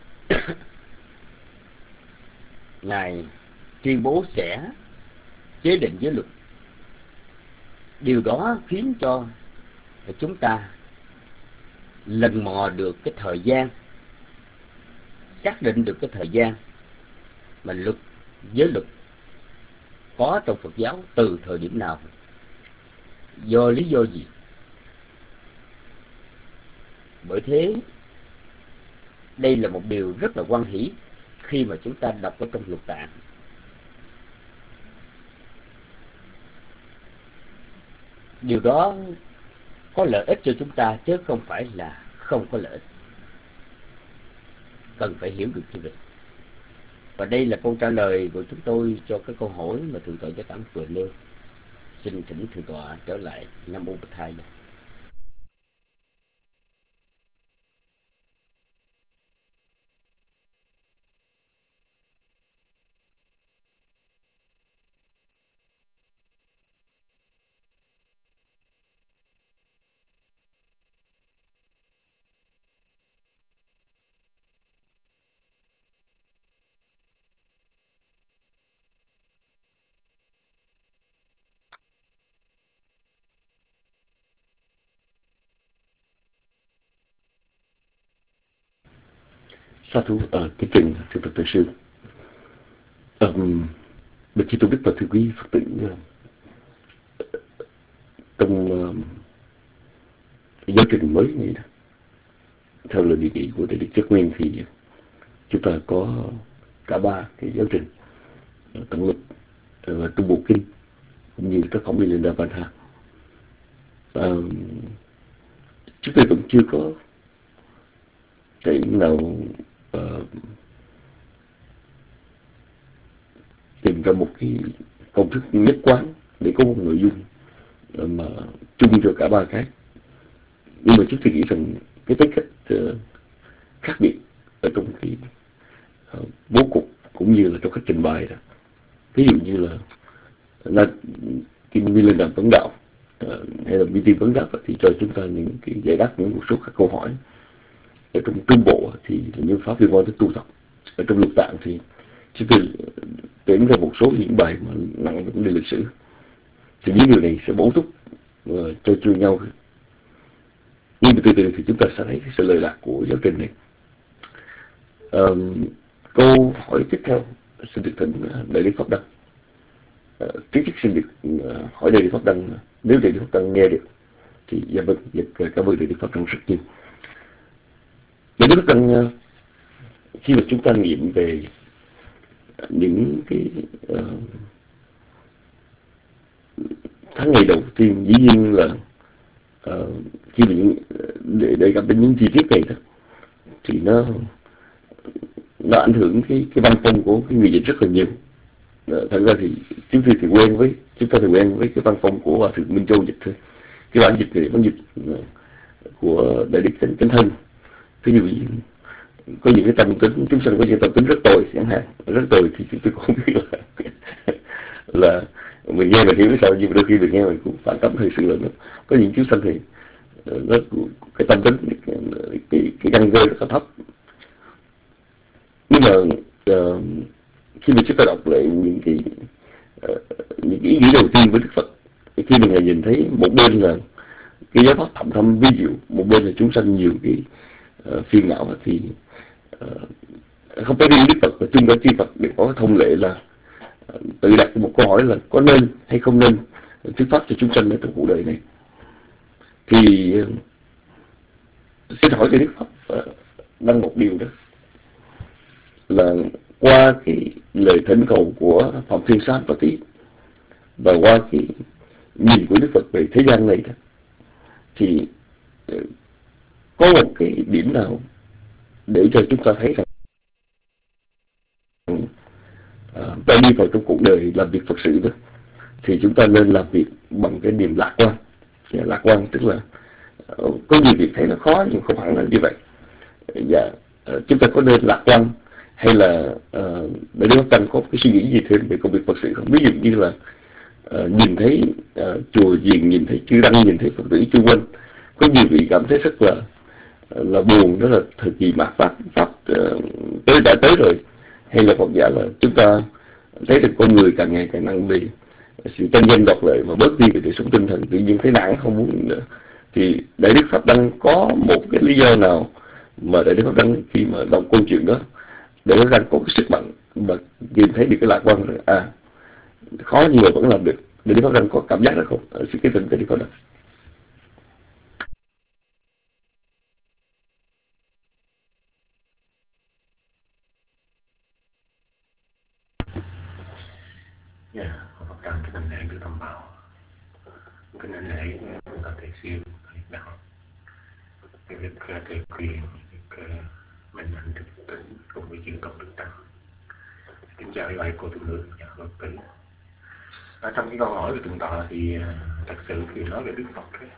Ngài tuyên bố sẽ chế định giới luật. Điều đó khiến cho chúng ta lần mò được cái thời gian, xác định được cái thời gian mà luật, giới luật có trong Phật giáo từ thời điểm nào, do lý do gì. Bởi thế đây là một điều rất là hoan hỷ khi mà chúng ta đọc ở trong luật tạng. Điều đó có lợi ích cho chúng ta chứ không phải là không có lợi ích. Cần phải hiểu được như vậy. Và đây là câu trả lời của chúng tôi cho cái câu hỏi mà Thượng tọa Giác Đẳng vừa nêu. Xin thỉnh Thượng tọa trở lại. Nam mô Bổn Thầy. Sa thú ở cái trình Thượng tọa Tự Sư. Um, Bạch Chi Tôn Đức và thưa quý Phật tử, trong uh, giáo trình mới này đó, theo lời đề nghị của Đại đức Giác Nguyên thì chúng ta có cả ba cái giáo trình: Tạng luật, uh, Trung Bộ Kinh cũng như các khổng Milinda Vanha. Uh, chúng tôi vẫn chưa có cái nào uh, tìm ra một cái công thức nhất quán để có một nội dung uh, mà chung cho cả ba cái. Nhưng mà chúng tôi nghĩ rằng cái tính cách uh, khác biệt ở trong cái uh, bố cục cũng như là trong cách trình bày đó. Ví dụ như là là kinh Milinda vấn đạo uh, hay là Meeting vấn đáp thì cho chúng ta những cái giải đáp những một số các câu hỏi. Ở trong Trung Bộ thì là những pháp liên quan tới tu tập. Ở trong luật tạng thì chúng tôi tuyển ra một số những bài mà nặng vấn đề lịch sử. Thì những điều này sẽ bổ túc uh, cho cho nhau. Nhưng mà từ từ thì chúng ta sẽ thấy cái sự lời lạc của giáo trình này. Uh, câu hỏi tiếp theo xin được thỉnh Đại lý Pháp Đăng. Uh, trước trước xin được uh, hỏi Đại lý Pháp Đăng, nếu Đại lý Pháp Đăng nghe được thì dạ vâng, dạ, cảm ơn Đại lý Pháp Đăng rất nhiều. Đại lý Pháp Đăng, uh, khi mà chúng ta nghiệm về những cái uh, tháng ngày đầu tiên, dĩ nhiên là uh, khi mà những, để đề cập đến những chi tiết này đó, thì nó nó ảnh hưởng cái cái văn phong của cái người dịch rất là nhiều. thật ra thì chúng tôi thì quen với chúng ta thì quen với cái văn phong của Hòa Thượng Minh Châu dịch thôi. Cái bản dịch này bản dịch của Đại Đức Chánh Chánh Thân. Ví dụ như có những cái tâm tính, chúng sanh có những tâm tính rất tồi chẳng hạn, rất tồi thì chúng tôi cũng biết là là mình nghe mình hiểu sao, nhưng mà đôi khi mình nghe mình cũng phản cảm hơi sự là nó có những chúng sanh thì nó cái tâm tính cái cái, cái căn cơ rất là thấp. Nhưng mà uh, khi mà chúng ta đọc lại những cái uh, những cái ý nghĩa đầu tiên với Đức Phật, khi mà ngài nhìn thấy một bên là cái giáo pháp thậm thâm vi diệu, một bên là chúng sanh nhiều cái uh, phiền não, thì uh, không phải riêng Đức Phật mà chung cả chư Phật đều có cái thông lệ là uh, tự đặt một câu hỏi là có nên hay không nên thuyết pháp cho chúng sanh ở trong cuộc đời này. Thì uh, xin hỏi cho Đức Phật uh, đăng một điều đó là qua cái lời thỉnh cầu của Phạm Thiên Sát và Tí và qua cái nhìn của Đức Phật về thế gian này đó, thì uh, có một cái điểm nào để cho chúng ta thấy rằng uh, ta đi vào trong cuộc đời làm việc Phật sự đó, thì chúng ta nên làm việc bằng cái niềm lạc quan. Lạc quan tức là uh, có nhiều việc thấy nó khó nhưng không hẳn là như vậy. Và uh, chúng ta có nên lạc quan hay là uh, để Đức Pháp Tăng có cái suy nghĩ gì thêm về công việc Phật sự không? Ví dụ như là uh, nhìn thấy uh, chùa chiền, nhìn thấy chư Đăng, nhìn thấy Phật tử chung quanh, có nhiều vị cảm thấy rất là là buồn, đó là thời kỳ mạt Pháp Pháp uh, tới đã tới rồi, hay là Phật giả là chúng ta thấy được con người càng ngày càng nặng đi sự tranh danh đoạt lợi và bớt đi về đời sống tinh thần, tự nhiên thấy nản không muốn nữa. Thì Đại Đức Pháp Đăng có một cái lý do nào mà Đại Đức Pháp Đăng khi mà đọc câu chuyện đó, Đại Đức Pháp Đăng có cái sức mạnh mà nhìn thấy được cái lạc quan rồi, à khó nhưng mà vẫn làm được. Đại Đức Pháp Đăng có cảm giác đó không? Sự cái tình Đại Đức Pháp Đăng. Dạ, Phật Đăng cái tình lễ được tâm bảo, cái tình lễ là thầy siêu, thầy đạo, cái việc thầy quyền, cái mình hành thực tính cùng với chữ công đức tăng. Kính chào quý vị cô tu nữ và Phật tử. Ở trong cái câu hỏi về tượng tọa thì thật sự khi nói về Đức Phật ấy,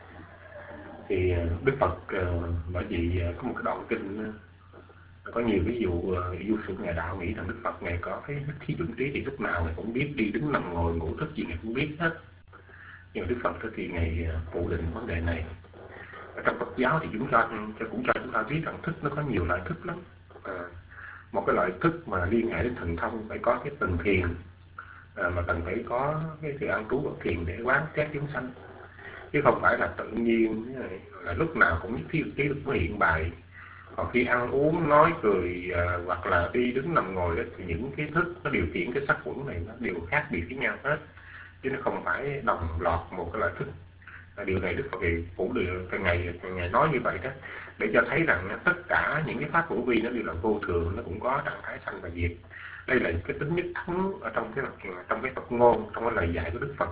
thì Đức Phật bởi vì có một cái đoạn kinh có nhiều ví dụ du sủng ngài đạo nghĩ rằng Đức Phật ngài có cái đức khí vững trí thì lúc nào ngài cũng biết, đi đứng nằm ngồi ngủ thức gì ngài cũng biết hết. Nhưng mà Đức Phật thì ngài phủ định vấn đề này. Ở trong Phật giáo thì chúng ta cũng cho chúng ta biết rằng thức nó có nhiều loại thức lắm. À, một cái loại thức mà liên hệ đến thần thông phải có cái tầng thiền, à, mà cần phải có cái sự an trú của thiền để quán xét chúng sanh, chứ không phải là tự nhiên là lúc nào cũng nhất thiết trí được mới hiện bài. Còn khi ăn uống, nói cười à, hoặc là đi đứng nằm ngồi đó, thì những cái thức nó điều khiển cái sắc quẩn này nó đều khác biệt với nhau hết, chứ nó không phải đồng loạt một cái loại thức. À, điều này Đức Phật thì phủ được cái ngày ngày nói như vậy đó, để cho thấy rằng tất cả những cái pháp hữu vi nó đều là vô thường, nó cũng có trạng thái sanh và diệt. Đây là cái tính nhất thống ở trong cái trong cái Phật ngôn, trong cái lời dạy của Đức Phật.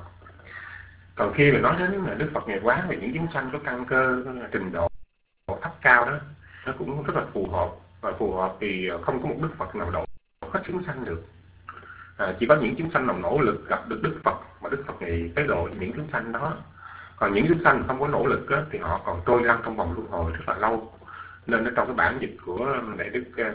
Còn khi mà nói đến là Đức Phật ngày quán về những chúng sanh có căn cơ trình độ thấp cao đó, nó cũng rất là phù hợp, và phù hợp thì không có một Đức Phật nào độ hết chúng sanh được. À, chỉ có những chúng sanh nào nỗ lực gặp được Đức Phật mà Đức Phật này tới độ những chúng sanh đó. Còn những chúng sanh không có nỗ lực á, thì họ còn trôi lăn trong vòng luân hồi rất là lâu. Nên trong cái bản dịch của Đại Đức uh,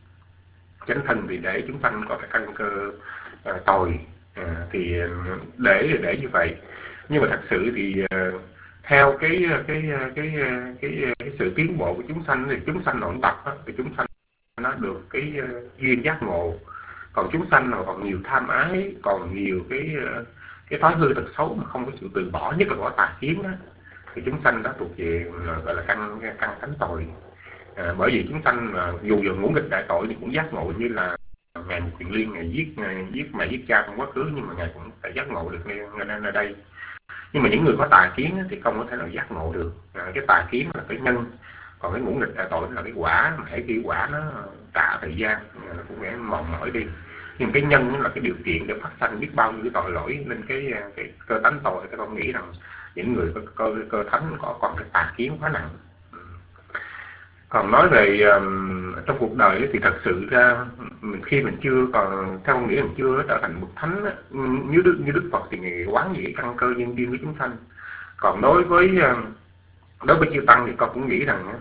Chánh Thân thì để chúng sanh có cái căn cơ uh, tồi, uh, thì để để như vậy. Nhưng mà thật sự thì uh, theo cái cái cái cái, cái cái sự tiến bộ của chúng sanh thì chúng sanh nội tập á, thì chúng sanh nó được cái uh, duyên giác ngộ. Còn chúng sanh nào còn nhiều tham ái, còn nhiều cái uh, cái thói hư tật xấu mà không có sự từ bỏ, nhất là bỏ tà kiến đó, thì chúng sanh đó thuộc về gọi là căn căn tánh tội. À, bởi vì chúng sanh là dù giờ ngũ nghịch đại tội thì cũng giác ngộ, như là ngài Mục Kiền Liên ngài giết ngài giết mẹ giết cha trong quá khứ, nhưng mà ngài cũng phải giác ngộ được ngay nơi đây. Nhưng mà những người có tà kiến thì không có thể nào giác ngộ được. À, cái tà kiến là cái nhân, còn cái ngũ nghịch đại tội là cái quả, mà hãy khi quả nó trả thời gian nó cũng sẽ mòn mỏi đi. Nhưng cái nhân là cái điều kiện để phát sanh biết bao nhiêu cái tội lỗi, nên cái cái cơ tánh tội tôi không nghĩ rằng những người có cơ cơ thánh có còn cái tà kiến quá nặng. Còn nói về um, trong cuộc đời thì thật sự ra mình khi mình chưa còn theo nghĩa mình chưa trở thành một thánh như đức như đức Phật thì ngài quán gì căn cơ nhân duyên với chúng sanh. Còn đối với đối với chư tăng thì con cũng nghĩ rằng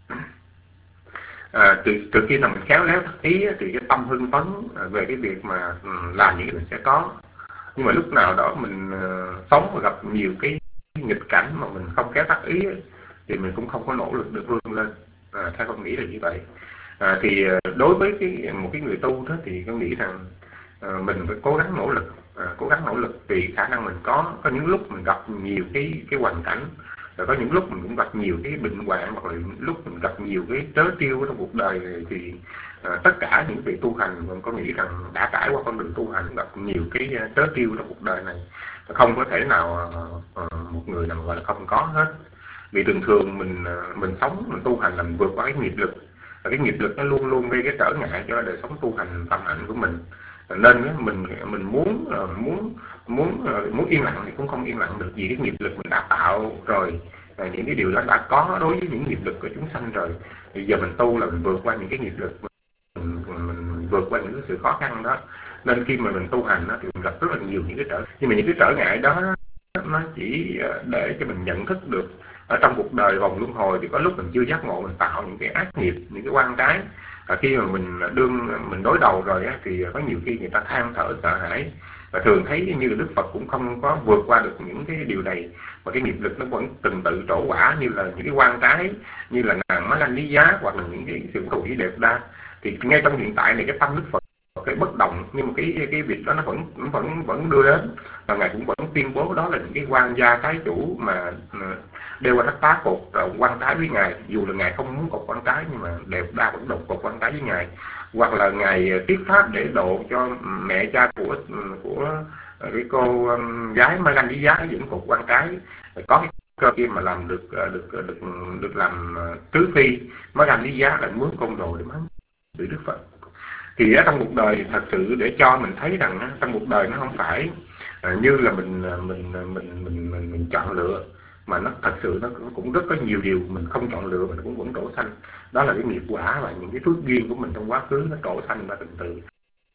à, từ từ khi nào mình khéo léo thắc ý thì cái tâm hưng phấn về cái việc mà làm những cái mình sẽ có. Nhưng mà lúc nào đó mình uh, sống và gặp nhiều cái nghịch cảnh mà mình không khéo thắc ý ấy, thì mình cũng không có nỗ lực được vươn lên. À, theo con nghĩ là như vậy. À, thì uh, đối với cái một cái người tu đó thì con nghĩ rằng uh, mình phải cố gắng nỗ lực, uh, cố gắng nỗ lực vì khả năng mình có. Có những lúc mình gặp nhiều cái cái hoàn cảnh, rồi có những lúc mình cũng gặp nhiều cái bệnh hoạn, hoặc là những lúc mình gặp nhiều cái trớ trêu trong cuộc đời này, thì uh, tất cả những vị tu hành mình có nghĩ rằng đã trải qua con đường tu hành gặp nhiều cái uh, trớ trêu trong cuộc đời này, không có thể nào uh, uh, một người nào gọi là không có hết. Vì thường thường mình uh, mình sống mình tu hành là mình vượt qua cái nghiệp lực, và cái nghiệp lực nó luôn luôn gây cái trở ngại cho đời sống tu hành tâm hạnh của mình. Nên mình mình muốn muốn muốn muốn yên lặng thì cũng không yên lặng được, vì cái nghiệp lực mình đã tạo rồi, những cái điều đó đã có đối với những nghiệp lực của chúng sanh rồi. Bây giờ mình tu là mình vượt qua những cái nghiệp lực, mình, mình, mình vượt qua những cái sự khó khăn đó. Nên khi mà mình tu hành đó, thì mình gặp rất là nhiều những cái trở nhưng mà những cái trở ngại đó nó chỉ để cho mình nhận thức được ở trong cuộc đời vòng luân hồi thì có lúc mình chưa giác ngộ, mình tạo những cái ác nghiệp, những cái oan trái. Và khi mà mình đương mình đối đầu rồi á, thì có nhiều khi người ta than thở sợ hãi, và thường thấy như là Đức Phật cũng không có vượt qua được những cái điều này, mà cái nghiệp lực nó vẫn từng tự trổ quả, như là những cái oan trái, như là nàng Má Lanh Lý Giá, hoặc là những cái sự thủ ý đẹp đa. Thì ngay trong hiện tại này cái tâm Đức Phật cái bất động, nhưng mà cái cái việc đó nó vẫn vẫn vẫn đưa đến, và ngài cũng vẫn tuyên bố đó là những cái quan gia trái chủ mà đeo qua thất tá cột quan trái với ngài, dù là ngài không muốn cột quan trái nhưng mà đẹp đa vẫn đột cột quan trái với ngài. Hoặc là ngài thuyết pháp để độ cho mẹ cha của của cái cô gái Má Lanh Lý Giá vẫn cột quan trái, có cái cơ kia mà làm được được được được làm tứ phi. Má Lanh Lý Giá lại mướn côn đồ để mắng chửi Đức Phật. Thì ở trong cuộc đời thật sự để cho mình thấy rằng trong cuộc đời nó không phải à, như là mình mình mình mình mình, mình chọn lựa, mà nó thật sự nó cũng rất có nhiều điều mình không chọn lựa mình cũng vẫn trổ sanh. Đó là cái nghiệp quả và những cái phước duyên của mình trong quá khứ nó trổ sanh ra từng từ.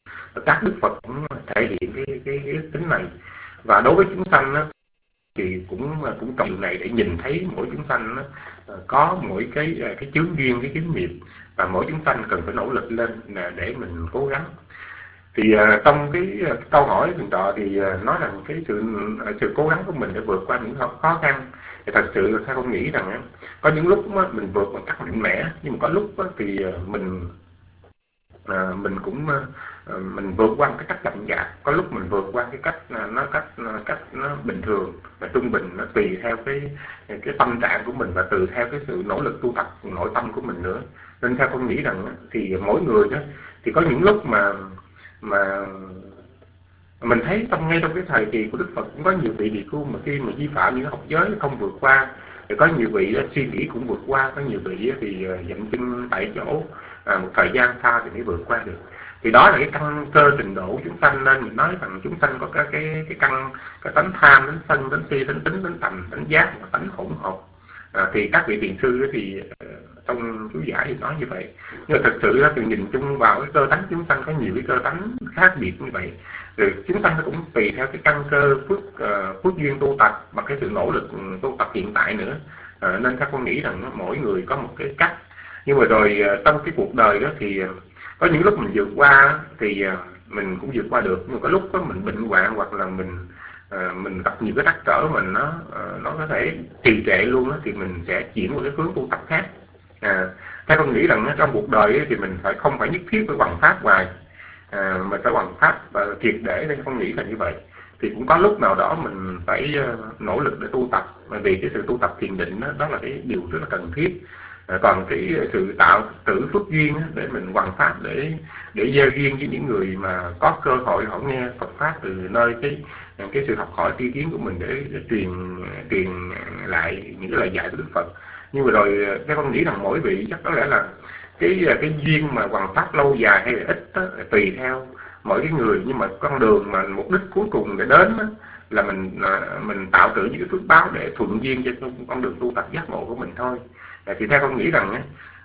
Các Đức Phật cũng thể hiện cái cái, cái tính này. Và đối với chúng sanh đó, thì cũng cũng trọng điều này để nhìn thấy mỗi chúng sanh đó, có mỗi cái cái chướng duyên, cái kiếm nghiệp, và mỗi chúng sanh cần phải nỗ lực lên để mình cố gắng. Thì uh, trong cái, cái câu hỏi thượng tọa thì uh, nói rằng cái sự sự cố gắng của mình để vượt qua những khó khăn, thì thật sự là theo con nghĩ rằng uh, có những lúc uh, mình vượt bằng cách mạnh mẽ, nhưng mà có lúc uh, thì uh, mình uh, mình cũng uh, mình vượt qua cái cách chậm chạp, có lúc mình vượt qua cái cách uh, nó cách uh, cách nó bình thường và trung bình, nó tùy theo cái cái tâm trạng của mình và tùy theo cái sự nỗ lực tu tập nội tâm của mình nữa. Nên theo con nghĩ rằng uh, thì mỗi người đó thì có những lúc mà mà mình thấy trong ngay trong cái thời kỳ của Đức Phật cũng có nhiều vị địa khu mà khi mà vi phạm những học giới không vượt qua, thì có nhiều vị đó, suy nghĩ cũng vượt qua, có nhiều vị đó, thì dậm chân tại chỗ à, một thời gian xa thì mới vượt qua được. Thì đó là cái căn cơ trình độ của chúng sanh. Nên mình nói rằng chúng sanh có cái cái cái căn cái tánh tham, tánh sân, tánh si, tánh tính, tánh tầm, tánh giác và tánh hỗn hợp. À, thì các vị thiền sư thì trong chú giải thì nói như vậy, nhưng mà thật sự là thì nhìn chung vào cái cơ tánh chúng sanh có nhiều cái cơ tánh khác biệt như vậy, rồi chúng sanh nó cũng tùy theo cái căn cơ phước uh, phước duyên tu tập và cái sự nỗ lực tu tập hiện tại nữa. À, nên các con nghĩ rằng mỗi người có một cái cách, nhưng mà rồi uh, trong cái cuộc đời đó thì uh, có những lúc mình vượt qua thì uh, mình cũng vượt qua được, nhưng mà có lúc đó mình bệnh hoạn hoặc là mình À, mình gặp nhiều cái trắc trở mình nó à, nó có thể trì trệ luôn đó, thì mình sẽ chuyển một cái hướng tu tập khác. À, theo con nghĩ rằng trong cuộc đời ấy, thì mình phải không phải nhất thiết phải hoằng pháp hoài, à, mình phải hoằng pháp và triệt để. Nên con nghĩ là như vậy. Thì cũng có lúc nào đó mình phải uh, nỗ lực để tu tập, bởi vì cái sự tu tập thiền định đó, đó là cái điều rất là cần thiết. À, còn cái sự tạo tử phước duyên á, để mình hoằng pháp để để gieo duyên với những người mà có cơ hội họ nghe Phật pháp từ nơi cái cái sự học hỏi tri kiến của mình để, để truyền truyền lại những cái lời dạy của Đức Phật. Nhưng mà rồi các con nghĩ rằng mỗi vị chắc có lẽ là cái cái duyên mà hoằng pháp lâu dài hay là ít đó, là tùy theo mỗi cái người. Nhưng mà con đường mà mục đích cuối cùng để đến đó, là mình mình tạo tự những cái phước báo để thuận duyên cho con đường tu tập giác ngộ của mình thôi. Thì theo con nghĩ rằng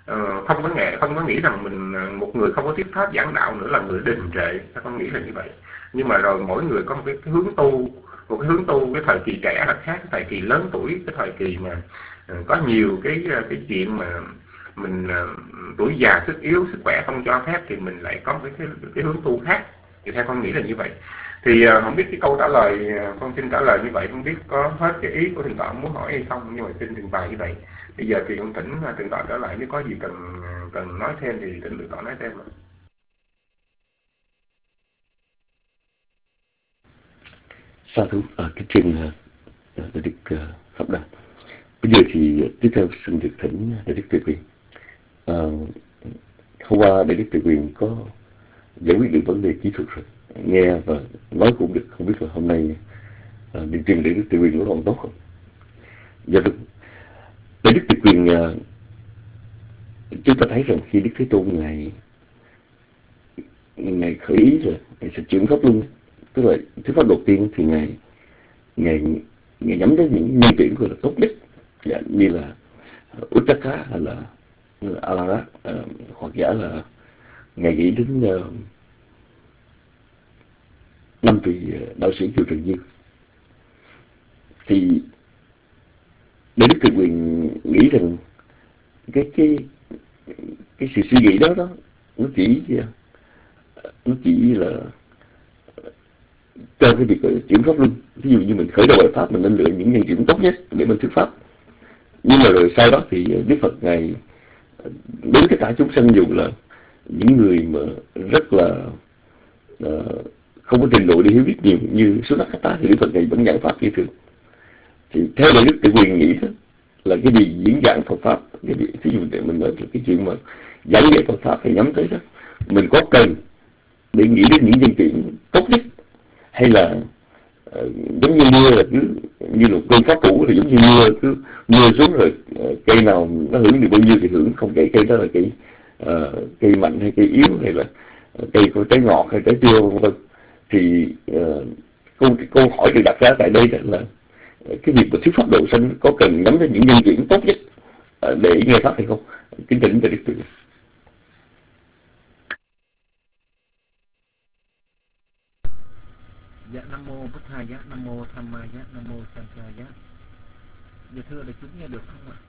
uh, không có nghệ không có nghĩ rằng mình một người không có thuyết pháp giảng đạo nữa là người đình trệ, ta không nghĩ là như vậy. Nhưng mà rồi mỗi người có một cái, cái hướng tu, một cái hướng tu, cái thời kỳ trẻ là khác, cái thời kỳ lớn tuổi, cái thời kỳ mà uh, có nhiều cái cái chuyện mà mình uh, tuổi già sức yếu, sức khỏe không cho phép thì mình lại có cái cái, cái hướng tu khác. Thì theo con nghĩ là như vậy. Thì uh, không biết cái câu trả lời, uh, con xin trả lời như vậy, không biết có hết cái ý của thượng tọa muốn hỏi hay không, nhưng mà xin trình bày như vậy. Bây giờ thì con thỉnh uh, thượng tọa trở lại, nếu có gì cần uh, cần nói thêm thì thỉnh thượng tọa nói thêm. Sa thú ở cái trên để uh, Đức uh, Pháp Đăng. Bây giờ thì tiếp theo xin được thỉnh Đại Đức Tuệ Quyền. Uh, hôm qua Đại Đức Tuệ Quyền có giải quyết được vấn đề kỹ thuật rồi, nghe và nói cũng được, không biết là hôm nay uh, điện truyền Đại Đức Tuệ Quyền có còn tốt không? Dạ đúng. Đại Đức Tuệ Quyền, uh, chúng ta thấy rằng khi Đức Thế Tôn ngài ngài khởi ý rồi ngài sẽ chuyển pháp luân, tức là thuyết pháp đầu tiên thì ngài ngài ngài nhắm đến những nhân tuyển gọi là tốt nhất, dạ, như là Uttaka hay là Alarat, uh, hoặc giả là ngài nghĩ đến uh, năm vị đạo sĩ Kiều Trần Như. Thì Đại Đức Tuệ Quyền nghĩ rằng cái cái cái sự suy nghĩ đó đó nó chỉ nó chỉ là cho cái việc chuyển pháp luân. Ví dụ như mình khởi đầu bài pháp, mình nên lựa những nhân chuyển tốt nhất để mình thuyết pháp. Nhưng mà rồi sau đó thì Đức Phật ngài đến tất cả chúng sanh, dù là những người mà rất là uh, không có trình độ để hiểu biết nhiều như Sunakata, thì Đức Phật ngài vẫn giảng pháp như thường. Thì theo Đại Đức Tuệ Quyền nghĩ đó là cái gì diễn giảng Phật pháp, cái gì, ví dụ để mình nói là cái chuyện mà giảng dạy Phật pháp phải nhắm tới đó, mình có cần để nghĩ đến những nhân chuyện tốt nhất, hay là uh, giống như mưa là cứ như là cơn pháp cũ, là giống như mưa cứ mưa xuống rồi uh, cây nào nó hưởng được bao nhiêu thì hưởng, không kể cây đó là cây uh, cây mạnh hay cây yếu, hay là uh, cây có trái ngọt hay trái chua vân vân. Thì uh, câu câu hỏi được đặt ra tại đây là uh, cái việc mà thuyết pháp độ sanh có cần nhắm đến những nhân chuyển tốt nhất uh, để nghe pháp hay không? Kính thỉnh Đại Đức Tuệ. Dạ Nam mô Bụt Thầy Giá, Nam mô Tham Ma Giá, Nam mô Sankhya Giá. Dạ thưa đại chúng nghe được không ạ?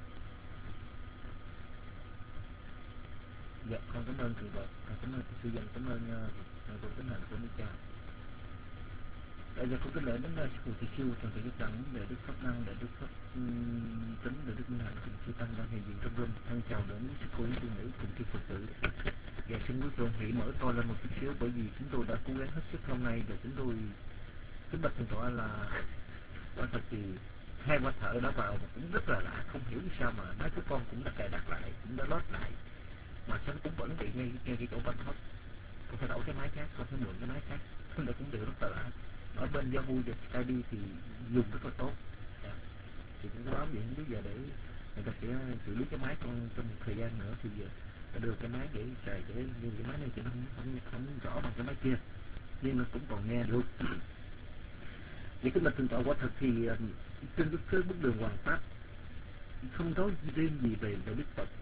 Dạ con cảm ơn thượng tọa, cảm ơn sư dân, cảm ơn thượng tọa tín hạnh của Đức Cha. Bây giờ con kính lễ đến sư phụ thị siêu Trần Thị Đức Đẳng, để Đức Pháp Năng, để Đức Pháp Tính, để Đức Minh Hạnh cùng chư tăng đang hiện diện trong room. Thân chào đến sư cô sư nữ cùng chư Phật tử. Dạ xin quý tôn hỷ mở to lên một chút xíu, bởi vì chúng tôi đã cố gắng hết sức hôm nay để chúng tôi kính bạch thượng tọa là quả thật thì hai quả thợ đã vào mà cũng rất là lạ, không hiểu sao mà nói của con cũng đã cài đặt lại, cũng đã lót lại mà sao cũng vẫn bị ngay ngay cái chỗ bánh hết. Con phải đổi cái máy khác, con phải mượn cái máy khác, nó cũng đều rất là lạ. Ở bên Yahoo và Skype thì dùng rất là tốt. Dạ. Thì cũng có báo vậy không biết giờ để người ta sẽ xử lý cái máy trong trong thời gian nữa thì giờ ta đưa cái máy để xài, để như cái máy này thì nó không, không, không rõ bằng cái máy kia, nhưng nó cũng còn nghe được. Vậy cái lịch thượng tọa quả thật thì trên cái, cái bước đường hoàn pháp không nói riêng gì về về Đức Phật,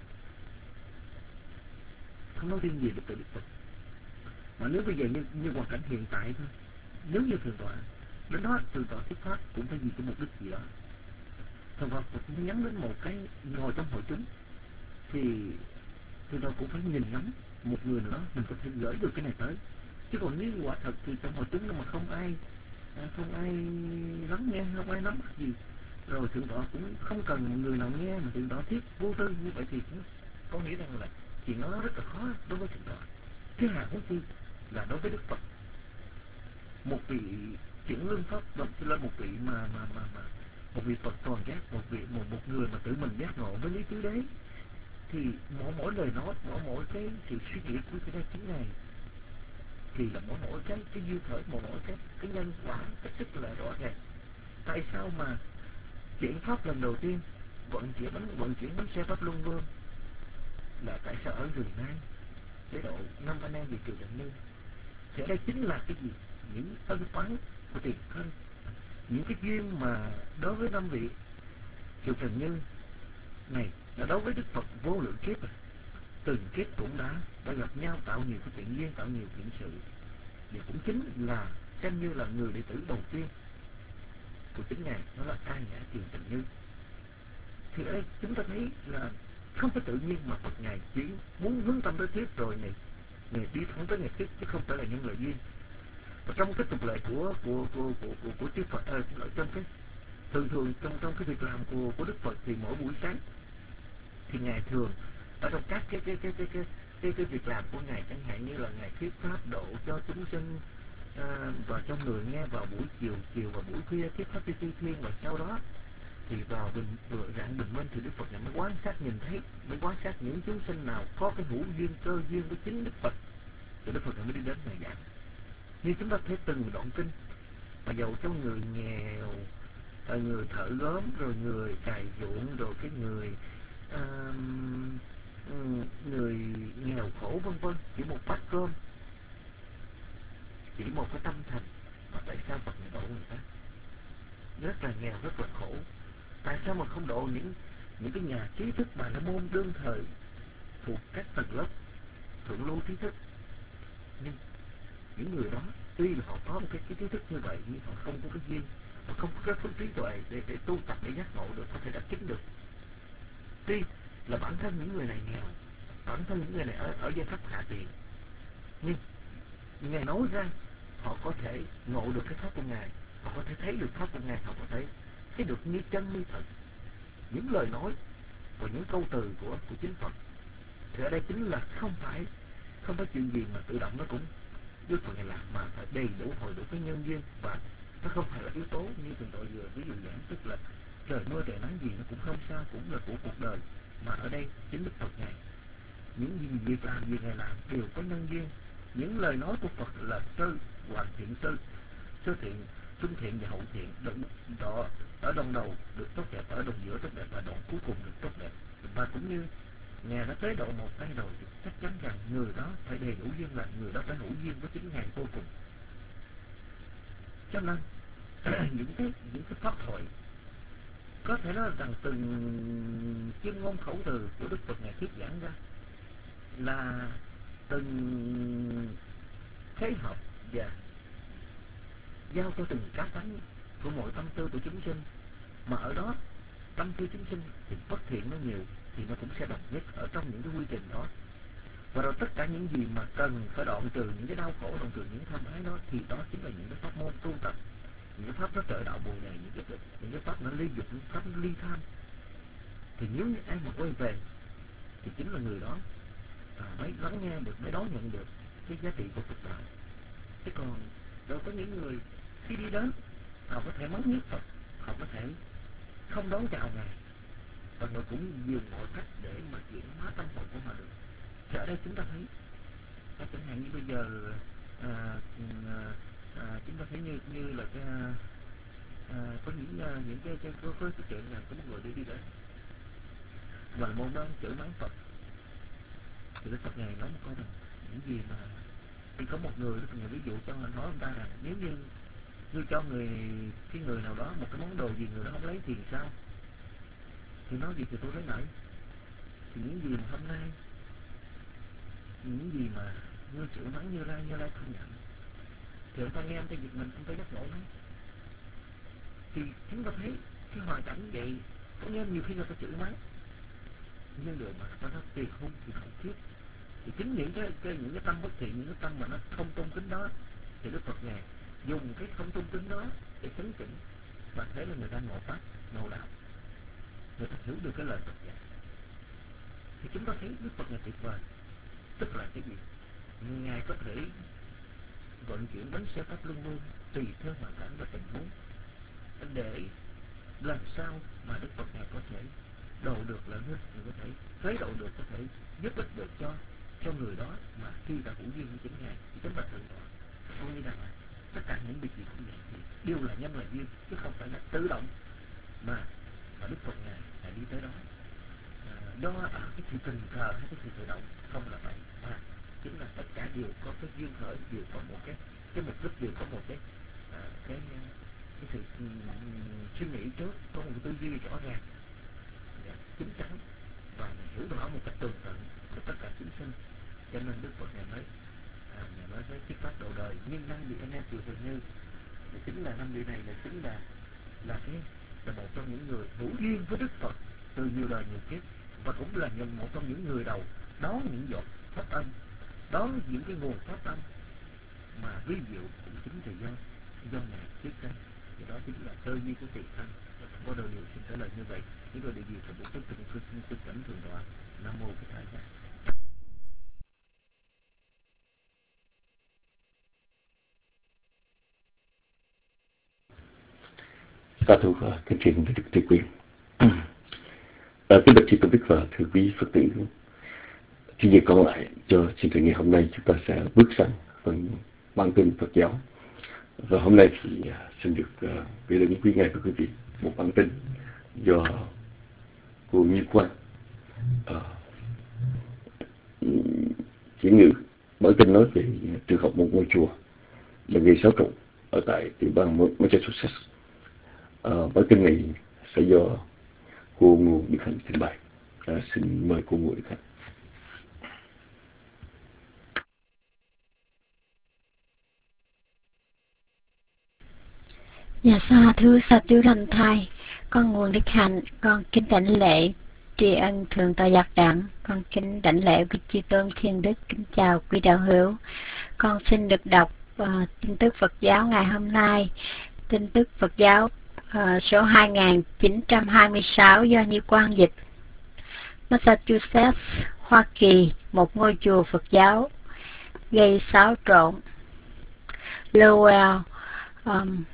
không nói riêng gì về Đức Phật, mà nếu bây giờ như như hoàn cảnh hiện tại thôi, nếu như thượng tọa đến đó thượng tọa thuyết pháp cũng phải vì cái mục đích gì đó, thượng tọa cũng nhắn đến một cái ngồi trong hội chúng thì thượng tọa cũng phải nhìn ngắm một người nữa mình có thể gửi được cái này tới. Chứ còn nếu quả thật thì trong hội chúng mà không ai không ai lắng nghe, không ai nắm bắt gì, rồi thượng tọa cũng không cần một người nào nghe mà thượng tọa thuyết vô tư như vậy thì cũng có nghĩa rằng là chuyện nó rất là khó đối với thượng tọa. Thế hà huống chi là đối với Đức Phật, một vị chuyển lương pháp đồng là một vị mà mà mà mà một vị Phật toàn giác, một vị một một người mà tự mình giác ngộ với lý tứ đế, thì mỗi mỗi lời nói, mỗi mỗi cái sự suy nghĩ của cái đại chúng này thì là mỗi mỗi cái cái duyên khởi, mỗi mỗi cái cái nhân quả hết sức là rõ ràng. Tại sao mà chuyển pháp lần đầu tiên vận chuyển bánh vận chuyển bánh xe pháp luân vương là tại sao ở rừng Nai để độ năm anh em bị Kiều Trần Như? Thì đây chính là cái gì? Những ân oán của tiền thân, những cái duyên mà đối với năm vị Kiều Trần Như này là đối với Đức Phật vô lượng kiếp rồi. từng kiếp cũng đã đã gặp nhau, tạo nhiều cái thiện duyên, tạo nhiều thiện sự, và cũng chính là xem như là người đệ tử đầu tiên của chính Ngài, đó là A Nhã Kiều Trần Như. Thì ở đây chúng ta thấy là không phải tự nhiên mà Phật Ngài chỉ muốn hướng tâm tới kiếp rồi này Ngài đi thẳng tới ngày kiếp, chứ không phải là những lời duyên. Và trong cái tục lệ của của của của của, của Đức Phật, à, trong cái thường thường trong trong cái việc làm của của Đức Phật thì mỗi buổi sáng thì Ngài thường ở trong các cái cái cái cái cái cái, cái việc làm của Ngài, chẳng hạn như là Ngài thuyết pháp độ cho chúng sinh, à, và cho người nghe vào buổi chiều chiều và buổi khuya thuyết pháp cho chư thiên, và sau đó thì vào bình vừa rạng bình minh thì Đức Phật Ngài mới quan sát nhìn thấy, mới quan sát những chúng sinh nào có cái hữu duyên cơ duyên với chính Đức Phật, thì Đức Phật Ngài mới đi đến Ngài giảng. Như chúng ta thấy từng đoạn kinh, mà dầu cho người nghèo, người thợ gốm, rồi người cày ruộng, rồi cái người uh, người nghèo khổ vân vân, chỉ một bát cơm, chỉ một cái tâm thành, mà tại sao Phật Ngài độ người ta rất là nghèo, rất là khổ? Tại sao mà không độ những những cái nhà trí thức mà nó môn đương thời thuộc các tầng lớp thượng lưu trí thức? Nhưng những người đó tuy là họ có một cái, cái trí thức như vậy, nhưng họ không có cái duyên, họ không có cái phước trí tuệ để, để tu tập, để giác ngộ được, có thể đạt chứng được. Tuy là bản thân những người này nghèo, bản thân những người này ở, ở giai cấp hạ tiền, nhưng Ngài nói ra họ có thể ngộ được cái pháp của Ngài, họ có thể thấy được pháp của Ngài, họ có thể thấy được như chân như thật những lời nói và những câu từ của của chính Phật. Thì ở đây chính là không phải không phải chuyện gì mà tự động nó cũng Đức Phật Ngài làm, mà phải đầy đủ hồi đủ cái nhân duyên, và nó không phải là yếu tố như từng tội vừa ví dụ giảng, tức là trời mưa trời nắng gì nó cũng không sao, cũng là của cuộc đời. Mà ở đây chính Đức Phật Ngài, những gì việc làm gì Ngài làm đều có nhân duyên. Những lời nói của Phật là sơ hoàn thiện sư, sơ thiện, trung thiện và hậu thiện, đó ở đồng đầu được tốt đẹp, ở đồng giữa tốt đẹp, và đoạn cuối cùng được tốt đẹp. Và cũng như Ngài đã tới độ một tay rồi thì chắc chắn rằng người đó phải đầy đủ duyên lành, người đó phải hữu duyên với chính Ngài vô cùng. Cho nên những cái những cái pháp thoại có thể nói rằng từng chuyên ngôn khẩu từ của Đức Phật Ngài thuyết giảng ra là từng thế hợp và giao cho từng cá tánh của mọi tâm tư của chúng sinh, mà ở đó tâm tư chúng sinh thì bất thiện nó nhiều, thì nó cũng sẽ đồng nhất ở trong những cái quy trình đó. Và rồi tất cả những gì mà cần phải đoạn trừ những cái đau khổ, đoạn trừ những tham ái đó, thì đó chính là những cái pháp môn tu tập, những cái pháp nó trợ đạo bồ đề, những cái những cái pháp nó ly dục, những pháp nó ly tham. Thì nếu như ai mà quay về thì chính là người đó à, mới lắng nghe được, mới đón nhận được cái giá trị của Phật đạo. Chứ còn đâu có những người khi đi đến họ có thể mắng nhiếc Phật, họ có thể không đón chào Ngài, và người cũng dùng mọi cách để mà chuyển hóa tâm hồn của họ được. Thì ở đây chúng ta thấy, chẳng hạn như bây giờ à, à, à, chúng ta thấy như như là cái à, có những à, những cái cái có cái, cái chuyện là có một người đi đi đến và môn đó chửi mắng Phật, thì Đức Phật Ngài nói một câu rằng những gì mà thì có một người Đức Phật Ngài ví dụ cho nói ông ta rằng nếu như như cho người cái người nào đó một cái món đồ gì người đó không lấy thì sao, thì nói gì thì tôi lấy lại. Thì những gì mà hôm nay những gì mà như chịu mắng Như Lai, Như Lai không nhận, thì ông ta nghe ông ta giật mình, ông ta giác ngộ nói. Thì chúng ta thấy cái hoàn cảnh vậy, có nghĩa nhiều khi người ta chửi mắng, nhưng điều mà ta nói tiền hung thì khẩu thiết, thì chính những cái, cái những cái tâm bất thiện, những cái tâm mà nó không tôn kính đó, thì Đức Phật Ngài dùng cái không tôn kính đó để chấn chỉnh, và thế là người ta ngộ pháp, ngộ đạo, người ta hiểu được cái lời Phật dạy. Thì chúng ta thấy Đức Phật Ngài tuyệt vời, tức là cái gì? Ngài có thể vận chuyển bánh xe pháp luân luôn tùy theo hoàn cảnh và tình huống, để làm sao mà Đức Phật Ngài có thể độ được lợi ích, người có thể phế độ được, có thể giúp ích được cho cho người đó mà khi đã hữu duyên với chính Ngài. Thì chúng ta tự hỏi, tôi nghĩ rằng là tất cả những việc gì cũng vậy, thì đều là nhân là duyên, chứ không phải là tự động mà mà Đức Phật Ngài Ngài đi tới đó. À, đó ở cái sự tình cờ hay cái sự tự động không là vậy, mà chính là tất cả đều có cái duyên khởi, đều có một cái cái mục đích, đều có một cái à, cái cái sự um, suy nghĩ trước, có một tư duy rõ ràng, chính chắn, và hiểu rõ một cách tường tận cho tất cả chúng sinh. Cho nên Đức Phật Ngài mới à, Ngài mới với thuyết pháp độ đời. Nhưng năm vị anh em chùa Thường Như thì chính là năm vị này là chính là là cái là một trong những người hữu duyên với Đức Phật từ nhiều đời nhiều kiếp, và cũng là một trong những người đầu đón những giọt pháp âm, đón những cái nguồn pháp âm mà ví dụ cũng chính là do do Ngài thuyết sinh. Thì đó chính là cơ duyên của tiền thân. Có đôi điều xin trả lời như vậy. Những đôi điều gì thì cũng tức từ xin xin cảnh thường tọa. Nam mô Bổn Thầy. Sa thú kính trình với Đức Thế Quyền. Kính bạch chư tôn đức và thưa quý Phật tử, thì giờ còn lại cho chương trình ngày hôm nay chúng ta sẽ bước sang phần bản tin Phật giáo. Và hôm nay thì xin được uh, gửi đến quý ngài và quý vị một bản tin do cô Như Quang uh, chuyển ngữ. Bản tin nói về trường học một ngôi chùa là nghề sáu trụ ở tại tiểu bang Massachusetts. Uh, bản tin này sẽ do cô Ngô Đức Hạnh trình bày. Uh, xin mời cô Ngô Đức Hạnh. Dạ sa thưa sa tiêu lành thai, con Nguồn Đức Hạnh, con kính đảnh lễ tri ân thượng tọa giác đẳng, con kính đảnh lễ quý chư tôn thiên đức, kính chào quý đạo hữu. Con xin được đọc uh, tin tức Phật giáo ngày hôm nay, tin tức Phật giáo uh, số hai nghìn chín trăm hai mươi sáu do Như Quang dịch. Massachusetts, Hoa Kỳ, một ngôi chùa Phật giáo gây xáo trộn. Lowell, um,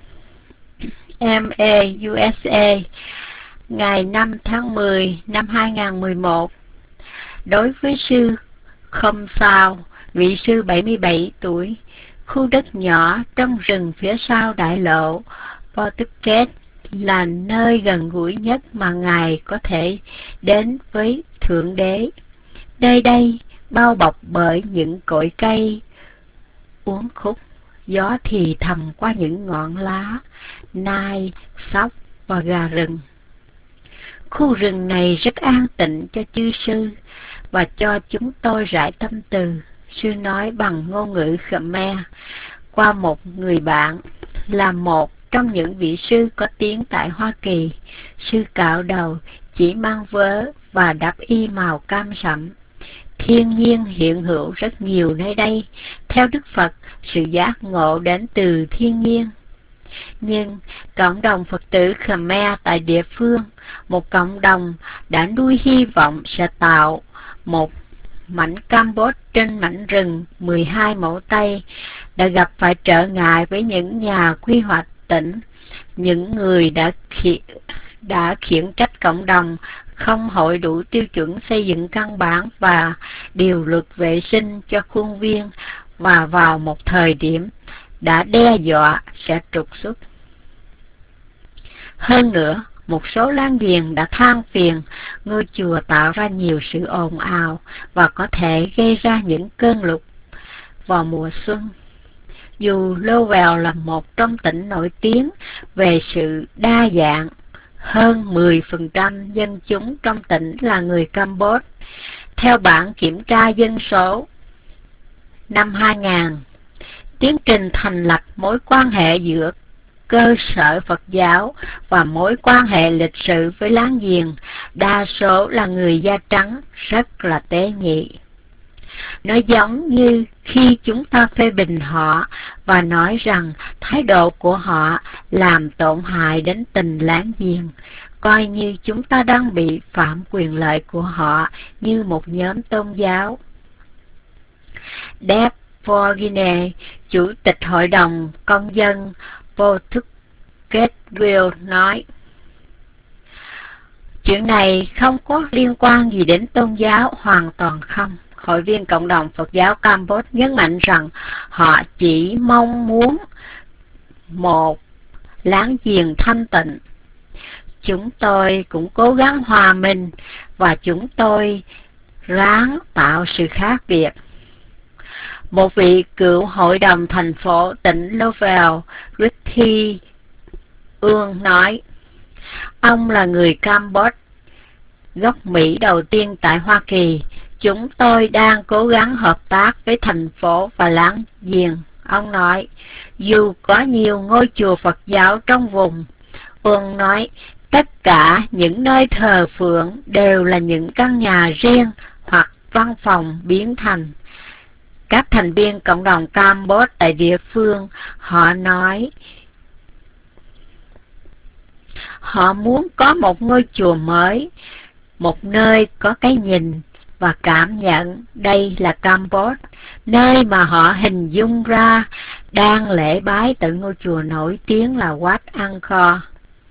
em a u ét a, ngày năm tháng mười năm hai nghìn mười một. Đối với sư Không Sao, vị sư bảy mươi bảy tuổi, khu đất nhỏ trong rừng phía sau đại lộ Pawtucket là nơi gần gũi nhất mà Ngài có thể đến với Thượng Đế. Nơi đây bao bọc bởi những cội cây uốn khúc, gió thì thầm qua những ngọn lá, nai, sóc và gà rừng. Khu rừng này rất an tịnh cho chư sư và cho chúng tôi rải tâm từ. Sư nói bằng ngôn ngữ Khmer qua một người bạn, là một trong những vị sư có tiếng tại Hoa Kỳ. Sư cạo đầu, chỉ mang vớ và đắp y màu cam sẫm. Thiên nhiên hiện hữu rất nhiều nơi đây. Theo Đức Phật, sự giác ngộ đến từ thiên nhiên. Nhưng cộng đồng Phật tử Khmer tại địa phương, một cộng đồng đã nuôi hy vọng sẽ tạo một mảnh Campuchia trên mảnh rừng mười hai mẫu Tây, đã gặp phải trở ngại với những nhà quy hoạch tỉnh. Những người đã khi, đã khiển trách cộng đồng không hội đủ tiêu chuẩn xây dựng căn bản và điều luật vệ sinh cho khuôn viên, và vào một thời điểm đã đe dọa sẽ trục xuất. Hơn nữa, một số láng giềng đã than phiền ngôi chùa tạo ra nhiều sự ồn ào và có thể gây ra những cơn lụt vào mùa xuân. Dù Lowell là một trong tỉnh nổi tiếng về sự đa dạng, hơn mười phần trăm dân chúng trong tỉnh là người Campuchia. Theo bản kiểm tra dân số năm hai nghìn, tiến trình thành lập mối quan hệ giữa cơ sở Phật giáo và mối quan hệ lịch sử với láng giềng, đa số là người da trắng, rất là tế nhị. Nó giống như khi chúng ta phê bình họ và nói rằng thái độ của họ làm tổn hại đến tình láng giềng, coi như chúng ta đang bị phạm quyền lợi của họ như một nhóm tôn giáo. Deb Forgine, Chủ tịch Hội đồng Công dân Pawtucketville nói, chuyện này không có liên quan gì đến tôn giáo, hoàn toàn không. Hội viên cộng đồng Phật giáo Campuchia nhấn mạnh rằng họ chỉ mong muốn một láng giềng thanh tịnh. Chúng tôi cũng cố gắng hòa mình và chúng tôi ráng tạo sự khác biệt. Một vị cựu hội đồng thành phố tỉnh Lowell, Ricky Ương nói, ông là người Campuchia gốc Mỹ đầu tiên tại Hoa Kỳ. chúng tôi đang cố gắng hợp tác với thành phố và láng giềng. Ông nói, dù có nhiều ngôi chùa Phật giáo trong vùng, Uông nói, tất cả những nơi thờ phượng đều là những căn nhà riêng hoặc văn phòng biến thành. Các thành viên cộng đồng Campuchia tại địa phương, họ nói, họ muốn có một ngôi chùa mới, một nơi có cái nhìn và cảm nhận đây là Campuchia, nơi mà họ hình dung ra đang lễ bái tại ngôi chùa nổi tiếng là Wat Angkor.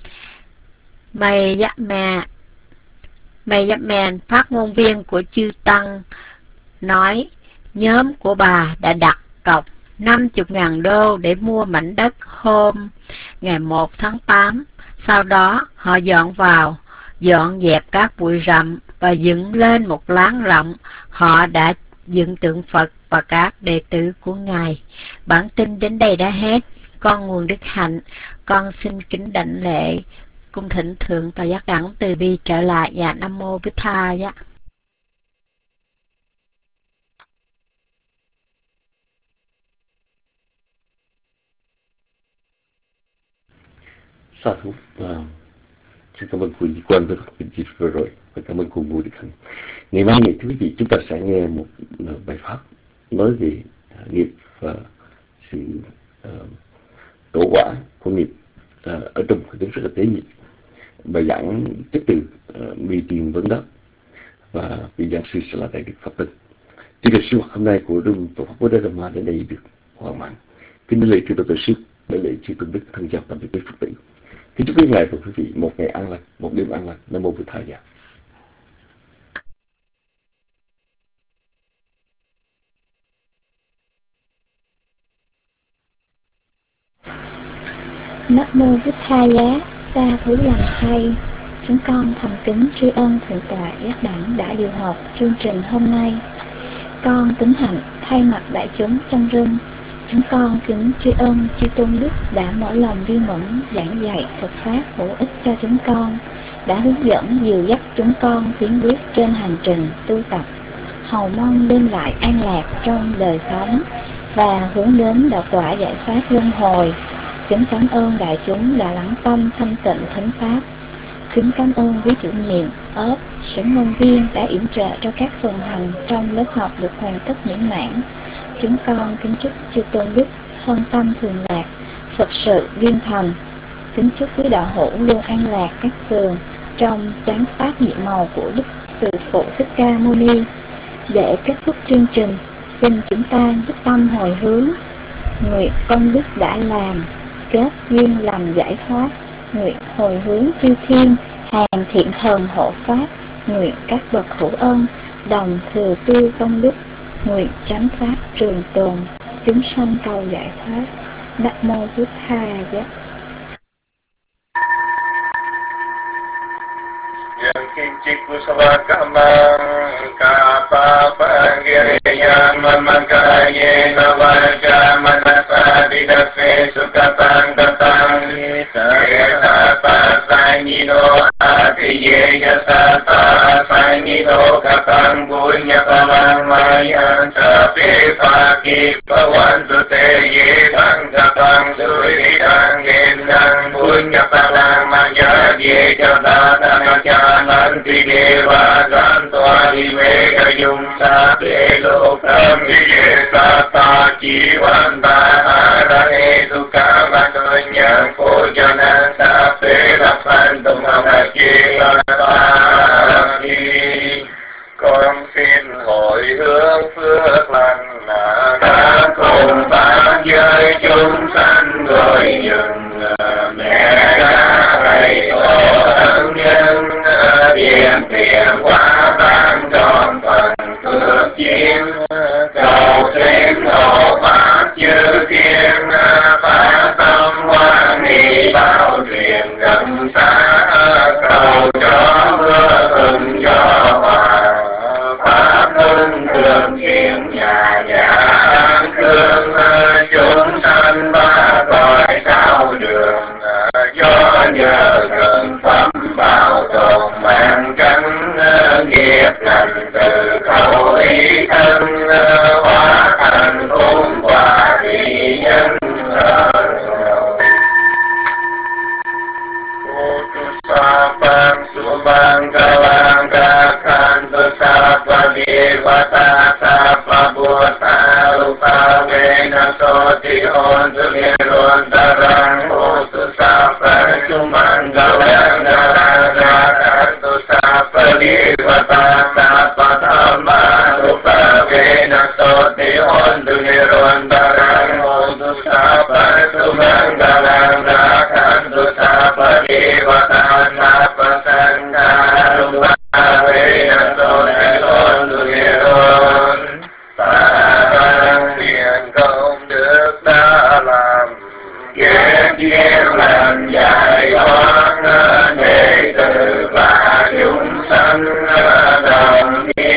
Mày mẹ Mày Man, phát ngôn viên của chư Tăng, nói nhóm của bà đã đặt cọc năm mươi nghìn đô để mua mảnh đất hôm ngày một tháng tám. Sau đó họ dọn vào, dọn dẹp các bụi rậm và dựng lên một láng rộng. Họ đã dựng tượng Phật và các đệ tử của Ngài. Bản tin đến đây đã hết. Con nguồn đức hạnh, con xin kính đảnh lễ, cung thỉnh thượng và giác đẳng từ bi trở lại. Dạ, Nam Mô Bích Tha. Dạ. Sa thú. À, xin cảm ơn quý vị quan với các vị vừa rồi và cảm ơn cô Bùi Đức Hạnh. Ngày mai ngày quý vị chúng ta sẽ nghe một bài pháp nói về uh, nghiệp và sự uh, tổ quả của nghiệp uh, ở trong cái tiếng rất là tế nhị. Bài giảng tiếp từ uh, Mi Tiền Vấn Đáp và vị giảng sư sẽ là Đại Đức Pháp Tân. Chương trình sinh hoạt hôm nay của Đường Tổ Pháp Bồ Đề Ma đến đây được hoàn mãn. Kính lễ chư Tổ sư, bởi lễ chư Tôn Đức thân chào tạm biệt quý Phật tử. Kính chúc quý ngài và quý vị một ngày an lành, một đêm an lành. Nam Mô Bụt Thầy. Nam Mô Bụt Thầy. Sa thú làm thầy. Chúng con thành kính tri ân thượng tọa giác đẳng đã điều hợp chương trình hôm nay. Con kính hạnh thay mặt đại chúng trong rừng, chúng con kính tri ân chư Tôn Đức đã mở lòng viên mẫn giảng dạy Phật pháp bổ ích cho chúng con, đã hướng dẫn dìu dắt chúng con tiến bước trên hành trình tu tập, hầu mong đem lại an lạc trong đời sống và hướng đến đạo quả giải thoát luân hồi. Kính cảm ơn đại chúng đã lắng tâm thanh tịnh thính pháp. Kính cảm ơn quý chủ nhiệm, ớt, sự ngôn viên đã yểm trợ cho các phần hành trong lớp học được hoàn tất mỹ mãn. Chúng con kính chúc chư Tôn Đức thân tâm thường lạc, Phật sự viên thành. Kính chúc quý đạo hữu luôn an lạc các tường trong chánh pháp nhiệm màu của Đức Từ Phụ Thích Ca Mâu Ni. Để kết thúc chương trình, xin chúng ta nhất tâm hồi hướng, nguyện công đức đã làm, kết duyên làm giải thoát, nguyện hồi hướng chư thiên, hàng thiện thần hộ pháp, nguyện các bậc hữu ân, đồng thừa tu công đức, nguyện chánh pháp trường tồn, chúng sanh cầu giải thoát. Nam Mô Bụt Thầy. Kincik kusala kamang kapa pagiriyan mamakaye navaja manasa didafe sukatang tatang yeta pasangino atiye yasata sangino katang punya palang mayan sapi paki pawantu te yetang katang suridang gendang punya palang maya ye jata tanaka Nanti Deva Santoa Diveka Yumsa Pelo Pramye Sata Jivanta Arane Sukama Tunyang Pojana Sapela Phantom Amaki Arati. Con xin hồi hướng phước lành đã cùng pháp giới chúng sanh rồi dừng mẹ đã thầy tổ ân nhân tiền tiền quá ban tròn phần phước chiến cầu xin hộ pháp chư thiên phá tâm hoa ni bao truyền gần xa cầu cho mưa thuận cho hòa pháp luân thường hiện nhà nhà an cương chúng sanh ba cõi sao đường do nhờ gần phẩm bảo tồn mang tránh nghiệp lành từ khẩu Vata Sapa Bhuta Rupa Vena Soti Hontu Nirun Tarang Hotu Sapa Sumanggalang Narakantu Sapa Vata Sapa Dhamma Rupa Vena Soti Hontu Nirun Tarang Hotu Sapa Sumanggalang Narakantu Sapa Vata Sapa Sangha Rupa Vena Soti Hontu Nirun Tarang Thiện công đức đã làm Kiếp kiếp làm giải thoát đệ tử và chúng sanh đồng thiên